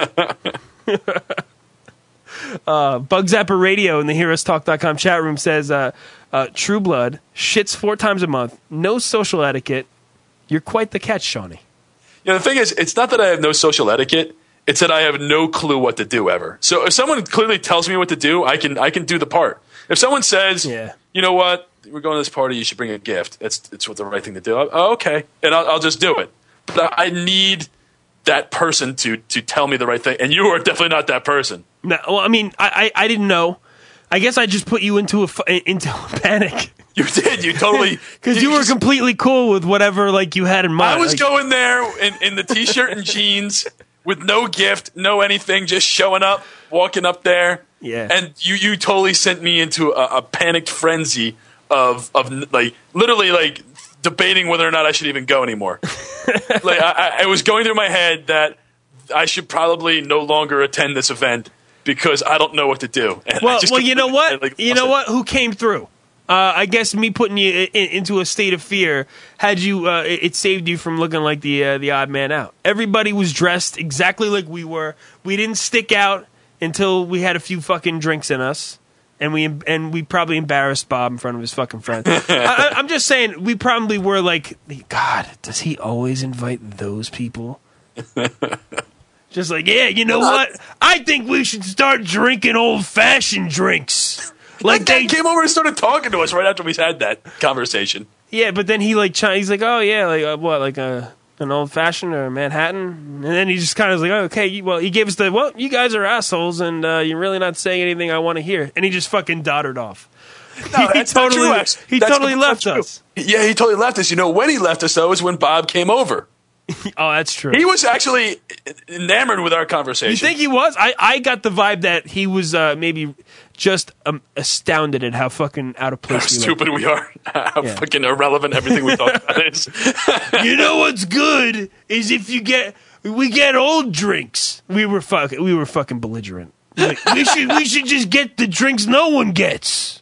uh, Bug Zapper Radio in the heroes talk dot com chat room says, uh, uh, True Blood, shits four times a month, no social etiquette. You're quite the catch, Shawnee. You know, the thing is, it's not that I have no social etiquette. It's that I have no clue what to do ever. So if someone clearly tells me what to do, I can I can do the part. If someone says, Yeah. you know what, we're going to this party, you should bring a gift. It's it's what the right thing to do. Oh, okay, and I'll, I'll just do it. But I need that person to to tell me the right thing, and you are definitely not that person. No, well, I mean, I, I, I didn't know. I guess I just put you into a fu- into a panic. You did. You totally because you were completely cool with whatever like you had in mind. I was Like, going there in, in the t-shirt and jeans with no gift, no anything, just showing up, walking up there. Yeah. And you, you totally sent me into a, a panicked frenzy of of like literally like debating whether or not I should even go anymore. Like I, I, it was going through my head that I should probably no longer attend this event because I don't know what to do. And I Well, just well, you know completely- what? like, You know what? Who came through? Uh, I guess me putting you in, into a state of fear had you. Uh, it it saved you from looking like the uh, the odd man out. Everybody was dressed exactly like we were. We didn't stick out until we had a few fucking drinks in us, and we and we probably embarrassed Bob in front of his fucking friends. I, I, I'm just saying, we probably were like, God, does he always invite those people? Just like, yeah, you know what? I think we should start drinking old fashioned drinks. Like that guy they came over and started talking to us right after we had that conversation. Yeah, but then he like chi- he's like, oh yeah, like uh, what, like a an old fashioned or a Manhattan, and then he just kind of was like, oh, okay, you, well, he gave us the well, you guys are assholes, and uh, you're really not saying anything I want to hear, and he just fucking doddered off. No, he that's not totally, true, actually. he That's totally not left true. us. Yeah, he totally left us. You know, when he left us, though, is when Bob came over. Oh, that's true. He was actually enamored with our conversation. You think he was? I, I got the vibe that he was uh, maybe just um, astounded at how fucking out of How place we stupid we are. How Yeah. fucking irrelevant everything we talk about is. You know what's good is if you get we get old drinks. We were fucking we were fucking belligerent. Like, we should we should just get the drinks no one gets.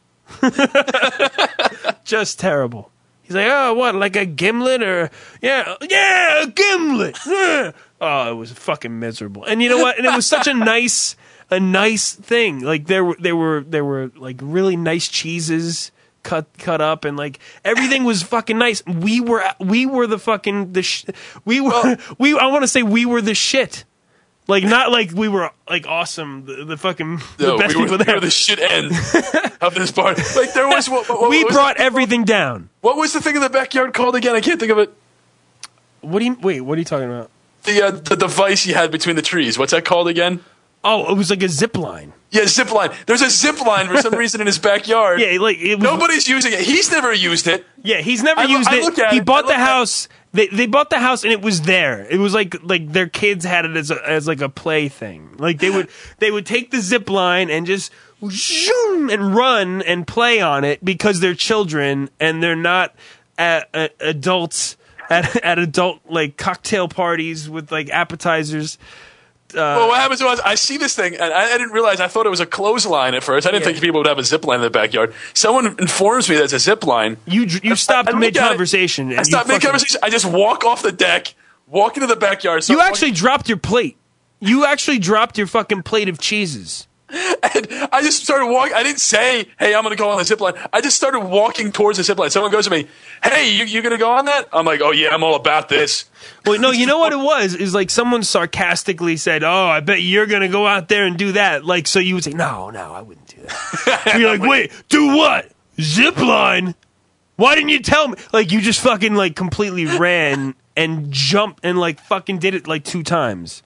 Just terrible. He's like, oh, what, like a gimlet or yeah, yeah, a gimlet. Yeah. Oh, it was fucking miserable. And you know what? And it was such a nice, a nice thing. Like there were, there were, there were like really nice cheeses cut, cut up, and like everything was fucking nice. We were, we were the fucking the, sh- we were, we. I want to say we were the shit. Like not like we were like awesome, the, the fucking the No, best we were, people we there. were the shit end of this party. Like there was what, what, what we was brought the, everything down. What was the thing in the backyard called again? I can't think of it. What do you wait? What are you talking about? The uh, the device you had between the trees. What's that called again? Oh, it was like a zip line. Yeah, zip line. There's a zip line for some reason in his backyard. Yeah, like it was, nobody's using it. He's never used it. Yeah, he's never I lo- used I it. look at He it, bought I the look at house. They they bought the house and it was there. It was like like their kids had it as a, as like a play thing. Like they would they would take the zip line and just zoom and run and play on it because they're children and they're not uh, uh, adults at at adult like cocktail parties with like appetizers. Uh, well, what happens was I see this thing, and I, I didn't realize. I thought it was a clothesline at first. I didn't Yeah. think people would have a zip line in the backyard. Someone informs me there's a zip line. You you stopped I look mid at it, conversation. I stopped mid conversation. I just walk off the deck, walk into the backyard. You actually dropped your plate. You actually dropped your fucking plate of cheeses. And I just started walking. I didn't say, "Hey, I'm going to go on the zip line." I just started walking towards the zip line. Someone goes to me, "Hey, you you going to go on that?" I'm like, "Oh yeah, I'm all about this." Well, no, you know what it was? Is like someone sarcastically said, "Oh, I bet you're going to go out there and do that." Like, so you would say, "No, no, I wouldn't do that." And you're like, "Wait, do what? Zip line? Why didn't you tell me?" Like, you just fucking like completely ran and jumped and like fucking did it like two times.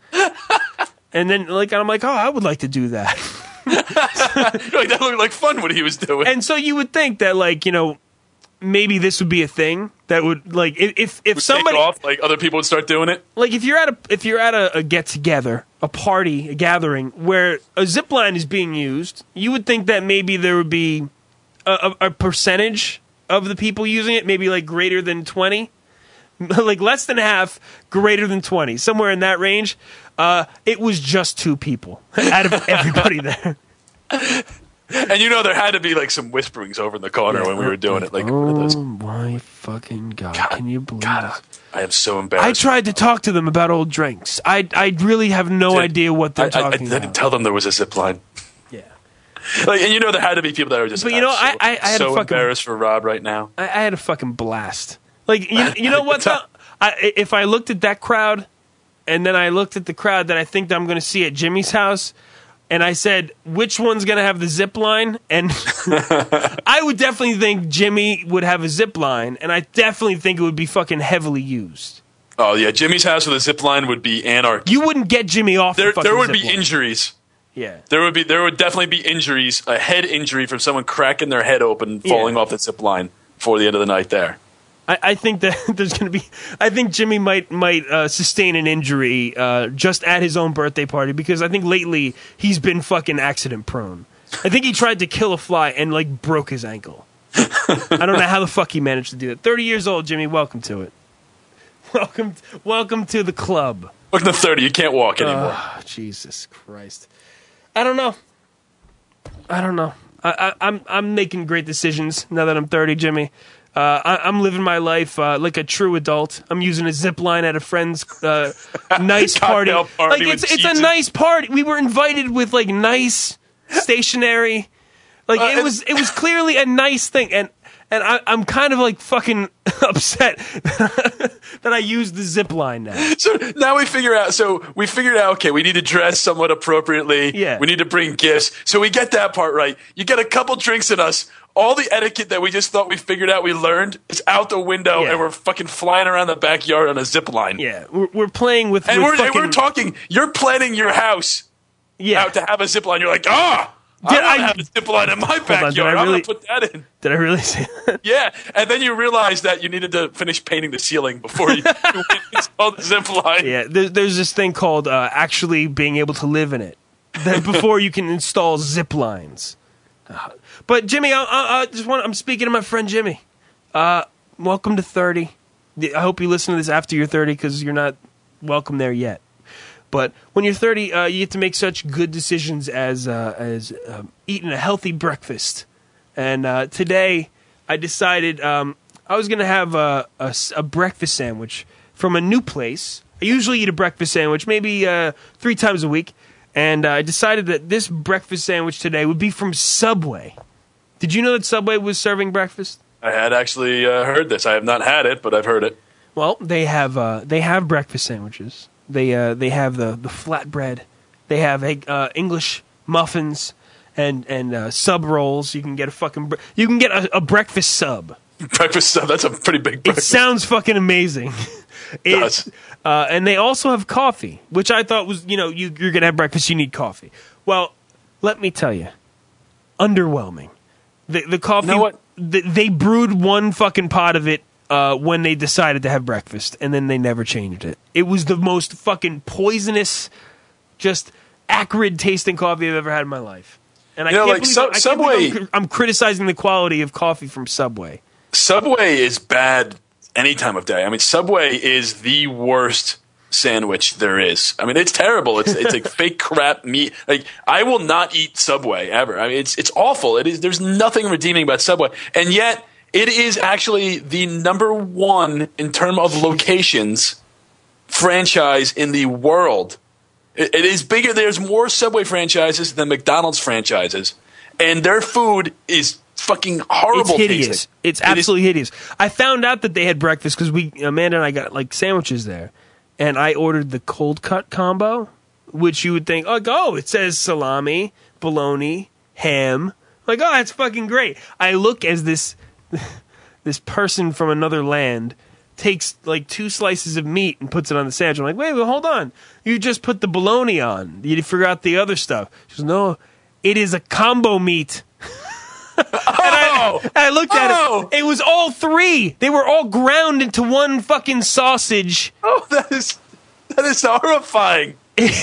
And then like I'm like, "Oh, I would like to do that." Like, that looked like fun what he was doing. And so you would think that like, you know, maybe this would be a thing that would like if if, if Would somebody take off, like other people would start doing it. like if you're at a if you're at a, a get together, a party, a gathering where a zip line is being used, you would think that maybe there would be a, a, a percentage of the people using it, maybe like greater than twenty, like less than half, greater than twenty, somewhere in that range. Uh, it was just two people out of everybody there. And you know there had to be like some whisperings over in the corner Yeah. when we were doing it. Like, Oh what are those? my fucking god! Can you believe God, this? I am so I embarrassed. tried to talk to them about old drinks. I I really have no Did- idea what they're I, I, I talking didn't about. tell them there was a zip line. Yeah. Like, and you know there had to be people that were just. But you know, I'm so, I- I- I had so a fucking- embarrassed for Rob right now. I, I had a fucking blast. Like you, you know what? Though? I, if I looked at that crowd, and then I looked at the crowd that I think that I'm going to see at Jimmy's house, and I said, which one's going to have the zip line? And I would definitely think Jimmy would have a zip line, and I definitely think it would be fucking heavily used. Oh yeah, Jimmy's house with a zip line would be anarchy. You wouldn't get Jimmy off. There, the fucking there would zip be line. injuries. Yeah. There would be, there would definitely be injuries. A head injury from someone cracking their head open, falling Yeah. off the zip line before the end of the night. There. I, I think that there's going to be. I think Jimmy might might uh, sustain an injury uh, just at his own birthday party because I think lately he's been fucking accident prone. I think he tried to kill a fly and like broke his ankle. I don't know how the fuck he managed to do that. Thirty years old, Jimmy. Welcome to it. Welcome, welcome to the club. Welcome to thirty. You can't walk anymore. Oh, Jesus Christ. I don't know. I don't know. I, I, I'm I'm making great decisions now that I'm thirty, Jimmy. Uh, I, I'm living my life uh, like a true adult. I'm using a zip line at a friend's uh, nice party. Cocktail party Like it's with it's a cheese. nice party. We were invited with like nice stationery. Like Uh, it was it was clearly a nice thing, and and I, I'm kind of like fucking upset that I used the zip line now. So now we figure out. So we figured out. Okay, we need to dress somewhat appropriately. Yeah. We need to bring gifts. So we get that part right. You get a couple drinks in us. all the etiquette that we just thought we figured out, we learned, is out the window, Yeah. and we're fucking flying around the backyard on a zip line. Yeah, we're, we're playing with. And with we're, fucking, we're talking. You're planning your house Yeah. out to have a zip line. You're like, ah, I Did want I- to have a zip line in my on, did backyard. I I'm really- going to put that in. Did I really say that? Yeah, and then you realize that you needed to finish painting the ceiling before you install the zip line. Yeah, there, there's this thing called uh, actually being able to live in it that before you can install zip lines. Uh, but Jimmy, I, I, I just want I'm speaking to my friend Jimmy. Uh, welcome to thirty. I hope you listen to this after you're thirty because you're not welcome there yet. But when you're thirty, uh, you get to make such good decisions as uh, as um, eating a healthy breakfast. And uh, today, I decided um, I was going to have a, a s- a breakfast sandwich from a new place. I usually eat a breakfast sandwich maybe uh, three times a week. And uh, I decided that this breakfast sandwich today would be from Subway. Did you know that Subway was serving breakfast? I had actually uh, heard this. I have not had it, but I've heard it. Well, they have uh, they have breakfast sandwiches. They uh, they have the the flatbread. They have egg, uh, English muffins and and uh, sub rolls. You can get a fucking bre- you can get a, a breakfast sub. Breakfast stuff. That's a pretty big It breakfast. sounds fucking amazing. It does. Uh, and they also have coffee, which I thought was, you know, you, you're going to have breakfast, you need coffee. Well, let me tell you, underwhelming. The, the coffee, You know what? The, they brewed one fucking pot of it uh, when they decided to have breakfast, and then they never changed it. It was the most fucking poisonous, just acrid tasting coffee I've ever had in my life. And I You know, can't like, believe, Sub- I can't Subway- believe I'm, I'm criticizing the quality of coffee from Subway. Subway is bad any time of day. I mean, Subway is the worst sandwich there is. I mean, it's terrible. It's it's like fake crap meat. Like, I will not eat Subway ever. I mean, it's it's awful. It is. There's nothing redeeming about Subway, and yet it is actually the number one in terms of locations franchise in the world. It, it is bigger. There's more Subway franchises than McDonald's franchises, and their food is fucking horrible. It's hideous. tasting. It's It is- absolutely hideous. I found out that they had breakfast because we Amanda and I got like sandwiches there, and I ordered the cold cut combo, which you would think, like, oh, it says salami, bologna, ham. Like, oh, that's fucking great. I look as this this person from another land takes like two slices of meat and puts it on the sandwich. I'm like, wait, well, hold on. You just put the bologna on. You forgot the other stuff. She goes, no, it is a combo meat. And I, and I looked at Oh! it. It was all three. They were all ground into one fucking sausage. Oh, that is that is horrifying.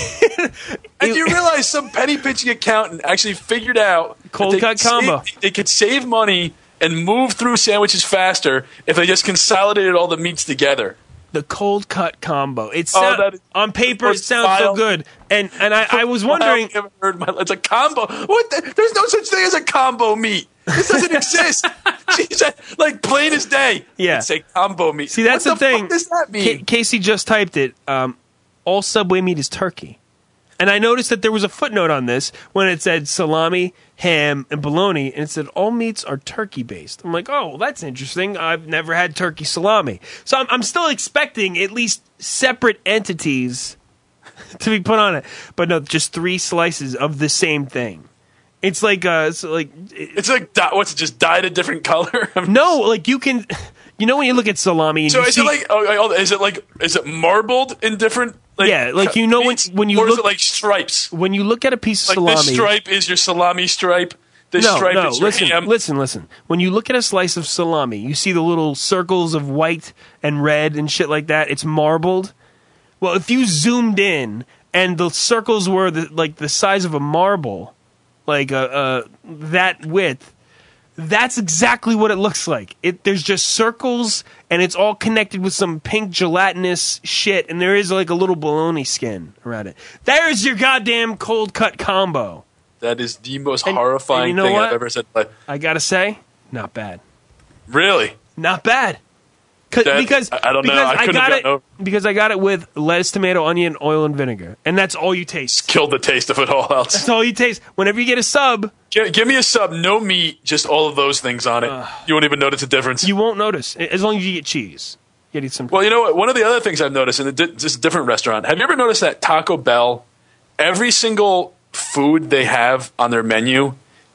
And you realize some penny pinching accountant actually figured out that Cold they cut could save- combo. they could save money and move through sandwiches faster if they just consolidated all the meats together. The cold cut combo. It Oh, sound, that is on paper it most sounds so vile- good. And and I, I was wondering. I've never heard my, it's a combo. What? The, there's no such thing as a combo meat. This doesn't exist. She said, like plain as day. Yeah. It's a combo meat. See, that's what the, thing. Fuck does that mean? Ca- Casey just typed it. Um, all Subway meat is turkey. And I noticed that there was a footnote on this when it said salami, ham, and bologna, and it said all meats are turkey based. I'm like, oh, well, that's interesting. I've never had turkey salami. So I'm, I'm still expecting at least separate entities to be put on it. But no, just three slices of the same thing. It's like, uh, it's like, It's like di- what's it? Just dyed a different color. no, like you can, you know, when you look at salami, and So you is see, it like? Oh, oh, is it like? Is it marbled in different? Like, Yeah, like, you know, when- meats? when you or is look- it like stripes? when you look at a piece of Like salami, this stripe is your salami stripe. This no, stripe no, is your listen, ham. listen, listen. When you look at a slice of salami, you see the little circles of white and red and shit like that. It's marbled. Well, if you zoomed in and the circles were the, like the size of a marble, like uh, uh, that width, that's exactly what it looks like. It there's just circles and it's all connected with some pink gelatinous shit, and there is like a little bologna skin around it. There's your goddamn cold cut combo. That is the most And- horrifying and you know thing what? I've ever said. in my life. I gotta say, not bad. Really? Not bad. 'Cause- That- because I- I don't know. because I couldn't have got it gotten over- because I got it with lettuce, tomato, onion, oil, and vinegar, and that's all you taste. Killed the taste of it all else. That's all you taste. Whenever you get a sub, Give, give me a sub, no meat, just all of those things on it. You won't even notice a difference. you won't notice as long as you get cheese. You get some. Well, you know what? One of the other things I've noticed in a di- just a different restaurant. Have you ever noticed that Taco Bell, every single food they have on their menu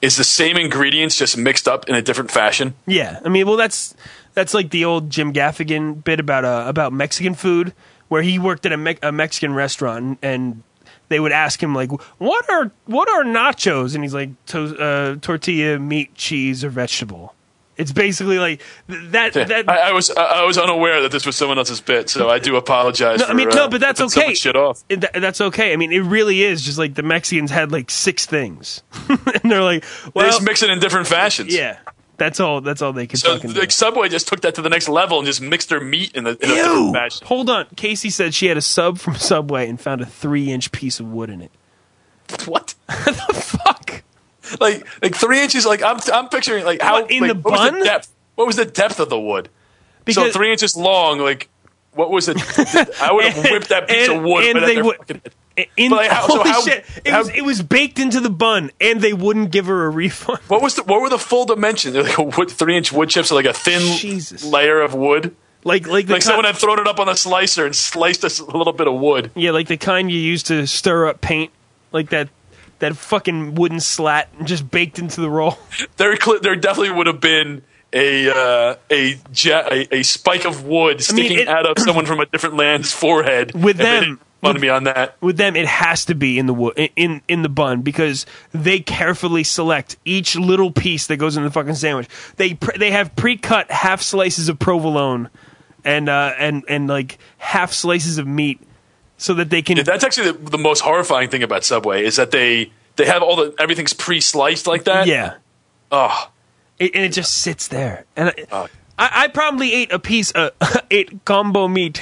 is the same ingredients just mixed up in a different fashion. Yeah, I mean, well, that's that's like the old Jim Gaffigan bit about uh, about Mexican food, where he worked at a, Me- a Mexican restaurant, and they would ask him like, "What are what are nachos?" And he's like, to- uh, "Tortilla, meat, cheese, or vegetable." It's basically like th- that. Yeah, that I, I was I I was unaware that this was someone else's bit, so I do apologize. No, for, I mean, no, uh, but that's ripping so okay. much shit off. It- th- that's okay. I mean, it really is just like the Mexicans had like six things, and they're like, They well, just mix it in different fashions. yeah, that's all. That's all they could So fucking do. like Subway just took that to the next level and just mixed their meat in, the, in a Ew! different fashion. Hold on, Casey said she had a sub from Subway and found a three-inch piece of wood in it. What? the fuck? Like like three inches. Like I'm I'm picturing like how What, in like, the what was bun? the depth? What was the depth of the wood? so Because- three inches long. Like what was it? I would have whipped that piece and, of wood. and right at they their would. fucking- In, But like, how- so holy how- shit! It how- was it was baked into the bun, and they wouldn't give her a refund. What was the what were the full dimensions? They're like a wood, three inch wood chips, or like a thin Jesus. layer of wood. Like like the Like ki- someone had thrown it up on the slicer and sliced us a little bit of wood. yeah, like the kind you use to stir up paint, like that that fucking wooden slat, just baked into the roll. There, cl- there definitely would have been a uh, a, ja- a a spike of wood sticking it- out of someone from a different land's forehead. With if they them- didn't fund me on that. With them, it has to be in the wo- in in the bun because they carefully select each little piece that goes in the fucking sandwich. They pre- they have pre-cut half slices of provolone and uh, and and like half slices of meat so that they can. Yeah, that's actually the, the most horrifying thing about Subway is that they they have all the everything's pre-sliced like that. Yeah. Oh, It, and it just sits there. And I, Oh. I, I probably ate a piece, uh, ate combo meat.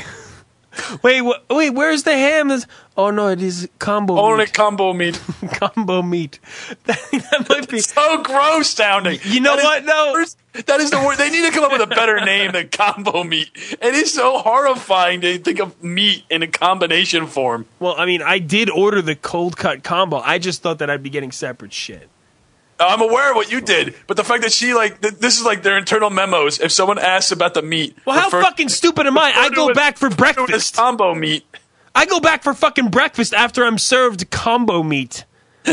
wait, wh- wait, where's the ham? There's- oh no, it is combo only meat. combo meat. combo meat. That, that might be. So gross sounding. You know That is what? the No. worst- that is the word. They need to come up with a better name than combo meat. It is so horrifying to think of meat in a combination form. Well, I mean, I did order the cold cut combo. I just thought that I'd be getting separate shit. I'm aware of what you did, but the fact that she like th- this is like their internal memos. If someone asks about the meat, Well, how refer- fucking stupid am I? I refer go to it- back for refer to it as breakfast. combo meat. I go back for fucking breakfast after I'm served combo meat,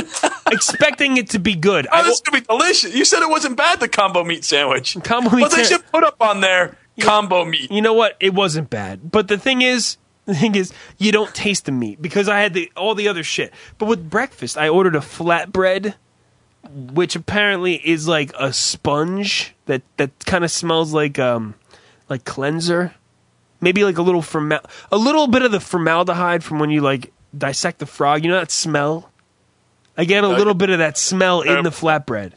expecting it to be good. Oh, I, this is gonna be delicious. You said it wasn't bad, the combo meat sandwich. Combo meat Well, they sa- should put up on there combo meat. You know what? It wasn't bad. But the thing is, the thing is, you don't taste the meat because I had the all the other shit. But with breakfast, I ordered a flatbread, which apparently is like a sponge that that kind of smells like um like cleanser. Maybe like a little formal a little bit of the formaldehyde from when you like dissect the frog. You know that smell? I get a Uh, little bit of that smell in the flatbread.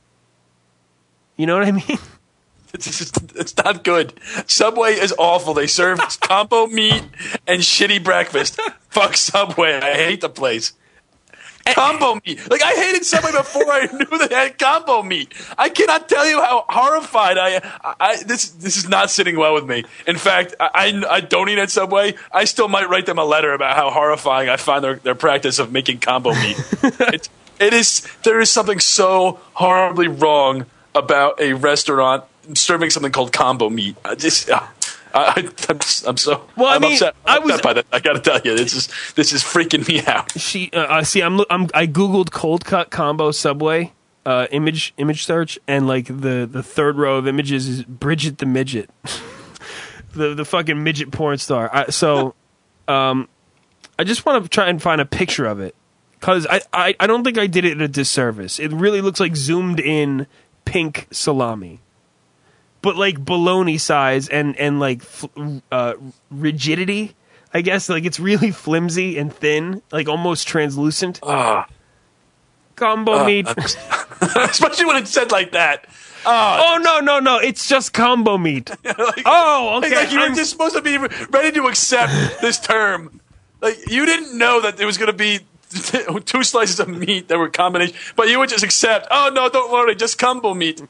You know what I mean? It's, just, it's not good. Subway is awful. They serve combo meat and shitty breakfast. Fuck Subway. I hate the place. Combo meat. Like, I hated Subway before I knew they had combo meat. I cannot tell you how horrified I am. I, I, this, this is not sitting well with me. In fact, I, I, I don't eat at Subway. I still might write them a letter about how horrifying I find their, their practice of making combo meat. it, it is, there is something so horribly wrong about a restaurant serving something called combo meat. I just... Uh, I, I'm, I'm so. Well, I I'm mean, upset. I I'm was- upset by that. I got to tell you, this is this is freaking me out. She uh, uh, see, I'm, loo- I'm I googled cold cut combo Subway uh, image image search, and like the, the third row of images is Bridget the midget, the the fucking midget porn star. I, so, um, I just want to try and find a picture of it because I, I I don't think I did it a disservice. It really looks like zoomed in pink salami. But like bologna size and and like f- uh, rigidity, I guess. Like it's really flimsy and thin, like almost translucent. Ah, Combo uh, meat. especially when it's said like that. Oh no no no! It's just combo meat. Like, Oh, okay. Like, like you were I'm- just supposed to be ready to accept this term. Like you didn't know that there was going to be two slices of meat that were combination, but you would just accept. Oh no, don't worry, just combo meat.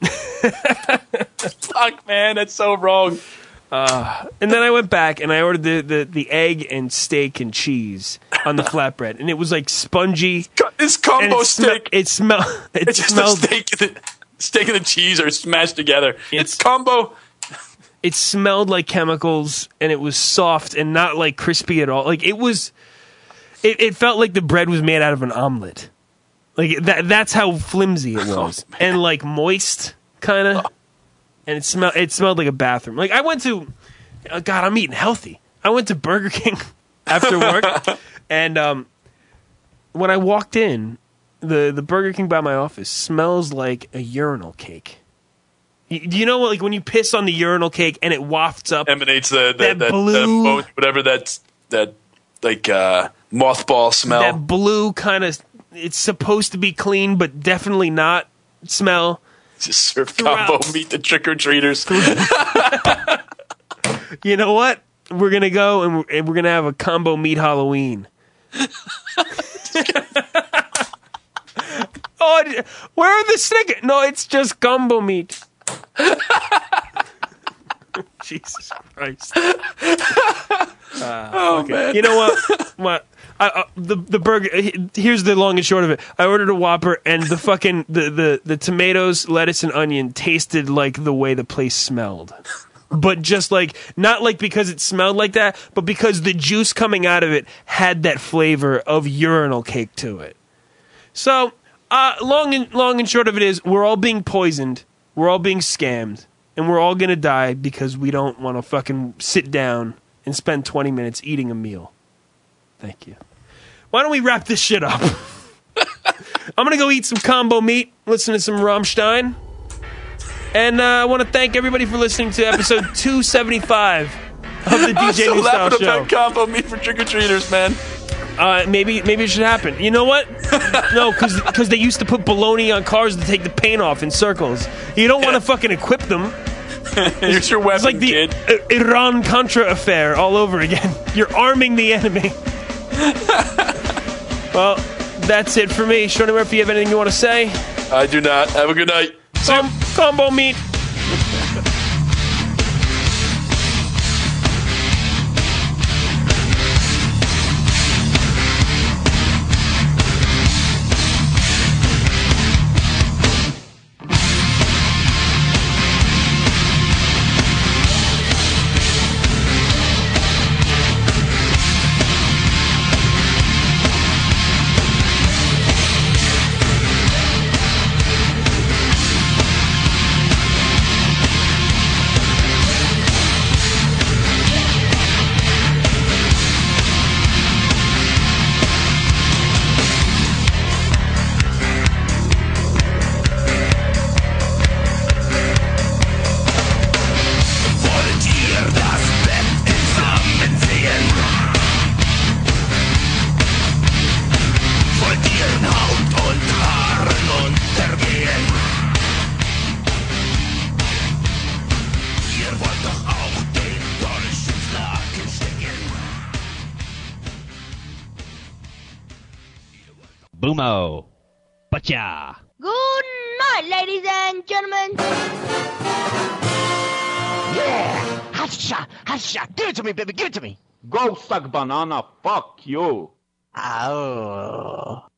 Fuck, man, that's so wrong. Uh, and then I went back and I ordered the, the, the egg and steak and cheese on the flatbread, and it was like spongy. This and combo it sme- steak. It smelled. It It's just smelled. a steak and the steak and the cheese are smashed together. It's combo. It smelled like chemicals, and it was soft and not like crispy at all. Like it was. It, it felt like the bread was made out of an omelet. Like that. That's how flimsy it was, Oh, and like moist, kind of. And it smelled. It smelled like a bathroom. Like I went to. Oh God, I'm eating healthy. I went to Burger King after work, and um, when I walked in, the the Burger King by my office smells like a urinal cake. You, do you know what? Like when you piss on the urinal cake and it wafts up, emanates the, the that, that, blue, that mo- whatever that's that like uh, mothball smell. That blue kind of. It's supposed to be clean, but definitely not smell. Just serve combo meat to trick or treaters. You know what? We're gonna go and we're, and we're gonna have a combo meat Halloween. Oh, where are the Snickers? No, it's just combo meat. Jesus Christ! Uh, oh okay. man! You know what? What? I, uh, the the burger. Here's the long and short of it. I ordered a Whopper, and the fucking the, the, the tomatoes, lettuce, and onion tasted like the way the place smelled. But just like not like because it smelled like that, but because the juice coming out of it had that flavor of urinal cake to it. So uh, long and long and short of it is, we're all being poisoned, we're all being scammed, and we're all gonna die because we don't want to fucking sit down and spend twenty minutes eating a meal. Thank you. Why don't we wrap this shit up? I'm going to go eat some combo meat, listen to some Rammstein. And uh, I want to thank everybody for listening to episode two seventy-five of the D J I'm New so Style laughing Show. about combo meat for trick-or-treaters, man. Uh, maybe maybe it should happen. You know what? No, because they used to put bologna on cars to take the paint off in circles. You don't want to fucking equip them. Here's your weapon, It's like the kid. I- Iran-Contra affair all over again. You're arming the enemy. Well, that's it for me. Shorty Murphy, you have anything you want to say? I do not. Have a good night. Com- combo meat. Boomo. Butcha. Good night, ladies and gentlemen. Yeah! Hasha! Hasha! Give it to me, baby! Give it to me! Go suck banana! Fuck you! Oh.